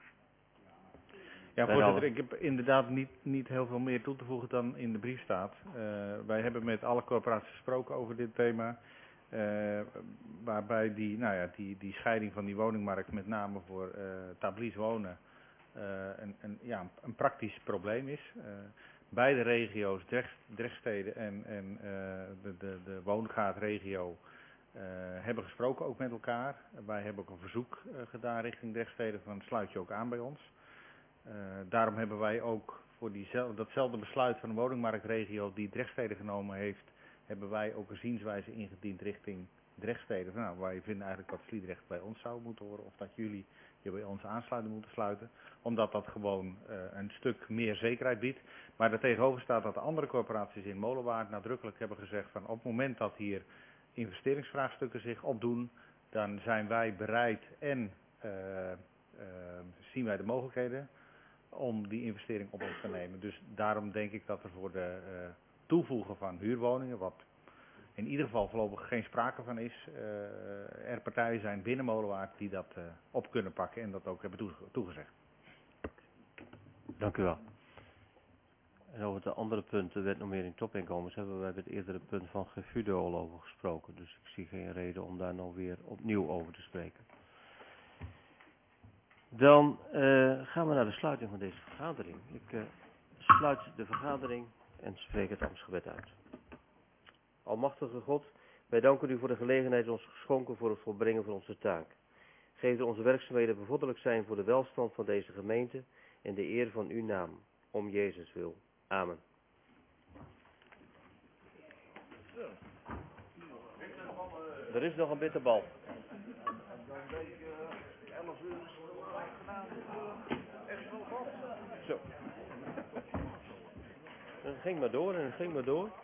Ja, voorzitter, ik heb inderdaad niet, niet heel veel meer toe te voegen dan in de brief staat. Uh, wij hebben met alle corporaties gesproken over dit thema. Uh, waarbij die, nou ja, die, die scheiding van die woningmarkt met name voor uh, tablies wonen uh, een, een, ja, een praktisch probleem is. Uh, beide regio's, Drecht, Drechtsteden en, en uh, de, de, de woongaatregio, uh, hebben gesproken ook met elkaar. Wij hebben ook een verzoek uh, gedaan richting Drechtsteden van sluit je ook aan bij ons. Uh, daarom hebben wij ook voor diezelfde, datzelfde besluit van de woningmarktregio die Drechtsteden genomen heeft, hebben wij ook een zienswijze ingediend richting Drechtsteden. Nou, wij vinden eigenlijk dat Sliedrecht bij ons zou moeten horen of dat jullie je bij ons aansluiten moeten sluiten. Omdat dat gewoon uh, een stuk meer zekerheid biedt. Maar er tegenover staat dat de andere corporaties in Molenwaard nadrukkelijk hebben gezegd van op het moment dat hier investeringsvraagstukken zich opdoen, dan zijn wij bereid en uh, uh, zien wij de mogelijkheden om die investering op ons te nemen. Dus daarom denk ik dat er voor de uh, toevoegen van huurwoningen, wat in ieder geval voorlopig geen sprake van is, uh, er partijen zijn binnen Molenwaard die dat uh, op kunnen pakken en dat ook hebben toege toegezegd. Dank u wel. En over de andere punten, wetnormering topinkomens, hebben wij bij het eerdere punt van Gefudo al over gesproken. Dus ik zie geen reden om daar nou weer opnieuw over te spreken. Dan uh, gaan we naar de sluiting van deze vergadering. Ik uh, sluit de vergadering en spreek het ambtsgebed uit. Almachtige God, wij danken u voor de gelegenheid ons geschonken voor het volbrengen van onze taak. Geef dat onze werkzaamheden bevorderlijk zijn voor de welstand van deze gemeente en de eer van uw naam. Om Jezus wil. Amen. Er is nog een bitterbal. Zo. En het ging maar door en het ging maar door.